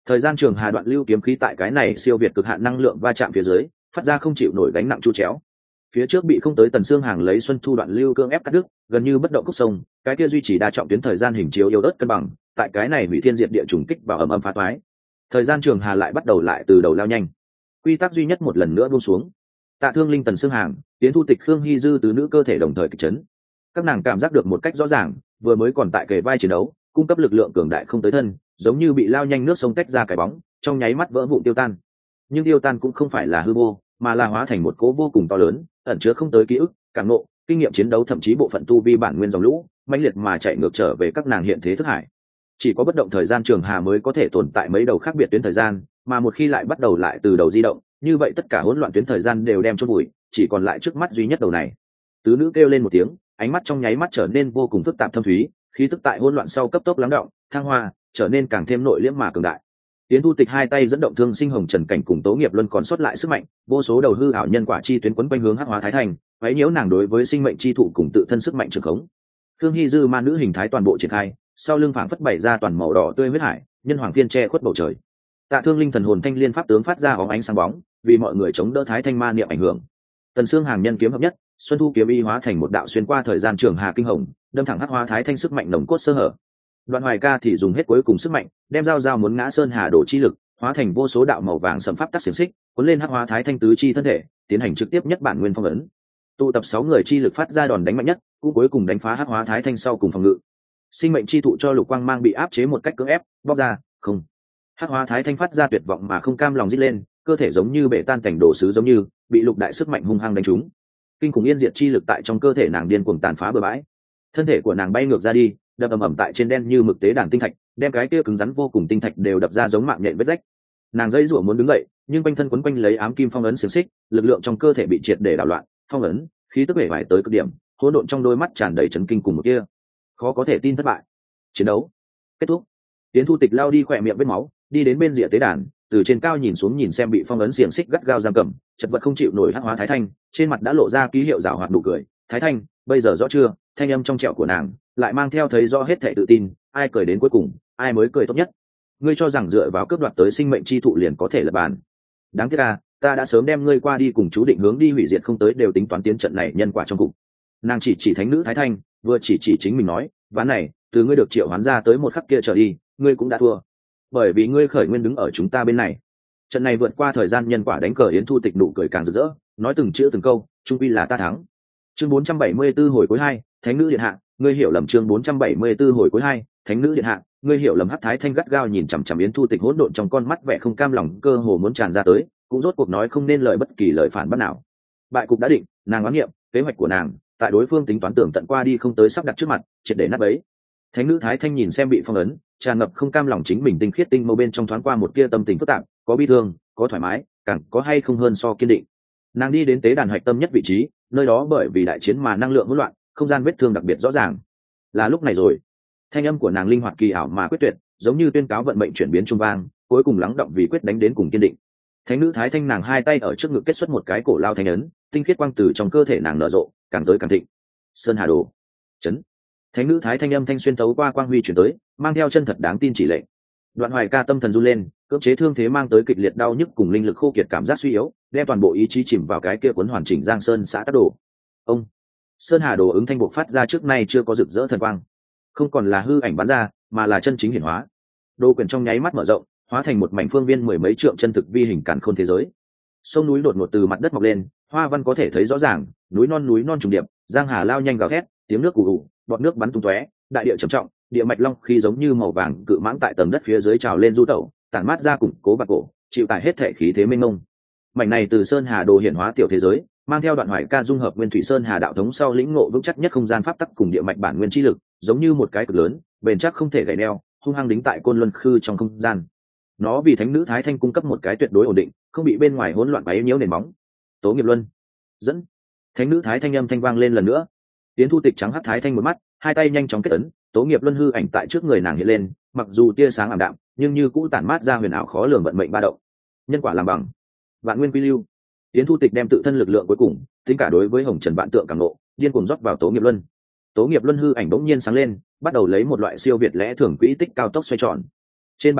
S1: Thời gian trường hà đoạn lưu kiếm khí tại cái này siêu việt cực hạn năng lượng va chạm phía dưới, phát ra không chịu nổi gánh nặng chu chéo. Phía trước bị không tới Tần Sương Hàng lấy xuân thu đoạn lưu cương ép cắt đứt, gần như bất động khúc sông, cái kia duy trì đa trọng tuyến thời gian hình chiếu yếu ớt cân bằng, tại cái này hủy thiên diệt địa trùng kích vào ầm ầm phá toái. Thời gian trường hà lại bắt đầu lại từ đầu lao nhanh. Quy tắc duy nhất một lần nữa buông xuống. Tạ Thương Linh, Tần Sương Hàng, Tiến Thu Tịch, Khương Hy Dư tứ nữ cơ thể đồng thời kịch chấn. Các nàng cảm giác được một cách rõ ràng, vừa mới còn tại kề vai chiến đấu, cung cấp lực lượng cường đại không tới thân, giống như bị lao nhanh nước sông tách ra cái bóng, trong nháy mắt vỡ vụn tiêu tan. Nhưng tiêu tan cũng không phải là hư vô, mà là hóa thành một cố vô cùng to lớn, ẩn chứa không tới ký ức, cảm ngộ, kinh nghiệm chiến đấu, thậm chí bộ phận tu vi bản nguyên dòng lũ, mãnh liệt mà chạy ngược trở về các nàng hiện thế thức hải. Chỉ có bất động thời gian trường hà mới có thể tồn tại mấy đầu khác biệt tuyến thời gian, mà một khi lại bắt đầu lại từ đầu di động, như vậy tất cả hỗn loạn tuyến thời gian đều đem chôn vùi, chỉ còn lại trước mắt duy nhất đầu này. Tứ nữ kêu lên một tiếng, ánh mắt trong nháy mắt trở nên vô cùng phức tạp thâm thúy, khí tức tại hỗn loạn sau cấp tốc lắng đọng, thăng hoa, trở nên càng thêm nội liễm mà cường đại. Tiến Thu Tịch hai tay dẫn động thương sinh hồng trần cảnh cùng Tố Nghiệp Luân còn sót lại sức mạnh, vô số đầu hư ảo nhân quả chi tuyến quấn quanh hướng Hắc Hóa Thái Thành, quấy nhiễu nàng đối với sinh mệnh chi thụ cùng tự thân sức mạnh trường khống. Khương Hy Dư ma nữ hình thái toàn bộ triển khai, sau lưng phảng phất bày ra toàn màu đỏ tươi huyết hải, nhân hoàng phiên che khuất bầu trời. Tạ Thương Linh thần hồn thanh liên pháp tướng phát ra óng ánh sáng bóng, vì mọi người chống đỡ Thái Thanh ma niệm ảnh hưởng. Tần Sương Hàng nhân kiếm hợp nhất, Xuân Thu kiếm y hóa thành một đạo xuyên qua thời gian trường hà kinh hồng, đâm thẳng Hắc Hóa Thái Thanh sức mạnh nồng cốt sơ hở. Đoạn Hoài Ca thì dùng hết cuối cùng sức mạnh, đem dao muốn ngã sơn hà đổ chi lực, hóa thành vô số đạo màu vàng sẫm pháp tắc xiềng xích, cuốn lên Hắc Hóa Thái Thanh tứ chi thân thể, tiến hành trực tiếp nhất bản nguyên phong ấn. Tụ tập 6 người chi lực phát ra đòn đánh mạnh nhất, cũng cuối cùng đánh phá Hắc Hóa Thái Thanh sau cùng phòng ngự. Sinh mệnh chi thụ cho Lục Quang Mang bị áp chế một cách cưỡng ép, bóc ra, không. Hắc Hóa Thái Thanh phát ra tuyệt vọng mà không cam lòng rít lên, cơ thể giống như bể tan cảnh đồ sứ giống như bị lục đại sức mạnh hung hăng đánh trúng. Kinh khủng yên diệt chi lực tại trong cơ thể nàng điên cuồng tàn phá bừa bãi. Thân thể của nàng bay ngược ra đi, đập ầm ầm tại trên đen như mực tế đàn tinh thạch, đem cái kia cứng rắn vô cùng tinh thạch đều đập ra giống mạng nhện vết rách. Nàng dãy rủa muốn đứng dậy, nhưng quanh thân quấn quanh lấy ám kim phong ấn xiềng xích, lực lượng trong cơ thể bị triệt để đảo loạn, phong ấn, khí tức bể bại tới cực điểm, hỗn độn trong đôi mắt tràn đầy chấn kinh cùng một kia. Khó có thể tin thất bại. Chiến đấu kết thúc. Tiến Thu Tịch lao đi khỏe miệng vết máu, đi đến bên rìa tế đàn, từ trên cao nhìn xuống nhìn xem bị phong ấn xiềng xích gắt gao giam cầm, chật vật không chịu nổi Hắc Hóa Thái Thanh, trên mặt đã lộ ra ký hiệu giảo hoạt nụ cười. Thái Thanh, bây giờ rõ chưa? Thanh âm trong trẻo của nàng lại mang theo thấy rõ hết thảy tự tin, ai cười đến cuối cùng, ai mới cười tốt nhất. Ngươi cho rằng dựa vào cướp đoạt tới sinh mệnh chi thụ liền có thể lật bàn? Đáng tiếc ta đã sớm đem ngươi qua đi cùng chú định hướng đi hủy diệt không tới đều tính toán tiến trận này nhân quả trong cục. Nàng chỉ thánh nữ Thái Thanh, vừa chỉ chính mình nói, ván này, từ ngươi được triệu hoán ra tới một khắc kia trở đi, ngươi cũng đã thua. Bởi vì ngươi khởi nguyên đứng ở chúng ta bên này. Trận này vượt qua thời gian nhân quả đánh cờ. Yến Thu Tịch nụ cười càng rực rỡ, nói từng chữ từng câu, chung quy là ta thắng. Chương 474 hồi cuối 2, Thánh nữ điện hạ, ngươi hiểu lầm. Chương 474 hồi cuối 2, Thánh nữ điện hạ, ngươi hiểu lầm. Hắc Thái Thanh gắt gao nhìn chằm chằm Yến Thu Tịch hỗn độn trong con mắt vẻ không cam lòng cơ hồ muốn tràn ra tới, cũng rốt cuộc nói không nên lời bất kỳ lời phản bác nào. Bại cục đã định, nàng đoán nghiệm, kế hoạch của nàng, tại đối phương tính toán tưởng tận qua đi không tới sắp đặt trước mặt, triệt để nát bấy. Thánh nữ Thái Thanh nhìn xem bị phong ấn, tràn ngập không cam lòng chính mình tinh khiết tinh mâu bên trong thoáng qua một tia tâm tình phức tạp, có bi thương, có thoải mái, càng có hay không hơn so kiên định. Nàng đi đến tế đàn hạch tâm nhất vị trí, nơi đó bởi vì đại chiến mà năng lượng hỗn loạn, không gian vết thương đặc biệt rõ ràng. Là lúc này rồi. Thanh âm của nàng linh hoạt kỳ ảo mà quyết tuyệt, giống như tuyên cáo vận mệnh chuyển biến trung vang, cuối cùng lắng động vì quyết đánh đến cùng kiên định. Thánh nữ Thái Thanh nàng hai tay ở trước ngực kết xuất một cái cổ lao thánh ấn, tinh khiết quang từ trong cơ thể nàng nở rộ, càng tới càng thịnh. Sơn Hà Đồ, chấn. Thánh nữ Thái Thanh âm thanh xuyên tấu qua quang huy chuyển tới, mang theo chân thật đáng tin chỉ lệnh. Đoạn Hoài Ca tâm thần run lên, cưỡng chế thương thế mang tới kịch liệt đau nhức cùng linh lực khô kiệt cảm giác suy yếu, đem toàn bộ ý chí chìm vào cái kia cuốn hoàn chỉnh Giang Sơn xã tác đồ. Ông Sơn Hà Đồ ứng thanh buộc phát ra trước nay chưa có rực rỡ thần quang, không còn là hư ảnh bắn ra, mà là chân chính hiển hóa. Đồ quyển trong nháy mắt mở rộng, hóa thành một mảnh phương viên mười mấy trượng chân thực vi hình càn khôn thế giới. Sông núi đột ngột từ mặt đất mọc lên, hoa văn có thể thấy rõ ràng, núi non trùng điệp, giang hà lao nhanh gào thét, tiếng nước ù ù, bọt nước bắn tung tóe, đại địa trầm trọng, địa mạch long khi giống như màu vàng cự mãng tại tầng đất phía dưới trào lên du tẩu, tản mát ra củng cố bạc cổ, chịu tải hết thể khí thế mênh mông. Mảnh này từ Sơn Hà Đồ hiển hóa tiểu thế giới, mang theo Đoạn Hoài Ca dung hợp Nguyên Thủy Sơn Hà đạo thống sau lĩnh ngộ vững chắc nhất không gian pháp tắc cùng địa mạch bản nguyên chi lực, giống như một cái cực lớn, bền chắc không thể gãy neo, hung hăng đính tại côn luân khư trong không gian. Nó vì thánh nữ Thái Thanh cung cấp một cái tuyệt đối ổn định, không bị bên ngoài hỗn loạn quấy nhiễu nền móng. Tố Nghiệp Luân dẫn. Thánh nữ Thái Thanh âm thanh vang lên lần nữa. Tiến Thu Tịch trắng Hắc Thái Thanh một mắt, hai tay nhanh chóng kết ấn, Tố Nghiệp Luân hư ảnh tại trước người nàng hiện lên, mặc dù tia sáng ảm đạm, nhưng như cũ tản mát ra huyền ảo khó lường vận mệnh ba động. Nhân quả làm bằng, vạn nguyên quy lưu. Tiến Thu Tịch đem tự thân lực lượng cuối cùng, tính cả đối với Hồng Trần vạn tượng cảm ngộ, điên cuồng rót vào Tố Nghiệp Luân. Tố Nghiệp Luân hư ảnh bỗng nhiên sáng lên, bắt đầu lấy một loại siêu việt lẽ thường quỹ tích cao tốc xoay tròn. Trên bàn quay,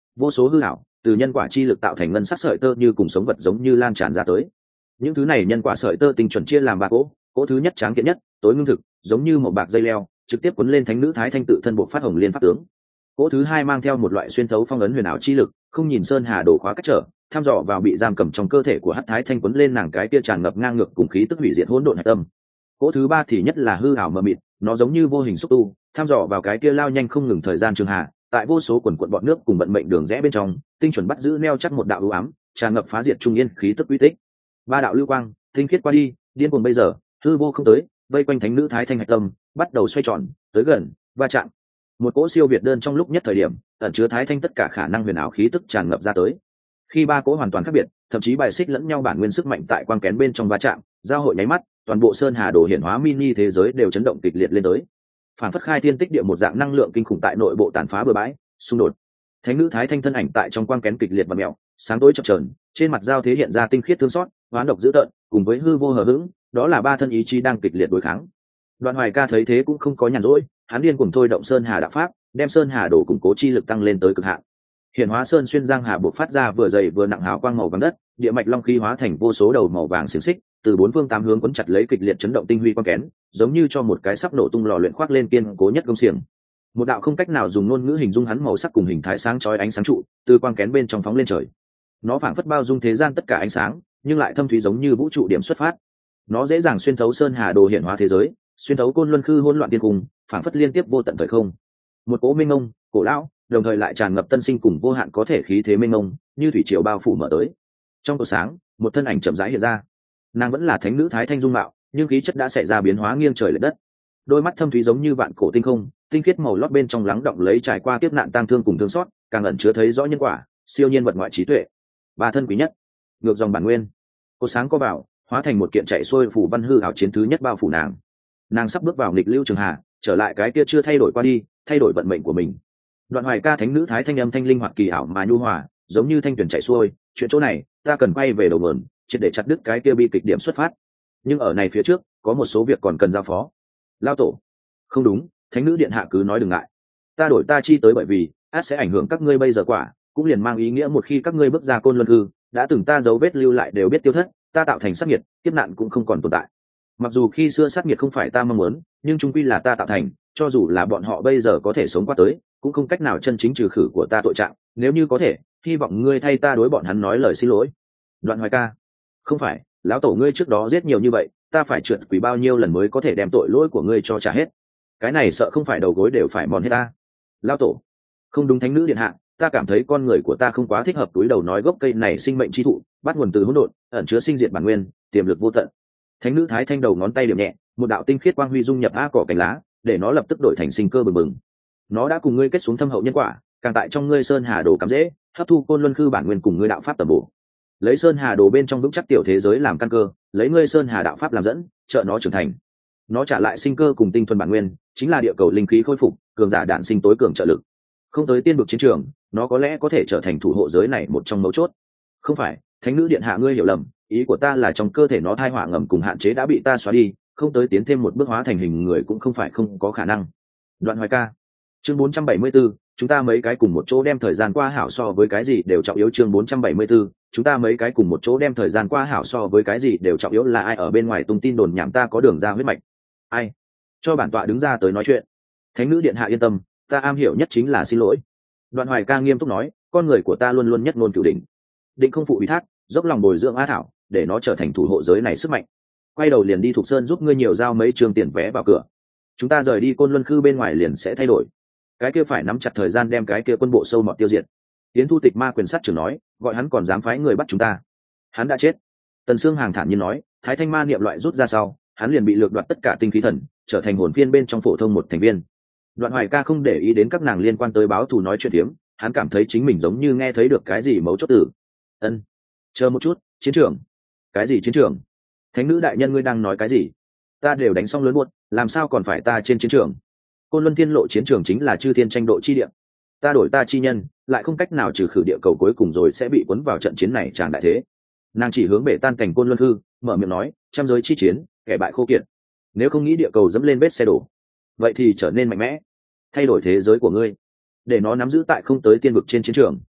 S1: vô số hư ảo từ nhân quả chi lực tạo thành ngân sắc sợi tơ như cùng sống vật giống như lan tràn ra tới. Những thứ này nhân quả sợi tơ tinh chuẩn chia làm ba cỗ, cỗ thứ nhất tráng kiện nhất, tối ngưng thực, giống như một bạc dây leo, trực tiếp cuốn lên thánh nữ Thái Thanh tự thân bộ phát hồng liên pháp tướng. Cỗ thứ hai mang theo một loại xuyên thấu phong ấn huyền ảo chi lực, không nhìn sơn hà đổ khóa cách trở, tham dò vào bị giam cầm trong cơ thể của Hắc Thái Thanh cuốn lên nàng cái kia tràn ngập ngang ngược cùng khí tức hủy diệt hỗn độn hạch tâm. Cỗ thứ ba thì nhất là hư ảo mờ mịt, nó giống như vô hình xúc tu, tham dò vào cái kia lao nhanh không ngừng thời gian trường hà, tại vô số quần quần bọt nước cùng vận mệnh đường rẽ bên trong, tinh chuẩn bắt giữ neo chắc một đạo ưu ám, tràn ngập phá diệt trung yên khí tức uy tích. Ba đạo lưu quang, tinh khiết qua đi, điên cuồng bây giờ, hư vô không tới, vây quanh thánh nữ Thái Thanh hạch tâm, bắt đầu xoay tròn, tới gần, va chạm. Một cỗ siêu việt đơn trong lúc nhất thời điểm, ẩn chứa Thái Thanh tất cả khả năng huyền ảo khí tức tràn ngập ra tới. Khi ba cỗ hoàn toàn khác biệt, thậm chí bài xích lẫn nhau bản nguyên sức mạnh tại quang kén bên trong va chạm, giao hội nháy mắt, toàn bộ sơn hà đồ hiển hóa mini thế giới đều chấn động kịch liệt lên tới. Phản phất khai thiên tích địa một dạng năng lượng kinh khủng tại nội bộ tàn phá bừa bãi, xung đột. Thánh nữ Thái Thanh thân ảnh tại trong quang kén kịch liệt và mèo, sáng tối chập chờn, trên mặt giao thế hiện ra tinh khiết thương xót, oán độc dữ tợn, cùng với hư vô hờ hững, đó là ba thân ý chí đang kịch liệt đối kháng. Đoạn Hoài Ca thấy thế cũng không có nhàn rỗi, hắn điên cuồng thôi động sơn hà đạo pháp, đem sơn hà đổ củng cố chi lực tăng lên tới cực hạn. Hiện hóa sơn xuyên giang hà buộc phát ra vừa dày vừa nặng hào quang màu vàng đất, địa mạch long khí hóa thành vô số đầu màu vàng xiềng xích, từ bốn phương tám hướng quấn chặt lấy kịch liệt chấn động tinh huy quang kén, giống như cho một cái sắp nổ tung lò luyện khoác lên kiên cố nhất công xiềng. Một đạo không cách nào dùng ngôn ngữ hình dung hắn màu sắc cùng hình thái sáng chói ánh sáng trụ, từ quang kén bên trong phóng lên trời. Nó phảng phất bao dung thế gian tất cả ánh sáng, nhưng lại thâm thúy giống như vũ trụ điểm xuất phát. Nó dễ dàng xuyên thấu sơn hà đồ hiện hóa thế giới, xuyên thấu côn luân khư hỗn loạn tiên cung, phảng phất liên tiếp vô tận thời không. Một cỗ minh mông, cổ lão, đồng thời lại tràn ngập tân sinh cùng vô hạn có thể khí thế minh mông, như thủy triều bao phủ mở tới. Trong cột sáng, một thân ảnh chậm rãi hiện ra. Nàng vẫn là thánh nữ Thái Thanh dung mạo, nhưng khí chất đã xảy ra biến hóa nghiêng trời lệch đất. Đôi mắt thâm thúy giống như vạn cổ tinh không, tinh khiết màu lót bên trong lắng động lấy trải qua kiếp nạn tang thương cùng thương xót, càng ẩn chứa thấy rõ nhân quả, siêu nhiên vật ngoại trí tuệ. Ba thân quý nhất, ngược dòng bản nguyên. Cột sáng có vào, hóa thành một kiện chạy xuôi phủ văn hư ảo chiến thứ nhất bao phủ nàng. Nàng sắp bước vào nghịch lưu trường hà, trở lại cái kia chưa thay đổi qua đi, thay đổi vận mệnh của mình. Đoạn Hoài Ca thánh nữ Thái Thanh âm thanh linh hoạt kỳ ảo mà nhu hòa, giống như thanh tuyển chạy xuôi, chuyện chỗ này, ta cần quay về đầu nguồn, triệt để chặt đứt cái kia bi kịch điểm xuất phát. Nhưng ở này phía trước, có một số việc còn cần giao phó. Lao tổ. Không đúng, thánh nữ điện hạ cứ nói đừng ngại. Ta đổi ta chi tới bởi vì, át sẽ ảnh hưởng các ngươi bây giờ quả, cũng liền mang ý nghĩa một khi các ngươi bước ra côn luân hư, đã từng ta dấu vết lưu lại đều biết tiêu thất, ta tạo thành sát nghiệt, kiếp nạn cũng không còn tồn tại. Mặc dù khi xưa sát nghiệt không phải ta mong muốn, nhưng chung quy là ta tạo thành, cho dù là bọn họ bây giờ có thể sống qua tới, cũng không cách nào chân chính trừ khử của ta tội trạng. Nếu như có thể, hy vọng ngươi thay ta đối bọn hắn nói lời xin lỗi. Đoạn Hoài Ca. Không phải, lão tổ ngươi trước đó giết nhiều như vậy, ta phải trượt quỷ bao nhiêu lần mới có thể đem tội lỗi của ngươi cho trả hết. Cái này sợ không phải đầu gối đều phải mòn hết ta. Lão tổ. Không đúng thánh nữ điện hạ, ta cảm thấy con người của ta không quá thích hợp túi đầu nói gốc cây này sinh mệnh chi thụ, bắt nguồn từ hỗn độn, ẩn chứa sinh diệt bản nguyên, tiềm lực vô tận. Thánh nữ Thái Thanh đầu ngón tay điểm nhẹ, một đạo tinh khiết quang huy dung nhập a cỏ cành lá, để nó lập tức đổi thành sinh cơ bừng bừng. Nó đã cùng ngươi kết xuống thâm hậu nhân quả, càng tại trong ngươi sơn hà đồ cắm dễ, hấp thu côn luân khư bản nguyên cùng ngươi đạo pháp tầm bổ. Lấy sơn hà đồ bên trong vững chắc tiểu thế giới làm căn cơ, lấy ngươi sơn hà đạo pháp làm dẫn, trợ nó trưởng thành. Nó trả lại sinh cơ cùng tinh thuần bản nguyên, chính là địa cầu linh khí khôi phục, cường giả đản sinh tối cường trợ lực. Không tới tiên vực chiến trường, nó có lẽ có thể trở thành thủ hộ giới này một trong mấu chốt. Không phải, thánh nữ điện hạ ngươi hiểu lầm, ý của ta là trong cơ thể nó thai hỏa ngầm cùng hạn chế đã bị ta xóa đi, không tới tiến thêm một bước hóa thành hình người cũng không phải không có khả năng. Đoạn Hoài Ca. Chương 474, chúng ta mấy cái cùng một chỗ đem thời gian qua hảo so với cái gì đều trọng yếu. Chương 474, chúng ta mấy cái cùng một chỗ đem thời gian qua hảo so với cái gì đều trọng yếu. Là ai ở bên ngoài tung tin đồn nhảm ta có đường ra huyết mạch? Ai? Cho bản tọa đứng ra tới nói chuyện. Thánh nữ điện hạ yên tâm, ta am hiểu nhất chính là xin lỗi. Đoạn Hoài Ca nghiêm túc nói, con người của ta luôn luôn nhất ngôn cửu đỉnh, định không phụ ủy thác, dốc lòng bồi dưỡng á thảo, để nó trở thành thủ hộ giới này sức mạnh. Quay đầu liền đi Thục Sơn giúp ngươi nhiều giao mấy trường tiền vé vào cửa. Chúng ta rời đi côn luân khư bên ngoài liền sẽ thay đổi. Cái kia phải nắm chặt thời gian đem cái kia quân bộ sâu mọt tiêu diệt. Tiến Thu Tịch Ma quyền sát trưởng nói, gọi hắn còn dám phái người bắt chúng ta. Hắn đã chết. Tần Sương Hàng thản nhiên nói, Thái Thanh Ma niệm loại rút ra sau, hắn liền bị lược đoạt tất cả tinh khí thần, trở thành hồn phiên bên trong phổ thông một thành viên. Đoạn Hoài Ca không để ý đến các nàng liên quan tới báo thù nói chuyện tiếm, hắn cảm thấy chính mình giống như nghe thấy được cái gì mấu chốt từ. Ân, chờ một chút, chiến trường. Cái gì chiến trường? Thánh nữ đại nhân ngươi đang nói cái gì? Ta đều đánh xong lớn buốt, làm sao còn phải ta trên chiến trường? Côn Luân Thiên Lộ chiến trường chính là chư thiên tranh độ chi địa. Ta đổi ta chi nhân, lại không cách nào trừ khử địa cầu cuối cùng rồi sẽ bị cuốn vào trận chiến này tràn đại thế. Nàng chỉ hướng bể tan cảnh Côn Luân hư, mở miệng nói, trăm giới chi chiến, kẻ bại khô kiệt. Nếu không nghĩ địa cầu dẫm lên vết xe đổ, vậy thì trở nên mạnh mẽ, thay đổi thế giới của ngươi, để nó nắm giữ tại không tới tiên vực trên chiến trường.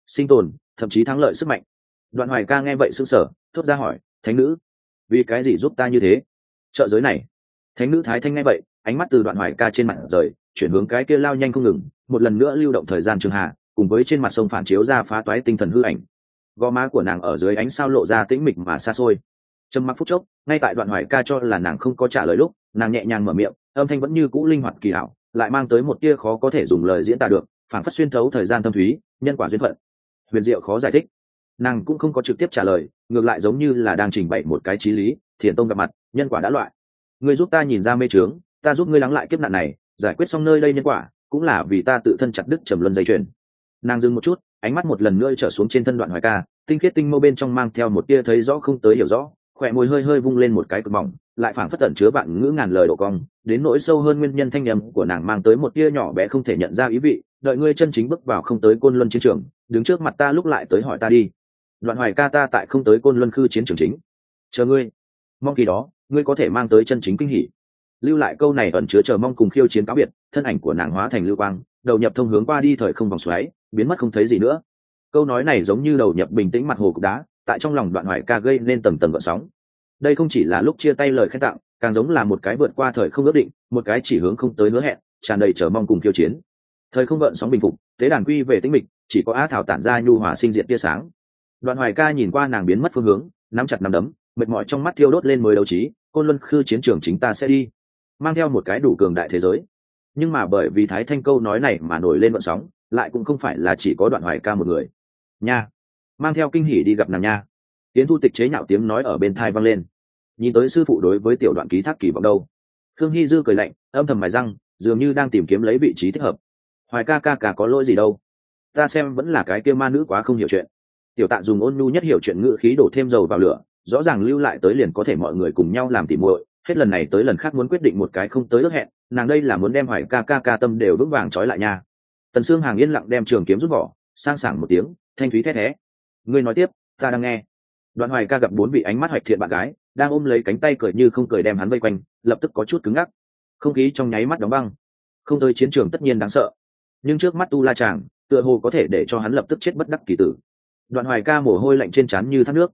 S1: sinh tồn, thậm chí thắng lợi sức mạnh. Đoạn Hoài Ca nghe vậy sững sờ, thốt ra hỏi, thánh nữ, vì cái gì giúp ta như thế? Trợ giới này. Thánh nữ Thái Thanh nghe vậy, ánh mắt từ Đoạn Hoài Ca trên mặt rời, chuyển hướng cái kia lao nhanh không ngừng, một lần nữa lưu động thời gian trường hạ, cùng với trên mặt sông phản chiếu ra phá toái tinh thần hư ảnh. Gò má của nàng ở dưới ánh sao lộ ra tĩnh mịch mà xa xôi. Trầm mặc phút chốc, ngay tại Đoạn Hoài Ca cho là nàng không có trả lời lúc, nàng nhẹ nhàng mở miệng, âm thanh vẫn như cũ linh hoạt kỳ hảo, lại mang tới một tia khó có thể dùng lời diễn tả được, phản phất xuyên thấu thời gian thâm thúy, nhân quả duyên phận, huyền diệu khó giải thích. Nàng cũng không có trực tiếp trả lời, ngược lại giống như là đang trình bày một cái chí lý, thiền tông gặp mặt, nhân quả đã loại. Ngươi giúp ta nhìn ra mê trướng, ta giúp ngươi lắng lại kiếp nạn này, giải quyết xong nơi đây nhân quả, cũng là vì ta tự thân chặt đứt trầm luân dây chuyền. Nàng dừng một chút, ánh mắt một lần nữa trở xuống trên thân Đoạn Hoài Ca, tinh khiết tinh mâu bên trong mang theo một tia thấy rõ không tới hiểu rõ, khỏe môi hơi hơi vung lên một cái cực mỏng, lại phảng phất tẩn chứa vạn ngữ ngàn lời độ cong, đến nỗi sâu hơn nguyên nhân thanh nhầm của nàng mang tới một tia nhỏ bé không thể nhận ra ý vị, đợi ngươi chân chính bước vào không tới Côn Luân chiến trường, đứng trước mặt ta lúc lại tới hỏi ta đi. Đoạn Hoài Ca, ta tại không tới Côn Luân khư chiến trường chính, chờ ngươi, mong kỳ đó ngươi có thể mang tới chân chính kinh hỉ. Lưu lại câu này ẩn chứa chờ mong cùng khiêu chiến cáo biệt, thân ảnh của nàng hóa thành lưu quang, đầu nhập thông hướng qua đi thời không vòng xoáy, biến mất không thấy gì nữa. Câu nói này giống như đầu nhập bình tĩnh mặt hồ cục đá, tại trong lòng Đoạn Hoài Ca gây nên tầng tầng gợn sóng. Đây không chỉ là lúc chia tay lời khen tặng, càng giống là một cái vượt qua thời không ước định, một cái chỉ hướng không tới hứa hẹn, tràn đầy chờ mong cùng khiêu chiến. Thời không gợn sóng bình phục, tế đàn quy về tĩnh mịch, chỉ có á thảo tản ra nhu hòa sinh diệt tia sáng. Đoạn Hoài Ca nhìn qua nàng biến mất phương hướng, nắm chặt nắm đấm, mệt mỏi trong mắt thiêu đốt lên mới đấu trí, Côn Luân khư chiến trường chính ta sẽ đi, mang theo một cái đủ cường đại thế giới. Nhưng mà bởi vì Thái Thanh câu nói này mà nổi lên vận sóng, lại cũng không phải là chỉ có Đoạn Hoài Ca một người. Nha, mang theo kinh hỉ đi gặp nàng nha. Tiến Thu Tịch chế nhạo tiếng nói ở bên tai vang lên. Nhìn tới sư phụ đối với tiểu Đoạn ký thác kỳ vọng đâu. Khương Hy Dư cười lạnh, âm thầm mài răng, dường như đang tìm kiếm lấy vị trí thích hợp. Hoài ca ca có lỗi gì đâu, ta xem vẫn là cái kia ma nữ quá không hiểu chuyện. Tiểu Tạ dùng ôn nhu nhất hiểu chuyện ngữ khí đổ thêm dầu vào lửa, rõ ràng lưu lại tới liền có thể mọi người cùng nhau làm tỉ muội, hết lần này tới lần khác muốn quyết định một cái không tới ước hẹn, nàng đây là muốn đem Hoài ca tâm đều vững vàng trói lại nha. Tần Sương Hàng yên lặng đem trường kiếm rút vỏ, sang sảng một tiếng, thanh thúy thét thé. Ngươi nói tiếp, ta đang nghe. Đoạn Hoài Ca gặp bốn vị ánh mắt hoạch thiện bạn gái đang ôm lấy cánh tay cười như không cười đem hắn vây quanh, lập tức có chút cứng ngắc, không khí trong nháy mắt đóng băng. Không tới chiến trường tất nhiên đáng sợ, nhưng trước mắt Tu La Tràng tựa hồ có thể để cho hắn lập tức chết bất đắc kỳ tử. Đoạn Hoài Ca mồ hôi lạnh trên trán như thác nước.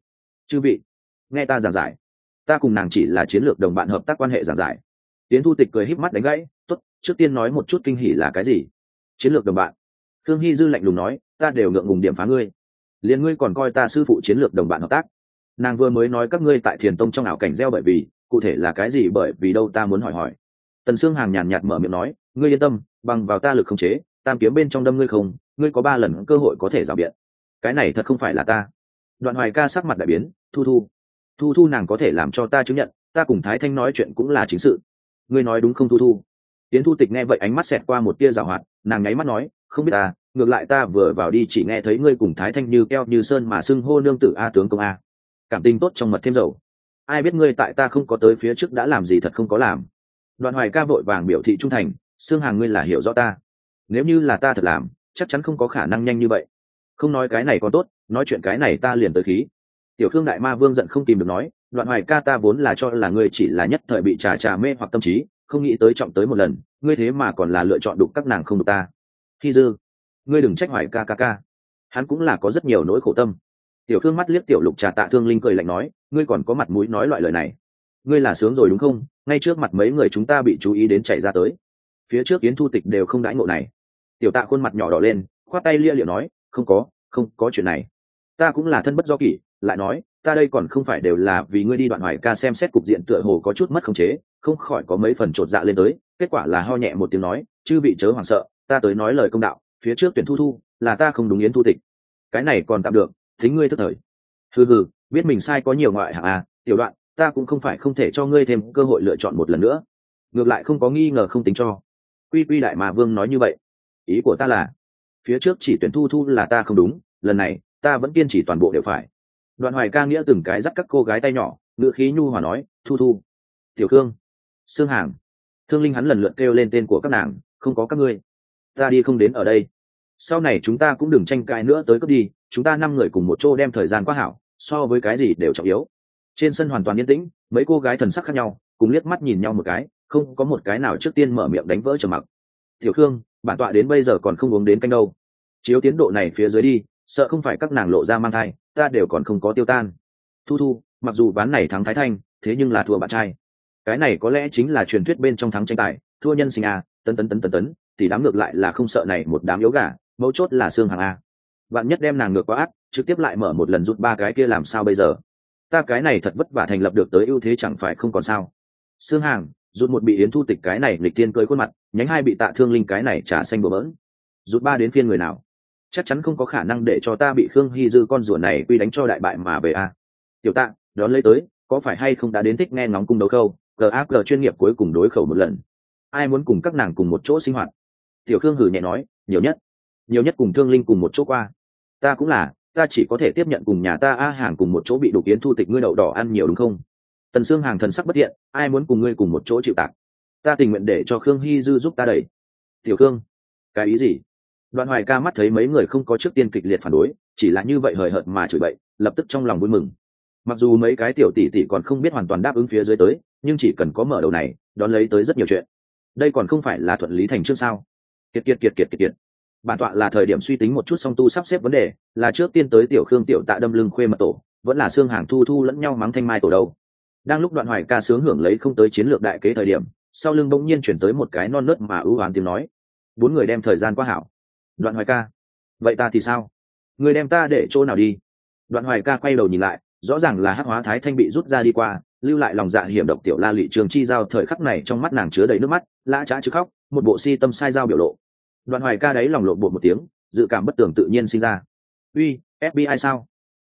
S1: Chư vị, nghe ta giảng giải, ta cùng nàng chỉ là chiến lược đồng bạn hợp tác quan hệ giảng giải. Tiến Thu Tịch cười híp mắt đánh gãy, tốt, trước tiên nói một chút kinh hỉ là cái gì. Chiến lược đồng bạn. Khương Hy Dư lạnh lùng nói, ta đều ngượng ngùng điểm phá ngươi, liền ngươi còn coi ta sư phụ chiến lược đồng bạn hợp tác. Nàng vừa mới nói các ngươi tại Thiền Tông trong ảo cảnh gieo bởi vì, cụ thể là cái gì bởi vì đâu ta muốn hỏi. Tần Sương Hàng nhàn nhạt mở miệng nói, ngươi yên tâm, bằng vào ta lực khống chế, tam kiếm bên trong đâm ngươi không, ngươi có 3 lần cơ hội có thể rào biện. Cái này thật không phải là ta. Đoạn Hoài Ca sắc mặt đại biến, Thu nàng có thể làm cho ta chứng nhận, ta cùng Thái Thanh nói chuyện cũng là chính sự. Ngươi nói đúng không Thu? Tiến Thu Tịch nghe vậy ánh mắt xẹt qua một tia giảo hoạt, nàng nháy mắt nói, không biết ta, ngược lại ta vừa vào đi chỉ nghe thấy ngươi cùng Thái Thanh như keo như sơn mà xưng hô nương tử a tướng công a. Cảm tình tốt trong mật thêm dầu. Ai biết ngươi tại ta không có tới phía trước đã làm gì thật không có làm. Đoạn Hoài Ca vội vàng biểu thị trung thành, Sương Hàng ngươi là hiểu rõ ta. Nếu như là ta thật làm, chắc chắn không có khả năng nhanh như vậy. Không nói cái này còn tốt, nói chuyện cái này ta liền tới khí. Tiểu Khương Đại Ma Vương giận không kìm được nói, Đoạn Hoài Ca ta vốn là cho là ngươi chỉ là nhất thời bị trà mê hoặc tâm trí, không nghĩ tới trọng tới một lần, ngươi thế mà còn là lựa chọn đục các nàng không đục ta. Hy Dư, ngươi đừng trách Hoài ca, hắn cũng là có rất nhiều nỗi khổ tâm. Tiểu Khương mắt liếc Tiểu Lục Trà Tạ Thương Linh cười lạnh nói, ngươi còn có mặt mũi nói loại lời này, ngươi là sướng rồi đúng không? Ngay trước mặt mấy người chúng ta bị chú ý đến chạy ra tới, phía trước Yến Thu Tịch đều không đãi ngộ này. Tiểu Tạ khuôn mặt nhỏ đỏ lên, khoát tay lia liệu nói, không có chuyện này, ta cũng là thân bất do kỷ. Lại nói, ta đây còn không phải đều là vì ngươi đi. Đoạn Hoài Ca xem xét cục diện tựa hồ có chút mất khống chế, không khỏi có mấy phần chột dạ lên tới, kết quả là ho nhẹ một tiếng nói, chư vị chớ hoảng sợ, ta tới nói lời công đạo, phía trước tuyển Thu là ta không đúng Yến Thu Tịch, cái này còn tạm được, thính ngươi thức thời. Hừ, biết mình sai có nhiều ngoại hạng à, Tiểu Đoạn, ta cũng không phải không thể cho ngươi thêm cơ hội lựa chọn một lần nữa, ngược lại không có nghi ngờ không tính cho. Quy Đại Ma Vương nói như vậy, ý của ta là phía trước chỉ tuyển Thu là ta không đúng, lần này ta vẫn kiên trì toàn bộ đều phải. Đoạn Hoài Ca nghĩa từng cái dắt các cô gái tay nhỏ, ngữ khí nhu hòa nói, Thu, Tiểu Khương, Sương Hàng, Thương Linh, hắn lần lượt kêu lên tên của các nàng, không có các ngươi, ta đi không đến ở đây. Sau này chúng ta cũng đừng tranh cãi nữa tới cướp đi, chúng ta 5 người cùng một chỗ đem thời gian quá hảo, so với cái gì đều trọng yếu. Trên sân hoàn toàn yên tĩnh, mấy cô gái thần sắc khác nhau, cùng liếc mắt nhìn nhau một cái, không có một cái nào trước tiên mở miệng đánh vỡ trầm mặc. Tiểu Khương, bản tọa đến bây giờ còn không uống đến canh đâu. chiếu tiến độ này phía dưới đi, sợ không phải các nàng lộ ra mang thai, ta đều còn không có tiêu tan. Thu Thu, mặc dù ván này thắng Thái Thanh, thế nhưng là thua bạn trai. Cái này có lẽ chính là truyền thuyết bên trong thắng tranh tài, thua nhân sinh a, tấn, thì đám ngược lại là không sợ này một đám yếu gà, mấu chốt là xương hàng a. Bạn nhất đem nàng ngược quá ác, trực tiếp lại mở một lần rút ba cái kia làm sao bây giờ? Ta cái này thật vất vả thành lập được tới ưu thế chẳng phải không còn sao? Xương hàng, rút một bị Yến Thu Tịch cái này lịch tiên cơi khuôn mặt, nhánh hai bị Tạ Thương Linh cái này trà xanh bừa bỡn. Rút ba đến phiên người nào? Chắc chắn không có khả năng để cho ta bị Khương Hy Dư con rùa này quy đánh cho đại bại mà về a. Tiểu Tạ, đón lấy tới, có phải hay không đã đến thích nghe ngóng cung đấu khâu, GAG chuyên nghiệp cuối cùng đối khẩu một lần. Ai muốn cùng các nàng cùng một chỗ sinh hoạt? Tiểu Khương hử nhẹ nói, nhiều nhất cùng Thương Linh cùng một chỗ qua. Ta cũng là, ta chỉ có thể tiếp nhận cùng nhà ta A Hàng cùng một chỗ bị đục Yến Thu Tịch ngươi đậu đỏ ăn nhiều đúng không? Tần Sương Hàng thần sắc bất thiện, ai muốn cùng ngươi cùng một chỗ chịu tạc? Ta tình nguyện để cho Khương Hy Dư giúp ta đẩy. Tiểu Khương, cái ý gì? Đoạn Hoài Ca mắt thấy mấy người không có trước tiên kịch liệt phản đối, chỉ là như vậy hời hợt mà chửi bậy, lập tức trong lòng vui mừng. Mặc dù mấy cái tiểu tỷ tỷ còn không biết hoàn toàn đáp ứng phía dưới tới, nhưng chỉ cần có mở đầu này, đón lấy tới rất nhiều chuyện. Đây còn không phải là thuận lý thành chương sao? Kiệt. Bản tọa là thời điểm suy tính một chút song tu sắp xếp vấn đề, là trước tiên tới Tiểu Khương Tiểu Tạ đâm lưng khuê mật tổ, vẫn là xương hàng Thu Thu lẫn nhau mắng thanh mai tổ đâu. Đang lúc Đoạn Hoài Ca sướng hưởng lấy không tới chiến lược đại kế thời điểm, sau lưng bỗng nhiên chuyển tới một cái non nớt mà ưu oán tiếng nói. Bốn người đem thời gian qua hảo. Đoạn Hoài Ca, vậy ta thì sao? Người đem ta để chỗ nào đi? Đoạn Hoài Ca quay đầu nhìn lại, rõ ràng là Hắc Hóa Thái Thanh bị rút ra đi qua, lưu lại lòng dạ hiểm độc Tiểu La Lụy Trường Chi giao thời khắc này trong mắt nàng chứa đầy nước mắt, lã chã chứ khóc, một bộ si tâm sai giao biểu lộ. Đoạn Hoài Ca đấy lòng lộn bộ một tiếng, dự cảm bất tường tự nhiên sinh ra. Uy, FBI sao?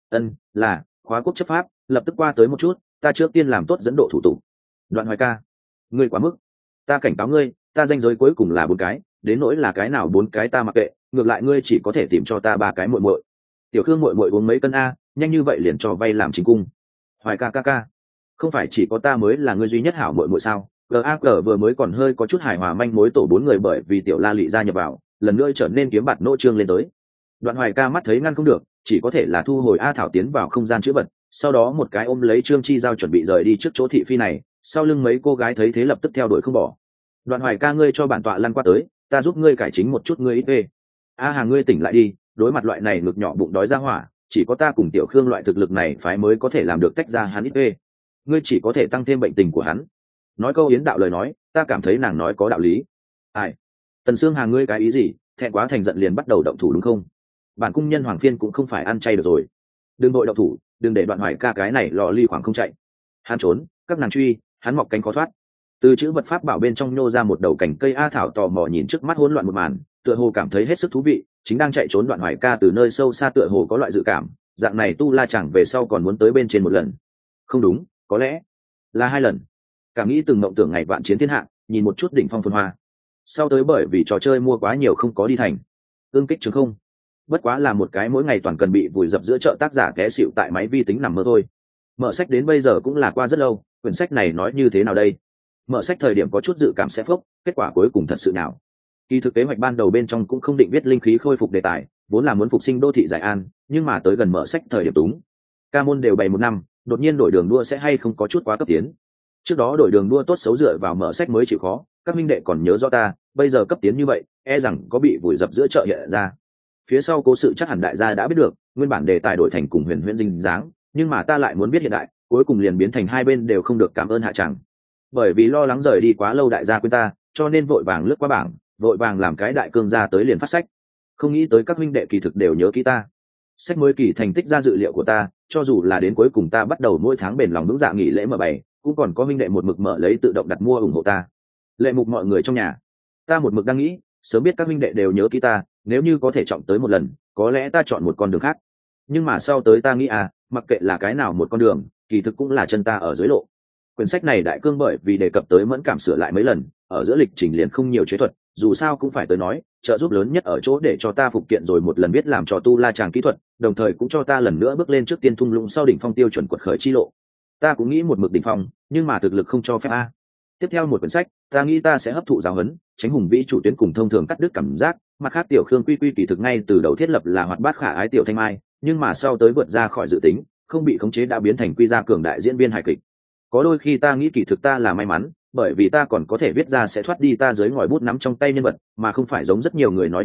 S1: Là khóa quốc chấp pháp, lập tức qua tới một chút, ta trước tiên làm tốt dẫn độ thủ tục. Đoạn Hoài Ca, ngươi quá mức, ta cảnh cáo ngươi, ta danh giới cuối cùng là 4 cái, đến nỗi là cái nào 4 cái ta mặc kệ, ngược lại ngươi chỉ có thể tìm cho ta 3 cái muội muội. Tiểu Khương muội muội uống mấy cân a, nhanh như vậy liền cho vay làm chính cung. Hoài ca, không phải chỉ có ta mới là ngươi duy nhất hảo muội muội sao? GAG vừa mới còn hơi có chút hài hòa manh mối tổ 4 người bởi vì Tiểu La Lụy gia nhập vào, lần nữa trở nên kiếm bạt nỗ trương lên tới. Đoạn Hoài Ca mắt thấy ngăn không được, chỉ có thể là thu hồi A Thảo tiến vào không gian chữ vật, sau đó một cái ôm lấy Trương Chi giao chuẩn bị rời đi trước chỗ thị phi này, sau lưng mấy cô gái thấy thế lập tức theo đuổi không bỏ. Đoạn Hoài Ca ngươi cho bản tọa lăn qua tới, ta giúp ngươi cải chính một chút ngươi ít về. A Hàng ngươi tỉnh lại đi, đối mặt loại này ngực nhỏ bụng đói ra hỏa, chỉ có ta cùng Tiểu Khương loại thực lực này phái mới có thể làm được tách ra hắn ít về. Ngươi chỉ có thể tăng thêm bệnh tình của hắn. Nói câu yến đạo lời nói, ta cảm thấy nàng nói có đạo lý. Ai? Tần Sương Hàng ngươi cái ý gì? Thẹn quá thành giận liền bắt đầu động thủ đúng không? Bản cung nhân Hoàng Phiên cũng không phải ăn chay được rồi. Đừng đội động thủ, đừng để Đoạn Hoài Ca cái này lò ly khoảng không chạy. Hắn trốn, các nàng truy, hắn mọc cánh khó thoát. Từ chữ vật pháp bảo bên trong nhô ra một đầu cành cây. A Thảo tò mò nhìn trước mắt hỗn loạn một màn, tựa hồ cảm thấy hết sức thú vị, chính đang chạy trốn Đoạn Hoài Ca từ nơi sâu xa tựa hồ có loại dự cảm, dạng này tu la chẳng về sau còn muốn tới bên trên một lần. Không đúng, có lẽ là 2 lần. Cảm nghĩ từng mộng tưởng ngày vạn chiến thiên hạ, nhìn một chút đỉnh phong phồn hoa. Sau tới bởi vì trò chơi mua quá nhiều không có đi thành. Ương kích trường không. Bất quá là một cái mỗi ngày toàn cần bị vùi dập giữa chợ tác giả té xịu tại máy vi tính nằm mơ thôi. Mở sách đến bây giờ cũng là qua rất lâu, quyển sách này nói như thế nào đây? Mở sách thời điểm có chút dự cảm sẽ phốc, kết quả cuối cùng thật sự nào? Kỳ thực kế hoạch ban đầu bên trong cũng không định viết linh khí khôi phục đề tài, vốn là muốn phục sinh đô thị Giải An, nhưng mà tới gần mở sách thời điểm túng. Ca môn đều bày 1 năm, đột nhiên đổi đường đua sẽ hay không có chút quá cấp tiến. Trước đó đổi đường đua tốt xấu dựa vào mở sách mới chịu khó, các minh đệ còn nhớ rõ ta, bây giờ cấp tiến như vậy, e rằng có bị vùi dập giữa chợ hiện ra. Phía sau cố sự chắc hẳn đại gia đã biết được, nguyên bản đề tài đổi thành cùng huyền huyễn dinh dáng, nhưng mà ta lại muốn biết hiện đại, cuối cùng liền biến thành hai bên đều không được cảm ơn hạ chẳng. Bởi vì lo lắng rời đi quá lâu đại gia quên ta, cho nên vội vàng lướt qua bảng, vội vàng làm cái đại cương ra tới liền phát sách. Không nghĩ tới các minh đệ kỳ thực đều nhớ kỹ ta. Sách mới kỳ thành tích ra dự liệu của ta, cho dù là đến cuối cùng ta bắt đầu mỗi tháng bền lòng vững dạ nghỉ lễ mở bày, cũng còn có minh đệ một mực mở lấy tự động đặt mua ủng hộ ta. Lệ mục mọi người trong nhà, ta một mực đang nghĩ, sớm biết các minh đệ đều nhớ kỹ ta, nếu như có thể chọn tới một lần, có lẽ ta chọn một con đường khác. Nhưng mà sau tới ta nghĩ mặc kệ là cái nào một con đường, kỳ thực cũng là chân ta ở dưới lộ. Quyển sách này đại cương bởi vì đề cập tới mẫn cảm sửa lại mấy lần, ở giữa lịch trình liền không nhiều chế thuật, dù sao cũng phải tới nói, trợ giúp lớn nhất ở chỗ để cho ta phục kiện rồi một lần biết làm cho tu la chàng kỹ thuật, đồng thời cũng cho ta lần nữa bước lên trước tiên thung lũng sau đỉnh phong tiêu chuẩn quật khởi chi lộ. Ta cũng nghĩ một mực đỉnh phong, nhưng mà thực lực không cho phép tiếp theo một quyển sách, ta nghĩ ta sẽ hấp thụ giáo huấn, tránh hùng vĩ chủ tuyến cùng thông thường cắt đứt cảm giác, mặt khác tiểu Khương quy kỳ thực ngay từ đầu thiết lập là hoạt bát khả ái tiểu Thanh Mai, nhưng mà sau tới vượt ra khỏi dự tính, không bị khống chế đã biến thành quy gia cường đại diễn viên hài kịch. Có đôi khi ta nghĩ kỳ thực ta là may mắn, bởi vì ta còn có thể viết ra sẽ thoát đi ta dưới ngòi bút nắm trong tay nhân vật, mà không phải giống rất nhiều người nói như vậy,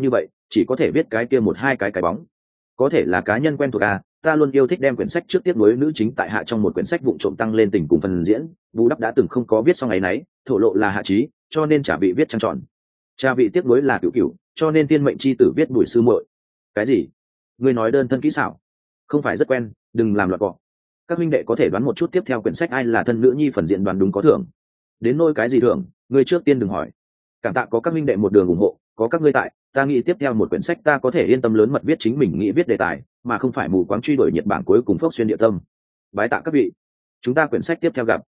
S1: chỉ có thể viết cái kia một hai cái bóng. Có thể là cá nhân quen thuộc à, ta luôn yêu thích đem quyển sách trước tiếp nối nữ chính tại hạ trong một quyển sách vụng trộm tăng lên tình cùng phần diễn, bù đắp đã từng không có viết xong ngày nấy, thổ lộ là hạ trí, cho nên trả vị viết trăng tròn. Cha vị tiếp nối là cửu cửu, cho nên tiên mệnh chi tử viết bùi sư muội. Cái gì? Ngươi nói đơn thân kỹ xảo? Không phải rất quen, đừng làm loạn cọ. Các huynh đệ có thể đoán một chút tiếp theo quyển sách ai là thân nữ nhi phần diễn đoán đúng có thưởng. Đến nôi cái gì thưởng, ngươi trước tiên đừng hỏi. Cảm tạ có các huynh đệ một đường ủng hộ, có các ngươi tại, ta nghĩ tiếp theo một quyển sách ta có thể yên tâm lớn mật viết chính mình nghĩ viết đề tài, mà không phải mù quáng truy đuổi nhiệt bảng cuối cùng phốc xuyên địa tâm. Bái tạ các vị. Chúng ta quyển sách tiếp theo gặp.